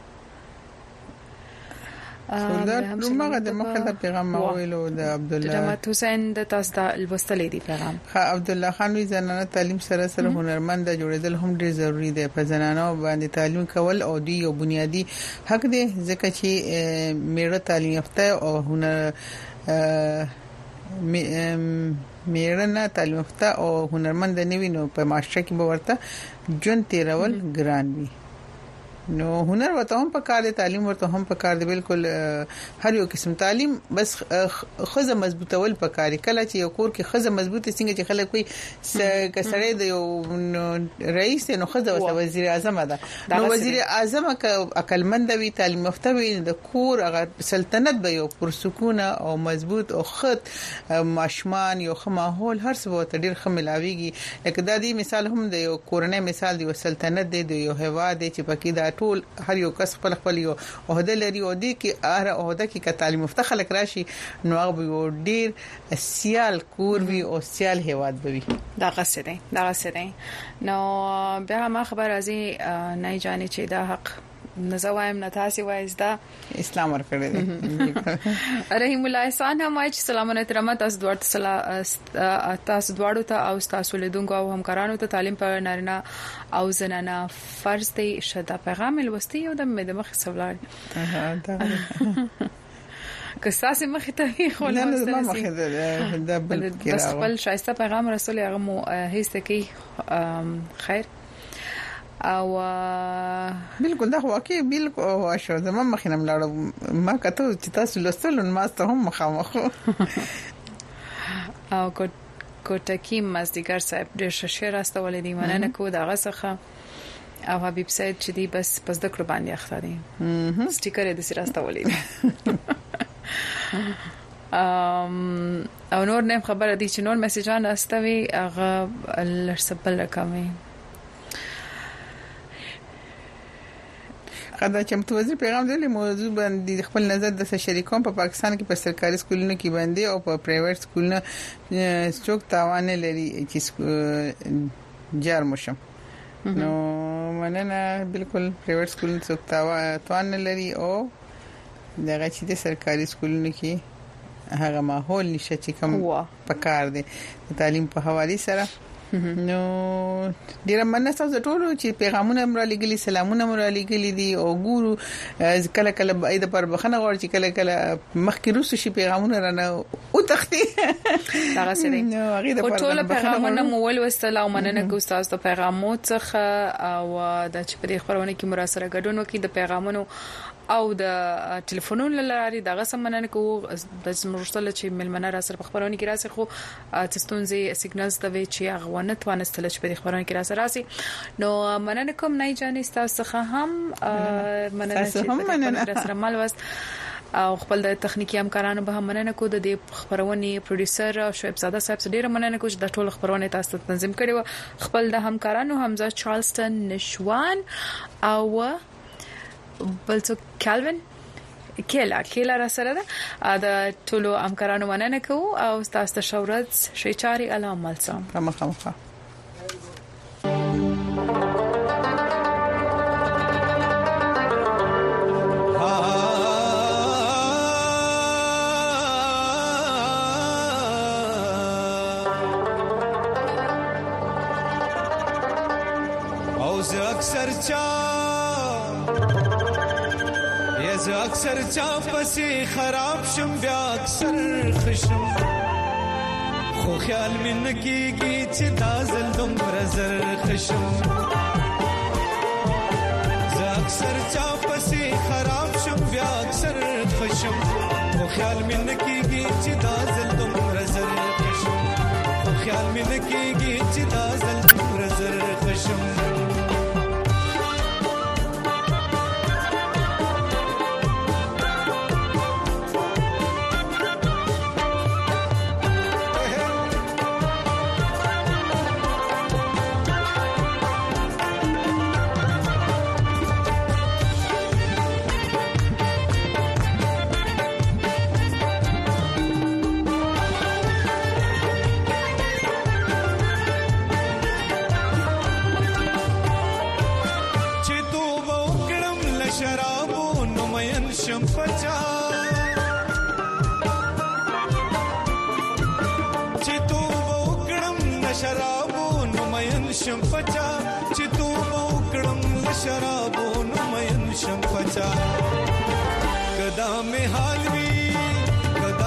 Speaker 6: سولدار رومغه د مخه د پیغام مویلو د عبد الله
Speaker 5: رحمت حسین د تاسو د الوستلې دی پیغام
Speaker 6: ها عبد الله خان وی زنانه تعلیم سره سره هنرمند جوړېدل هم ډیر ضروری دی په زنانو باندې تعلیم کول او دی یو بنیادی حق دی ځکه چې میړه تعلیم یافته او هنر میړه تعلیم یافته او هنرمند نه وینو په معاشره کې به ورته جون تیرول ګران وي نو هنر ورته هم په کار دي تعلیم ورته هم په کار دي بالکل هر یو قسم تعلیم بس خزه مضبوطول په کار کله چې یو کور کې خزه مضبوطه څنګه چې خلک وي کسړې د یو رئیس نو خزه وسه وزیر اعظم ده نو وزیر اعظم ک عقلمند وي تعلیم یافته وي د کور هغه سلطنت به یو پر سکونه او مضبوط او خط ماشمان یو خ ماحول هر څه وته ډیر خملاويږي لکه دا دی مثال هم د یو کورنۍ مثال دی سلطنت دی د یو هوا دی چې پکې دا ټول هر یو کس خپل خپل یو عہده لري او دي کې هر عہده کې ک تعلیم یافته خلک راشي نو هغه ډیر سیال کور وی او سیال هواد بوي
Speaker 5: دا قصده دا قصده نو بیا ما خبر ازي نه جاني چې دا حق نزوایم نتاسي وایز دا
Speaker 6: اسلام ورکړی دی
Speaker 5: رحیم الله احسان هم چې سلام علیکم تاسو دوړ تاسو دواړو ته او تاسو لیدونکو او همکارانو ته تعلیم په نارینه او زنانه فرض دی شدا پیغام الوستی او د مخ سوال کساسه مخ ته خو
Speaker 6: نه نه مخ ته د بل کې
Speaker 5: بس خپل شایسته پیغام رسول هغه مو هیڅ کی خیر او
Speaker 6: بالکل دا واقعي بالکل او شو زمما مخینم لاړو ما کته چې تاسو لستل ما ته هم مخامخ
Speaker 5: او کو کوټکی مزدګر صاحب ډېر ښه راستول دي مننه کو دا غسخه او حبيب سید چې دی بس پس د کړ باندې اخته دي سټیکر دې سره راستول دي ام او نور نه خبره دي چې نور میسجان استوي هغه لرسبل رقمي
Speaker 6: خدای چې متوازی پیغام دی موضوع باندې خپل نظر د شریکوم په پا پاکستان کې په سرکاري سکولونو کې باندې او په پرایویټ سکولونو څوک تاوان لري چې جار مشم نو مننه بالکل پرایویټ سکولونو څوک تاوان لري او دغه چې د سرکاري سکولونو کې هغه ماحول نشه چې کوم پکار دی تعلیم په حواله سره نو ډیر مننه تاسو ټول چې پیغامونه مر لګلی سلامونه مر لګلی دي او ګورو کله کله اېد پر بخنه غواړي چې کله کله مخکې روسو شي پیغامونه رانه او تختی
Speaker 5: دا غسرې نو هغه د ټول پیغامونه مول وسلام مننه کو تاسو ته پیغامو څخه او د چې په خبرونه کې مراسره غډونو کې د پیغامونو او د ټلیفونونو لاري دغه سمنه کو د مرشتل چې ملمنه را سره خبرونه کې راسي خو تستونځي سیګنالز د وی چې هغه ونه توانستل چې په خبرونه کې را سره راسي نو مننه کوم نه جانې تاسو څخه هم مننه چې په سره مال واست او خپل د تخنیکی همکارانو به هم مننه کو د خبرونه پروډوسر شعیب زاده صاحب ډیره مننه کو چې د ټول خبرونه تاسو تنظیم کړو خپل د همکارانو حمزه چارلستون نشوان او بلڅو کالوین کېلا کېلا را سره ده د ټولو همکارانو مننه کوو او تاسو ته شورت شي چاري علام ملسم
Speaker 6: مخامخه
Speaker 2: او زه اکثر چا زه اکثر چا پسې خراب شم بیا اکثر خشم خو خیال مې نکېږي چې دا ځل دومره زر خشم زه اکثر چا پسې خراب شم بیا اکثر خشم خو خیال مې نکېږي چې دا ځل دومره زر خشم خو خیال مين کېږي چې دا ځل دومره زر خشم شمپچا چې تو وکړم شرابو نو مې شمپچا کدا مې حال وی کدا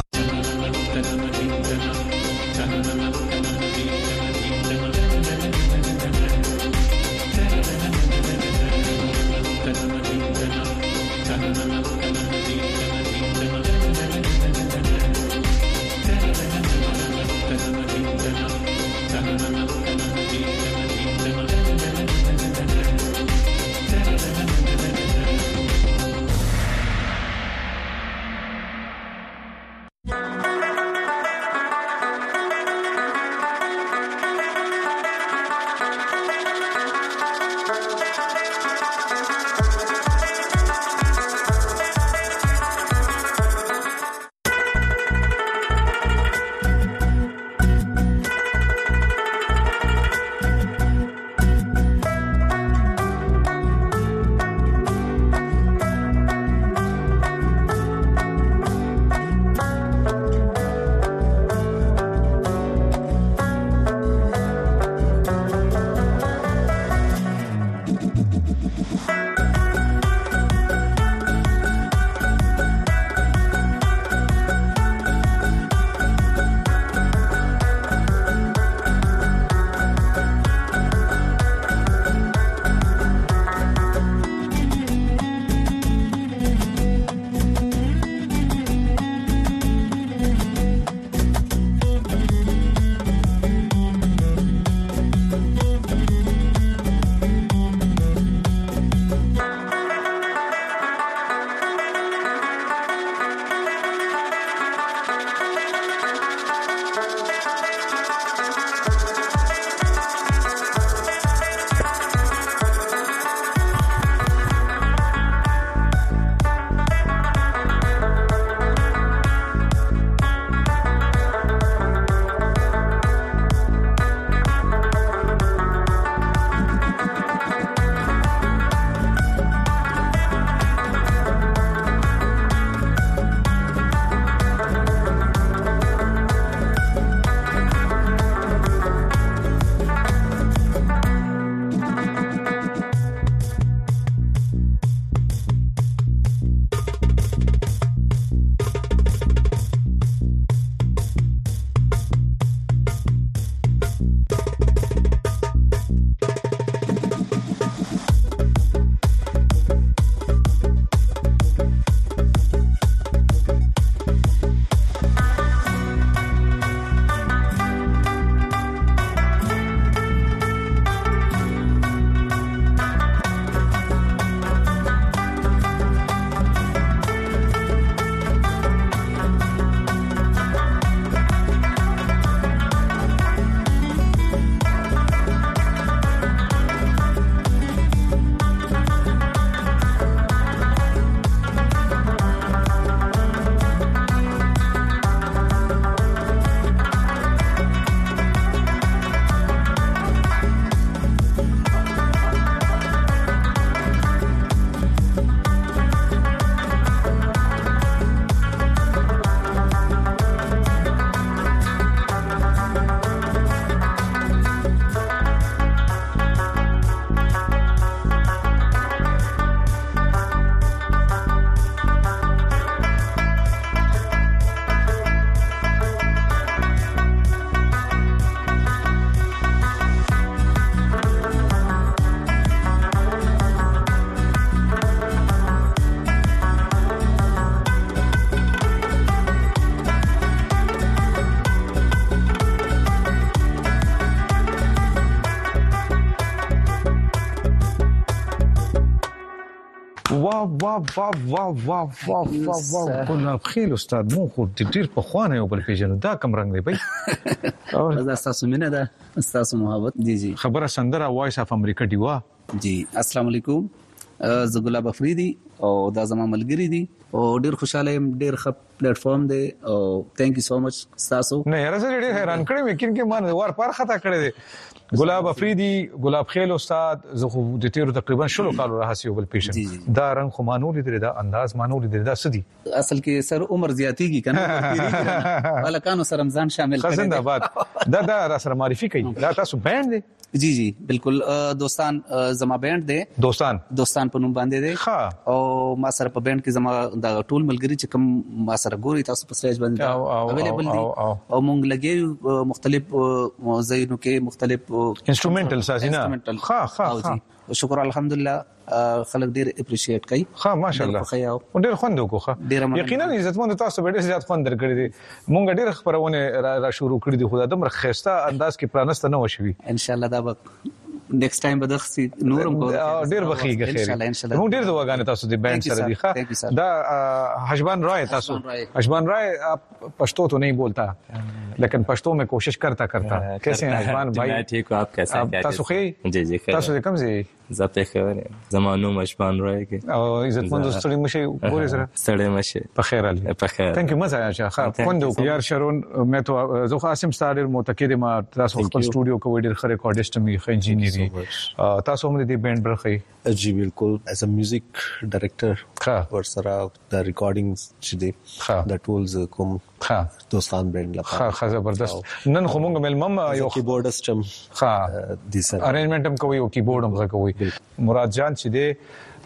Speaker 7: واه واه واه واه واه واه واه واه ګلاب خیل استاد مو خو ډیر په خوانه یو بل پیژنو دا کم رنگ دی بای
Speaker 8: او دا تاسو مینه ده تاسو محبت دي جی
Speaker 7: خبره سندره وایس اف امریکا دیوا
Speaker 8: جی السلام علیکم زه ګلاب افریدي او دا زما ملګری دي او ډیر خوشاله يم ډیر ښه پلیټ فارم دی او ثانک یو سو مچ تاسو
Speaker 7: نه راځه ډیر حیران کړم وکین کې مان ور پر خطا کړی دی ګلاب افریدي ګلاب خیل استاد زه خو د تیرو تقریبا شلو کالو راهسي یو بل پیشن دا رنگ خو مانول دي دا انداز مانول دي دا سدي
Speaker 8: اصل کې سر عمر زیاتیږي کنه ولا کانو سر رمضان شامل
Speaker 7: کړي خزنده باد دا دا را سره معرفي کوي دا تاسو بینډ دی
Speaker 8: جی جی بالکل دوستان زما بینډ دی
Speaker 7: دوستان
Speaker 8: دوستان په نوم باندې دی
Speaker 7: ها
Speaker 8: او ما سره په بینډ کې زما د ټول ملګری چې کوم ما سره ګوري تاسو په سټیج باندې اویلیبل دي او مونږ لګي مختلف زینو کې مختلف
Speaker 7: انسټرومنټل سازینا ها ها
Speaker 8: شکر الحمدلله خلک ډیر اپریشیټ کوي
Speaker 7: ها ماشاءالله او ډیر خوند وکړه یقینا عزتمن تاسو به ډیر زیات خوند درکړي دي مونږ ډیر خبرونه را شروع کړی دي خدای دمر خسته انداز کې پرانست نه وشوي
Speaker 8: ان شاء الله دا به نیکسټ ټایم به دغسي نورم کو
Speaker 7: ډیر بخیږي خیر مونږ ډیر دعاګانې تاسو د بینډ سره دي ښه دا حشبان رائے تاسو حشبان رائے آپ پشتو تو نہیں بولتا لیکن پشتو میں کوشش کرتا کرتا کیسے ہیں حشبان بھائی
Speaker 9: میں ٹھیک ہوں آپ کیسے ہیں
Speaker 7: تاسو خیر
Speaker 9: جی جی خیر
Speaker 7: تاسو کوم ځای
Speaker 9: زه په خیر زمانو مشبان رائے کې
Speaker 7: او عزت مند ستړي مشه ګوري سره
Speaker 9: ستړي مشه
Speaker 7: په خیر علي
Speaker 9: په خیر
Speaker 7: ثانک یو مزه یا ښه خوند یار شرون مې تو زه قاسم ستاره متکد ما تاسو خپل سټوډیو کې ډیر خره ریکارډیسټ مې خې انجینری تاسو هم دې بینډ برخه
Speaker 17: جی بالکل ایز ا میوزیک ډایرکټر ور سره د ریکارډینګز چې دی د ټولز کوم
Speaker 7: ښه
Speaker 17: دوستان بینډ لپاره
Speaker 7: ښه ښه زبردست نن خو مونږ ملمم یو
Speaker 17: کیبورډست هم
Speaker 7: ښه
Speaker 17: دي سره
Speaker 7: ارینجمنټ هم کوي او کیبورډ هم کوي مراد جان چې دی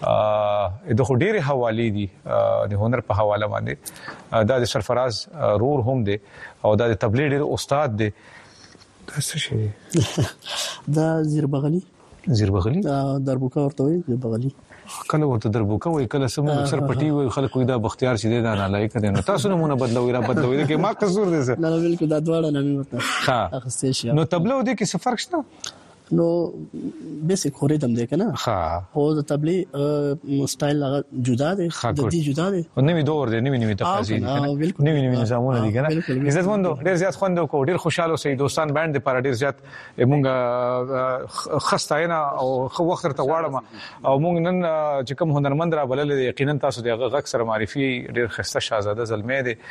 Speaker 7: ا د خډيري حواله دي د هنر په حواله باندې دا د سرفراز رور هم دي او دا د تبلیغ ډیر استاد دي څه شي
Speaker 21: دا زیر بغلی
Speaker 7: زیر بغلی
Speaker 21: دربوکا ورته وي زیر بغلی
Speaker 7: کله ورته دربوکا وي کله سم سر پټي وي خلک وي دا بختیار چې دی دا نه لایق دي نو تاسو نمونه بدلوي را بدلوي کې ما قصور دي
Speaker 21: نه نه بالکل دا دواړه نه ورته
Speaker 7: ها
Speaker 21: اخستې شي
Speaker 7: نو تبلیغ دي کې څه فرق شته
Speaker 21: نو بیسیک خوریدم دی کنه
Speaker 7: ها
Speaker 21: او د تبلیغ سټایل هغه جدا دی د دې جدا دی
Speaker 7: او نوې دور دی نوې نوې تقاضې دي نوې نوې نظامونه دي کنه عزت مندو ډیر زیات خوند کو ډیر خوشاله سي دوستان باندې پر ډیر زیات مونږ خستاینه او خو وخت ته واړم او مونږ نن چې کوم هنرمند را بلل یقینا تاسو دغه غک سره معرفي ډیر خسته شاهزاده زلمه دي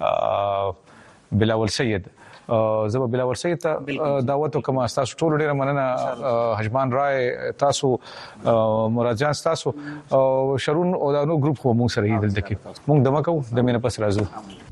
Speaker 7: بلاول سید زبا بلاول سید ته دعوت کوم تاسو ټول ډیر مننه حشمان رائے تاسو مراد جان تاسو شرون او دانو ګروپ خو مونږ سره دلته کې مونږ دمکو د مینه پس راځو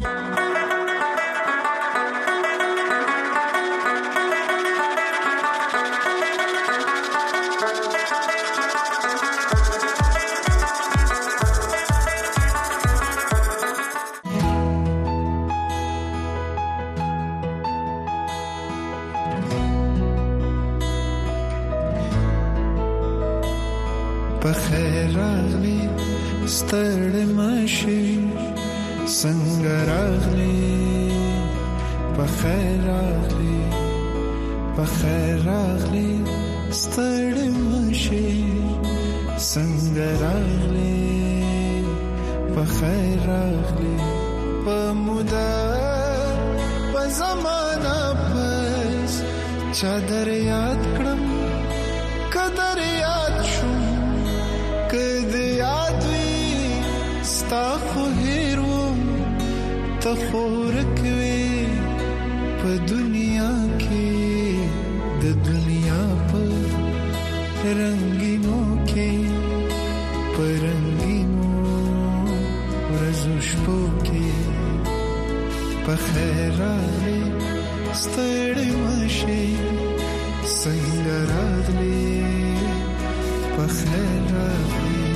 Speaker 2: بخیر راغلی ستړی مشي څنګه راغلی بخیر راغلی بخیر راغلی ستړی مشي څنګه راغلی بخیر راغلی په موده په زمانہ پس چادر یاد کړم قدر یاد شو کده یاد وی ستا خو هیروم ته خورک وی په دنیا کې د دنیا په رنگینو کې په رنگینو ورځو شپو کې په خیر راغلی ستړی مشي څنګه راغلی په خیر راغلی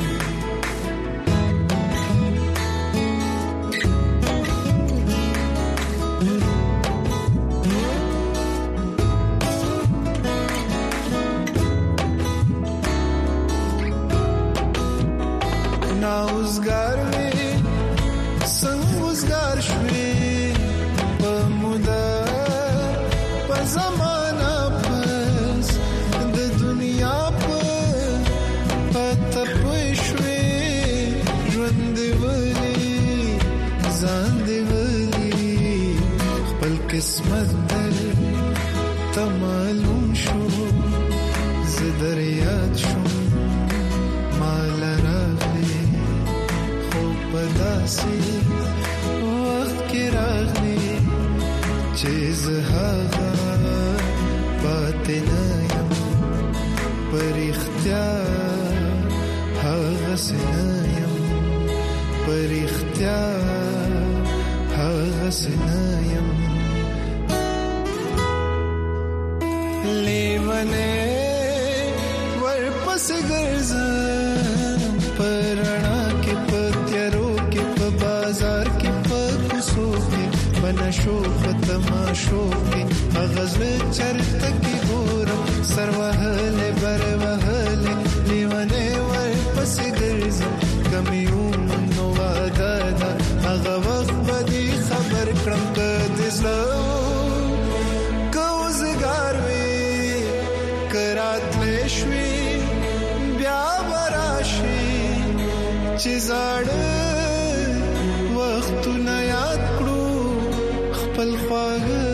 Speaker 2: ناوزګار وي څنګه وزګار شوي په موده په زمانہ پس د دنیا په پته قسمت در تمالون شو زدریات شو مال راغلی خوب بداسی وقت کی راغلی چیز هاغا باطنایم پر اختیار هاغا سنایم پر اختیار هاغا سنایم لیوانے ورپس گرزم پرانا کے پتیارو کے بازار کے پکسو کے بنشو پتماشو کے اغزل چرت کی گورم سروہل بروہل لیوانے ورپس گرزم کمیون نوادا دا اغا وقت بدی خبر کرم کدزلو کوزگار کرات لشوی بیا براشي چې زړه وخت نه یاد کړو خپل خواږه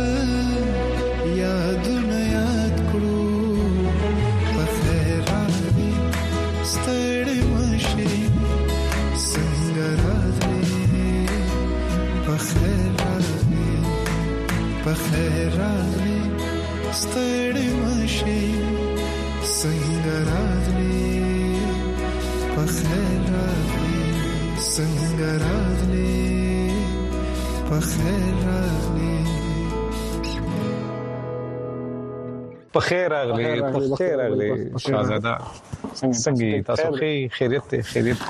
Speaker 2: یادونه یاد کړو په خیر راغلی ستړي مشي څنګه راغلی په خیر راغلی په خیر راغلی ستړي مشي څنګه راغلی په خیر راغلی څنګه راغلی په خیر راغلی
Speaker 7: په خیر راغلی په خیر راغلی شاهزاده څنګه تاسو خیریت ته خیریت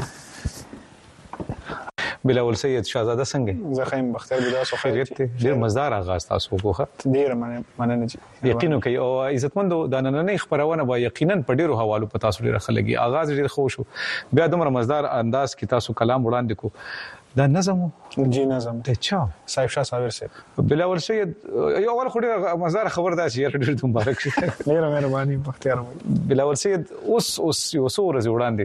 Speaker 7: بلاول سید شاهزاده څنګه
Speaker 3: زخیم بختیار بلا سو
Speaker 7: خیریت ډیر مزدار آغاز تاسو وکړه
Speaker 3: ډیر مننه
Speaker 7: یقینو کوي او عزتمندو د نننې خبرونه به یقینا په ډیرو حوالو په تاسو ډیر خلګي آغاز ډیر خوش بیا دومره مزدار انداز کې تاسو کلام وړاندې کو دا نظم
Speaker 3: جی نظم
Speaker 7: ته چا
Speaker 3: صاحب شاه صابر صاحب
Speaker 7: بلاول سید یو اول خو ډیر مزدار خبر ده چې ډیر مبارک شه
Speaker 3: ډیر مهرباني بختیار
Speaker 7: بلاول سید اوس اوس یو څو ورځې وړاندې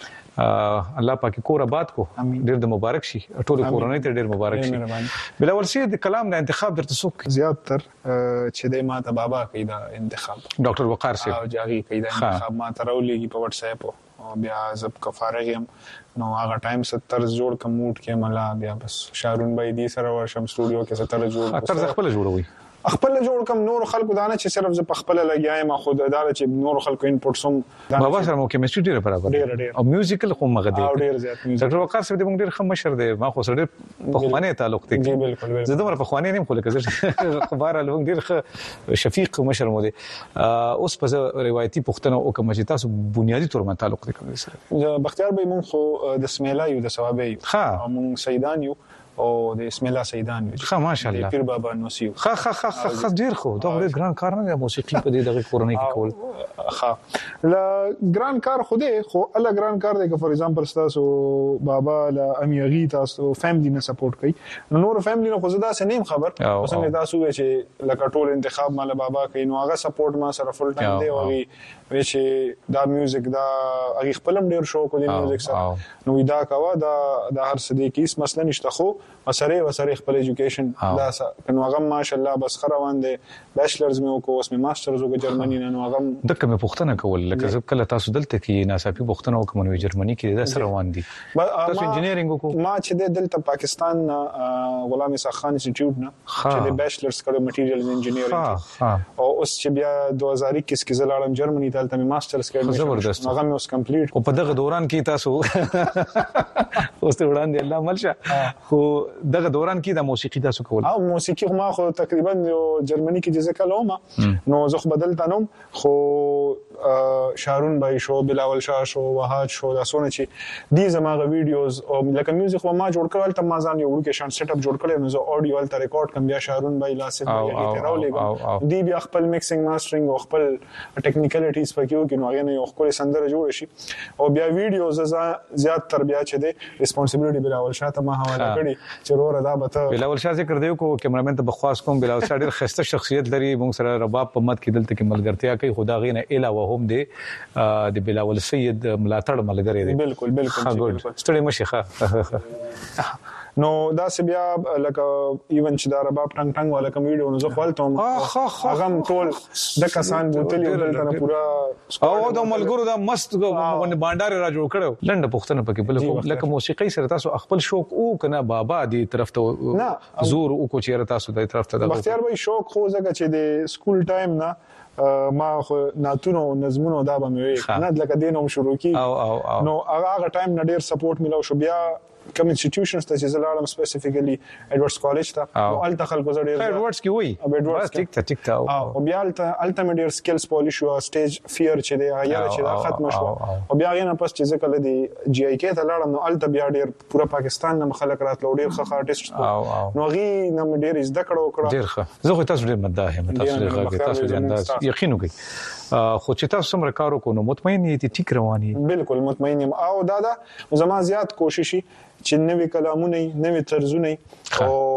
Speaker 7: الله پاک کور آباد کو ډیر د مبارک شي ټول کورنۍ ته ډیر مبارک شي بلاول سید کلام د انتخاب درته څوک
Speaker 3: زیات تر چې د ماته بابا کیدا انتخاب
Speaker 7: ډاکټر وقار صاحب
Speaker 3: او جاغي کیدا انتخاب ما ترولېږي په واتس اپ او بیا زب کفارغم نو هغه ټایم ستر جوړ کموټ کې ملا بیا بس شارون بای دي سره ورشم سټوډیو کې ستر جوړ
Speaker 7: اکثر خپل جوړوي
Speaker 3: خپل جوړ کم نور خلکو دانه چې صرف ز په خپل لګیایم خود اداره چې نور خلکو انپوټ سم
Speaker 7: بابا سره مو کیمستري ډیره برابر او میوزیکل خو مغه دی
Speaker 3: ډیر زیات
Speaker 7: ډاکټر وقار صاحب د موږ ډیر خم مشر دی ما خو سره په خوانه تعلق دی
Speaker 3: جی بالکل
Speaker 7: زه دومره په خوانه نیم خو لکه خبر له ډیر شفیق مشر مو دی اوس په روایتي پښتنو او کوم چې تاسو بنیادی تور ما تعلق دی کوم سره
Speaker 3: بختیار به مونږ خو د سمیلا یو د ثوابې او مونږ سیدان یو او د اسم الله سیدان
Speaker 7: ښه ماشاءالله
Speaker 3: پیر بابا نوسیو
Speaker 7: ښه ښه ښه ښه ډیر خو دا ډیر ګران کار نه دی موسیقي په دې دغه کورنۍ کې کول
Speaker 3: ښه لا ګران کار خو دی خو الله ګران کار دی که فور ایگزامپل تاسو بابا لا امیغي تاسو فیملی نه سپورټ کوي نور فیملی نه خو زدا سنیم خبر اوسنه تاسو چې لکه ټول انتخاب مال بابا کوي نو هغه سپورټ ما سره فل ټایم دی او چې دا میوزیک دا هغه خپلم ډیر شوق دی میوزیک سره نو دا کاوه دا د هر څه دی کیس مسله نشته خو مسره وسره خپل ایجوکیشن دا نو هغه ماشاءالله بس خروان دی بیچلرز مې وکړو اوس مې ماسترز وکړ جرمني نه نو هغه
Speaker 7: دغه مې پوښتنه کول لکه زه کله تاسو دلته کې ناڅاپي پوښتنه وکم نو جرمني کې دا سره روان دي تاسو انجینیرینګ وکړو
Speaker 3: ما چې دلته پاکستان غلام اسحاق خان انسټیټیوټ نه چې د بیچلرز کړو میټیریالز انجینیرینګ او اوس چې بیا دوه هزار اکیس کې زلاړم جرمني دلته مې ماسترز کړو
Speaker 7: زبردست
Speaker 3: هغه مې اوس کمپلیټ
Speaker 7: او په دغه دوران کې تاسو اوس ته وړاندې الله ملشه خو دغه دوران کې د موسیقي تاسو کول
Speaker 3: او موسیقي ما خو تقریبا یو جرمني کې جزه کلوم نو زه بدل تنم خو شارون بای شو بلاول شاه شو وحاد شو دا سونه چې دي زماغه ویډیوز او لکه میوزیک و ما جوړ کړل ته ما ځان یو ورکه شان سیټ اپ جوړ کړل نو زه اډیو ول ته ریکارډ کم بیا شارون بای لاسه بیا راولې دی بیا خپل میکسینګ ماسترینګ او خپل ټیکنیکلیټیز پکې وکړو نو هغه نه یو خپل سندره جوړ شي او بیا ویډیوز زیات تر بیا چې دی ریسپانسیبিলিټي بلاول شاه ته ما حواله کړی چې ورور دا به
Speaker 7: بلاول شاه ذکر دیو کو کیمرامین ته بخواس کوم بلاول شاه ډیر خسته شخصیت لري موږ سره رباب په مد کې دلته کې ملګرتیا کوي خدا غینه علاوه هم دی د بلاول سید ملاتړ ملګری دی
Speaker 3: بالکل بالکل
Speaker 7: ستړي مشي ښه
Speaker 3: نو دا سی بیا لکه ایون چې دا رباب ټنګ ټنګ ولا کوم ویډیو نو زه خپلتم هغه ټول د کسان بوتل یو دلته پورا
Speaker 7: او د ملګرو دا مست باندې بانډار را جوړ کړو لنډه پښتنه پکې بل لکه موسیقي سره تاسو خپل شوق او کنه بابا دی طرف ته زور او کو چیرې تاسو د طرف ته
Speaker 3: بختیار بھائی شوق خو زګه چې د سکول ټایم نه ما خو ناتونو نظمونو دا به مې نه لکه دینوم شروع کی نو هغه ټایم نه ډیر سپورټ ملو شو بیا کوم انسټیټیوشنز ته چې زلاړم سپیسیفیکلی ایډورډز کالج ته نو الته خلکو زړه
Speaker 7: ایډورډز کې وای بس ټیک ته ټیک ته
Speaker 3: او بیا الته الټیمیټ سکلز پالیش او سټیج فیر چې دی هغه چې دا ختم شو او بیا غینه پس چې ځکه لدی جی آی کې ته لاړم نو الته بیا ډیر پورا پاکستان نه خلک راتلو ډیر ښه آرټیست نو غي نه ډیر زده کړو کړو
Speaker 7: ډیر ښه زه خو تاسو ډیر مداح یم تاسو ډیر تاسو ډیر انداز یقین وکړئ خو چې تاسو سم کارو کو نو مطمئن یې ټیک رواني
Speaker 3: بالکل مطمئن یم او دا دا زما زیات کوشش چې نوې کلامونه نوې طرزونه او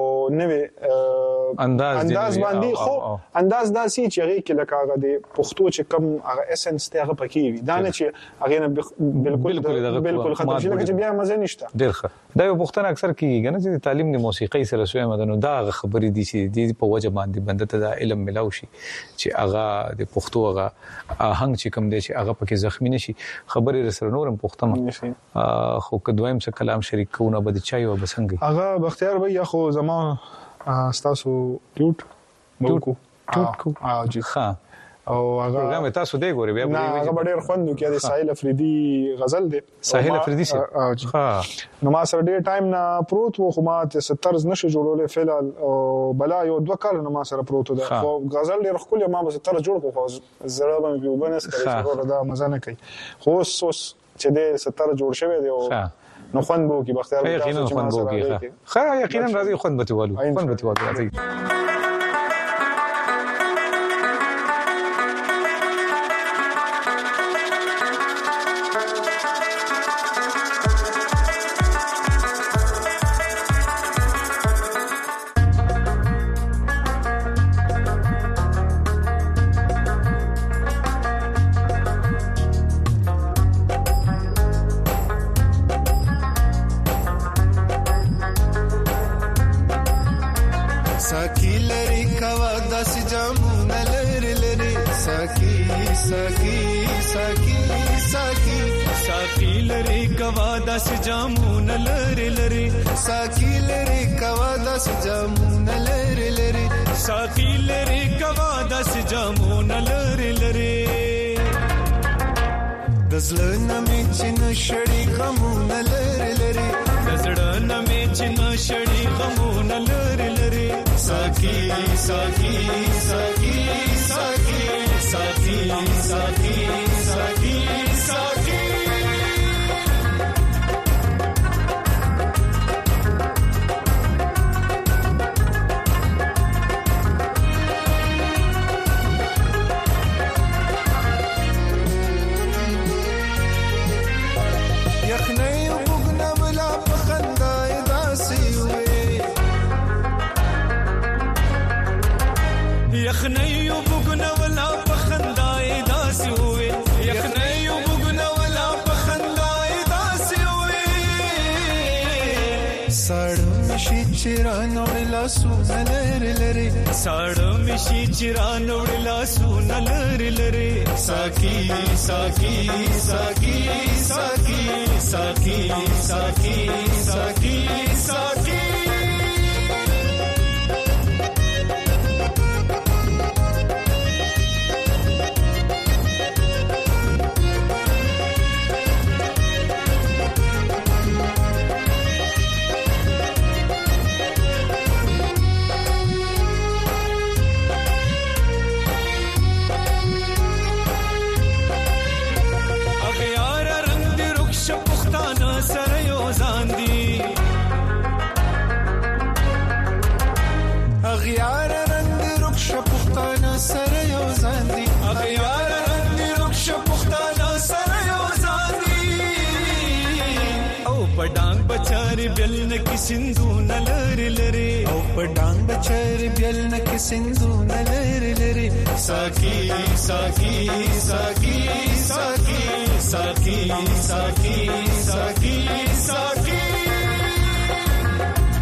Speaker 3: نوې
Speaker 7: انداز
Speaker 3: انداز باندې خو انداز داسي چې هغه کې لکه هغه د پښتو چې کم هغه اسنس ته هغه پکې وي دا نه چې هغه نه بالکل بالکل ختم شي لکه چې بیا مزه نشته
Speaker 7: ډیر ښه دا یو پښتنه اکثر کیږي نه چې تعلیم د موسیقي سره سوی مدنو دا خبرې دي چې د په وجه باندې بنده ته دا علم ملاوي شي چې هغه د پښتو هغه آهنګ چې کم دي چې هغه پکې زخمی نشي خبرې سره نورم پښتنه خو کدویم څه کلام شریک کوونه بده چای او بسنګي
Speaker 3: هغه بختیار بھائی خو زما تاسو ټوټ
Speaker 7: ټوټ ټوټ کو
Speaker 3: او جی
Speaker 7: ها
Speaker 3: او هغه
Speaker 7: پروګرام تاسو دی ګوري بیا
Speaker 3: هغه ډېر خوندو کې د ساحل افریدي غزل دی
Speaker 7: ساحل افریدي سي
Speaker 3: او جی ها نو ما سره ډېر ټایم نه پروت و خو ما ته سترز نشو جوړولې فعل او بلا یو دوه کال نه ما سره پروت ده خو غزل ډېر خپل ما به ستر جوړ خو زړه باندې وبنس کوي چې دا مزه نه کوي خو اوس چې دې ستر جوړ شوی دی او نو خوند بو کی بختیار
Speaker 7: یقینا خوند بو کی خیر یقینا راځي خوند بته والو خوند بته والو راځي
Speaker 2: دزړه مې چې نشړې غمونه لری لری دزړه مې چې نشړې غمونه لری لری ساقي ساقي ساقي ساقي ساقي ساقي ساقي ساقي یخنیو بګنه ولا پخندای داسي وي یخنیو بګنه ولا پخندای داسي وي ساړو مشي چیرانو لاسو لری لری ساړو مشي چیرانو لاسو لری لری ساقي ساقي ساقي ساقي ساقي ساقي ساقي ساقي اغیار رنگ رخش پختانا سر یو زاندی اغیار رنگ رخش پختانا سر یو زاندی او پډانګ بچاری بل نک سندو نلری لری او پډانګ بچاری بل نک سندو نلری لری ساقي ساقي ساقي ساقي ساقي ساقي ساقي ساقي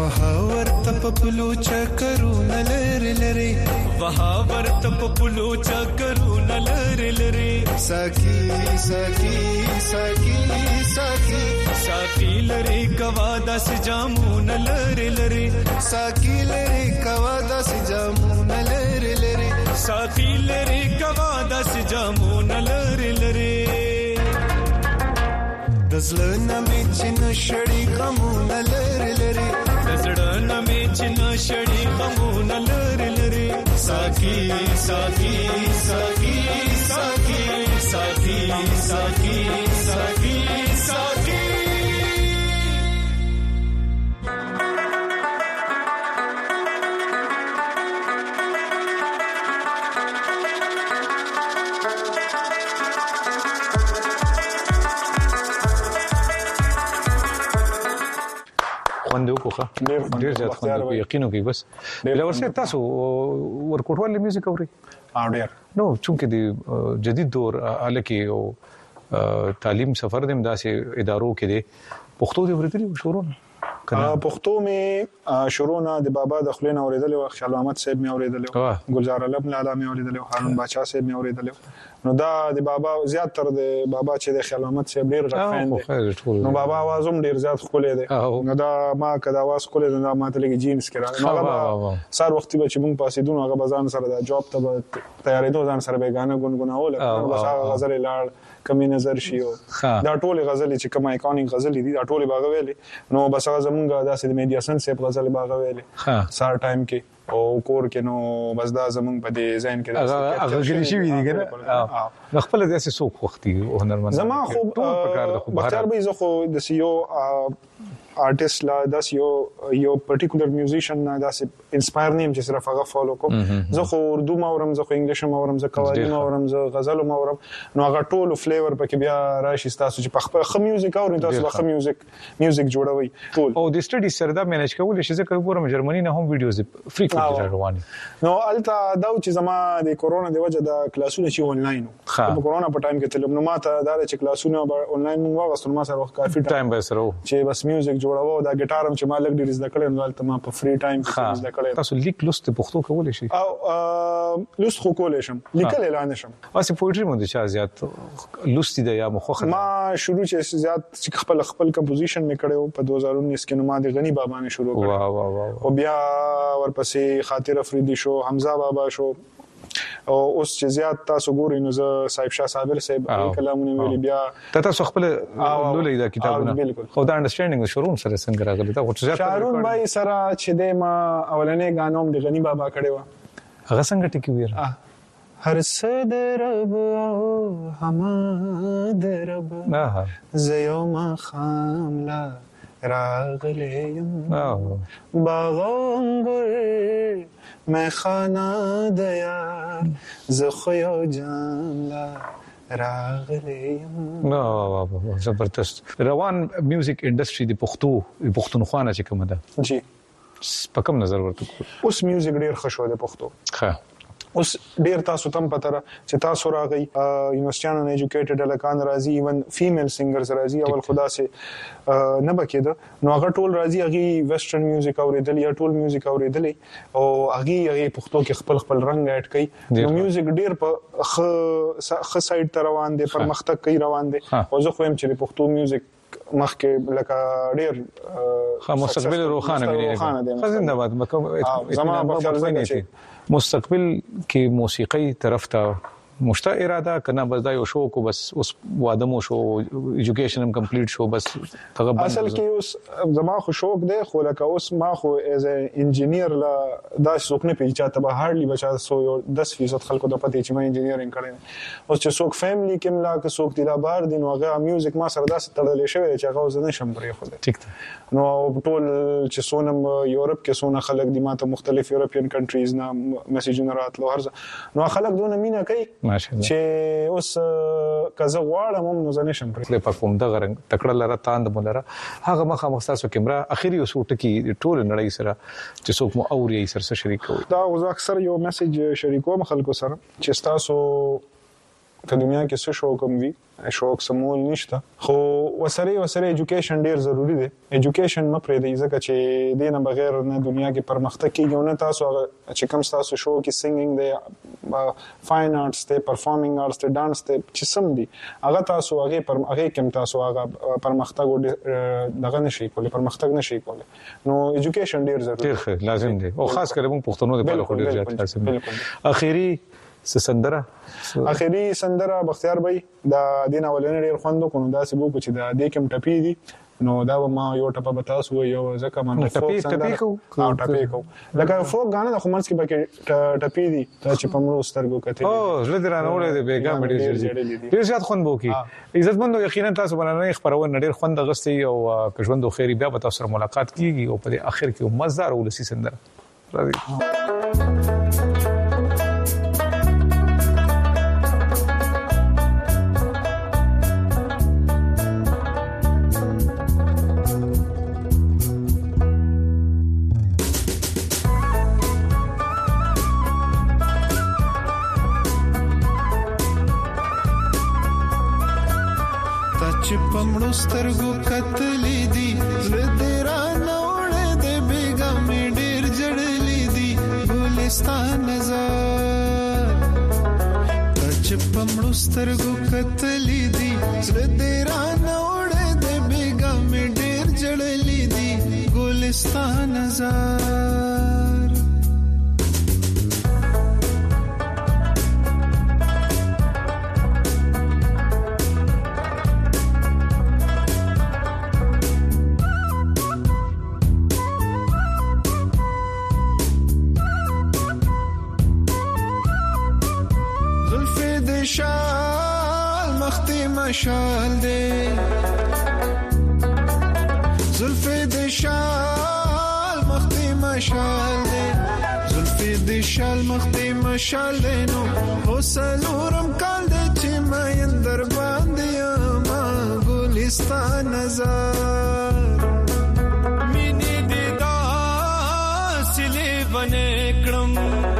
Speaker 2: वहावर तपपलू चकरू नलर लरे वहावर तपपलू चकरू नलर लरे सखी सखी सखी सखी साकी लरे कवादा से जामू नलर लरे साकी लरे कवादा से जामू नलर लरे साकी लरे कवादा से जामू नलर लरे दजलना में चिन शड़ी गमू नलर लरे दजलना में चिन शड़ी गमू नलर लरे साकी साकी साकी साकी साकी साकी साकी साकी
Speaker 7: خوند وکړه ډیر زیات خوند وکړ یقینو کې بس بل ورسره تاسو ورکوټوال میوزیک اوري
Speaker 3: اوریر
Speaker 7: نو چونکه د جدید دور الکه او تعلیم سفر د امداسې ادارو کې د پښتو د ورتلي شروع
Speaker 3: پښتو می شروع نه د بابا د خلینو اوریدل او خیال احمد صاحب می اوریدل ګلزار علم لاله می اوریدل هارون بچا صاحب می اوریدل نو دا د بابا زیات تر د بابا چې د خیال احمد صاحب ډیر غفین دي نو بابا आवाज هم ډیر زیات خولې دي نو دا ما کدا आवाज خولې دا ماته لګي جینز کړه نو هغه سار وخت به چې مونږ پاسې دون هغه بزان سره د جوب ته تیارې دوه ځان سره به غانه ګونګوناول بس هغه غزل لاړ کمی نظر شي دا ټول غزل چې کومه ایکونیک غزل دي دا ټول باغ ویلې نو بس هغه زمونږ داسې د میډیا سن صاحب غزل باغ ویلې سار ټایم کې او کور کې نو بس دا زمونږ په دې ځین کې
Speaker 7: هغه غلی شي دي کنه نو خپل داسې سوق وختي او هنرمند
Speaker 3: زما خو بختیار به زه خو د سیو آرټیست لا داس یو یو پارټیکولر میوزیشن نه داس انسپایر نیم چې صرف هغه فالو کوم زه خو اردو ماورم زه خو انګلیش ماورم زه قوالی ماورم زه غزل ماورم نو هغه ټول فلیور پکې بیا راشي تاسو چې په خپل خ میوزیک اورئ تاسو به خ میوزیک میوزیک جوړوي ټول
Speaker 7: او د سټډي سره دا مینج کول شي ځکه ګورم جرمني نه هم ویډیوز فریکوینټلی رواني
Speaker 3: نو الته دا چې زما د کورونا د وجه د کلاسونه چې آنلاین په کورونا په ټایم کې تلم نو ماته دا چې کلاسونه آنلاین مو واغستل ما سره وخت کافي
Speaker 7: ټایم به سره
Speaker 3: چې بس میوزیک جوړاوه دا ګټار هم چې ما لګ ډیر زده کړم نو الته ما په فری ټایم کې زده کړم
Speaker 7: تاسو لیک لوست پښتو کولای شئ
Speaker 3: او لوست خو کولای شم لیکل اعلان شم
Speaker 7: واسه پوئټری مونږ چې زیات لوست دی یا مخه
Speaker 3: ما شروع چې زیات خپل خپل کمپوزیشن مې کړو په دو هزار انیس کې نو ما د غنی بابا نه شروع کړ
Speaker 7: واه واه واه
Speaker 3: او بیا ورپسې خاطر افریدي شو حمزه بابا شو او اوس چې زیات تاسو ګورئ نو زه صاحب شاه صابر صاحب کلامونه ویلي بیا
Speaker 7: تاسو خپل لولې دا کتابونه خو دا انډرستانډینګ شروع سره څنګه راغلی دا خو زیات
Speaker 3: شارون بای سره چې د ما اولنې غانوم د غنی بابا کړي و
Speaker 7: هغه څنګه ټکی ویره
Speaker 3: هر څه درب او هم درب زيو ما خاملا راغلیم باغنګر مې خانه د یار زخیو جاملا راغلیم
Speaker 7: نو زبردست روان میوزیک انډستری د پښتو پښتونخوا چې کومه ده
Speaker 3: جی
Speaker 7: په کوم نظر ورته
Speaker 3: اوس میوزیک ډیر خوشو ده پښتو
Speaker 7: ښه
Speaker 3: اوس ډیر تاسو تم پته را چې تاسو راغی یونیورسيټانو نه ایجوکیټډ الکان راځي ایون فیمیل سنگرز راځي اول خدا سه نه بکیده نو هغه ټول راځي هغه ویسټرن میوزیک اوریدل یا ټول میوزیک اوریدل او هغه هغه پښتو کې خپل خپل رنگ اډ کوي نو میوزیک ډیر په خ خ سایډ ته روان دي پرمختګ کوي روان دي او زه خو هم چې پښتو میوزیک مخکې لکه ډیر
Speaker 7: خو مستقبل روخانه ویني خزنده باد مکه
Speaker 3: زما په خیال کې
Speaker 7: مستقبل کې موسیقي طرف ته مشته اراده کنه بس دا یو شو کو بس اوس واده مو شو ایجوکیشن هم کمپلیټ شو بس
Speaker 3: تغبن اصل کې اوس زما خو شوق دی خو لکه اوس ما خو ایز ا انجینیر لا دا څوک نه پیچا ته به هارلی بچا سو یو دس فیصد خلکو د پته چې ما انجینیرینګ کړی اوس چې څوک فیملی کې ملا که څوک دی لا بار دي نو هغه میوزیک ما سره داسې تړلې شوی چې هغه زه نشم پرې خو
Speaker 7: ټیک ده
Speaker 3: نو ټول چې سونم یورپ کې سونه خلک دي ماته مختلف یورپین کنټریز نه میسیجونه راتلو هرڅه نو خلک دونه مینا کوي چې اوس کزه غواړم نو زه نشم
Speaker 7: پرې په کوم د غرنګ تکړه لره تاند مولره هغه مخه مخصوصو کیمرا اخیری اوس ټکی ټول نړۍ سره چې څوک مو اوري سره شریک کوي
Speaker 3: دا اوس اکثر یو میسج شریکوم خلکو سره چې تاسو په دنیا کې څه شوق هم وي شوق سمول نشته خو وسره وسره ایجوکیشن ډیر ضروری دی ایجوکیشن نه پرې دی ځکه چې دینه بغیر نه دنیا کې پرمختګ کیږي نه تاسو چې کوم تاسو شو کې سنگینګ دی فاین آرټس ته پرفارمینګ آرټس ته ډانس ته چې سم دی هغه تاسو هغه پر هغه کوم تاسو هغه پرمختګ دغه نشي کولای پرمختګ نشي کولای نو ایجوکیشن ډیر ضروری
Speaker 7: ډیر لازم دی او خاص کر موږ پښتنو د په ډیر زیات لازم دی اخیری سندره
Speaker 3: اخیری سندره بختیار بھائی دا دین اولنې ډیر خوندو کو نو دا سبو کو چې دا د کوم ټپی دي نو دا ما یو ټپه بتاسو یو ځکه ما
Speaker 7: ټپی ټپی کو
Speaker 3: او ټپی کو لکه فوک غانه د خمرس کې پکې ټپی دي چې په مړو سترګو کته
Speaker 7: او زړه درانه وړي د بیګا مډي ډیر زیات خوند بو کی عزتمندو یقینا تاسو باندې خبرونه ډیر خوند غستي او کژوندو خیری بیا به تاسو سره ملاقات کیږي او په اخر کې مزدار ولسی سندره راځي
Speaker 2: پمړو سترګو کتلې دي زړه نوړې دې بیګا مې ډېر جړلې دي ګلستان نظر چې پمړو سترګو کتلې دي زړه نوړې دې بیګا مې ډېر جړلې دي ګلستان نظر شال مختی مشال دے زلفی دے شال مختی مشال دے زلفی دے شال مختی مشال دے نو ہو سلورم کال دے چی مایندر باندیا ما گلستان نظر مینی دی دا سلی بنے کرم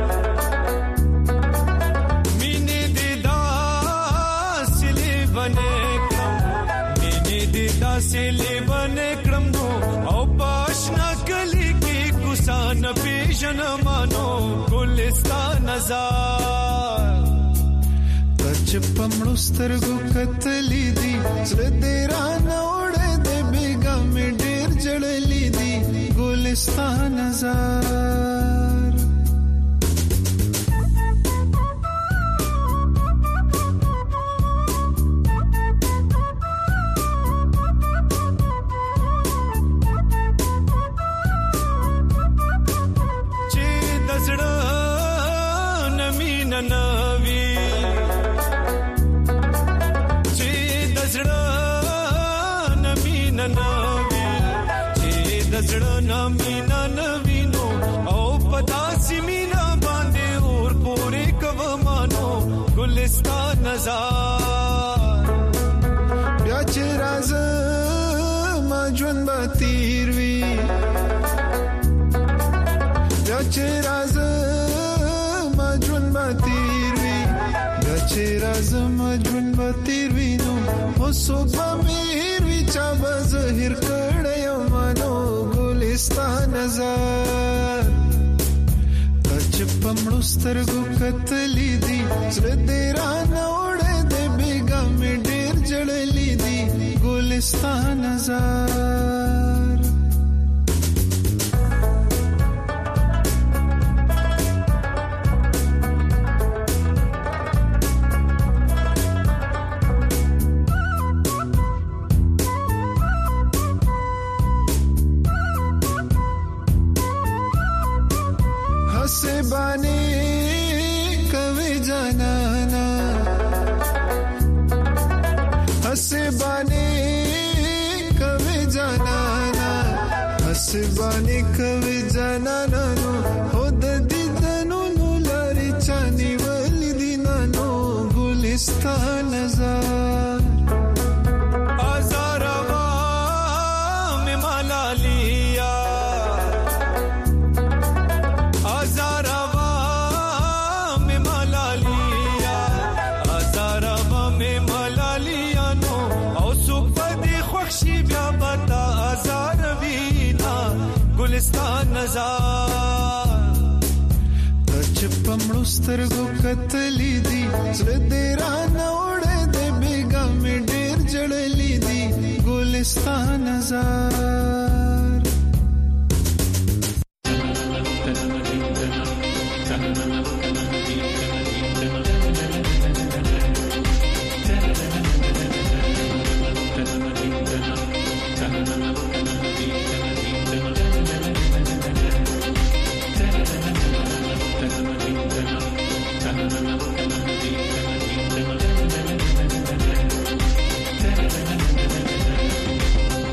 Speaker 2: سلی بنے کرم دو او پاشنا کلی کی کسان پیشن مانو گلستان نظار تچ پمڑو سترگو کتلی دی زر دیران اوڑے دے بیگا میں ڈیر جڑلی دی گلستان نظار زړه نامینا نوینو او پتا سیمینا باندې اور پورې کومانو ګلستان نظر بیا چې راز ما ژوند به تیر وی بیا چې راز ما ژوند به تیر وی بیا چې راز ما ژوند به تیر وی نو اوسو به میر وی چا به زهیر کړی مانو ګلستان نظر چې پمړو سترګو کتلې دي زړه دې را نوړې دې بیګا مې ډېر جړلې دي ګلستان نظر बने कवि जनाना हसे बने कवि जनाना हसे बने कवि जनाना नो होद दिदनु नो लरी चानी वली दिनानो गुलिस्तान नज़र आज़ारवा में माला लिया आज़ार ګلستان نظر تچ پمړو سترګو کتلې دي زړه دې را نوړې دې بیګا مې ډېر جړلې دي ګلستان نظر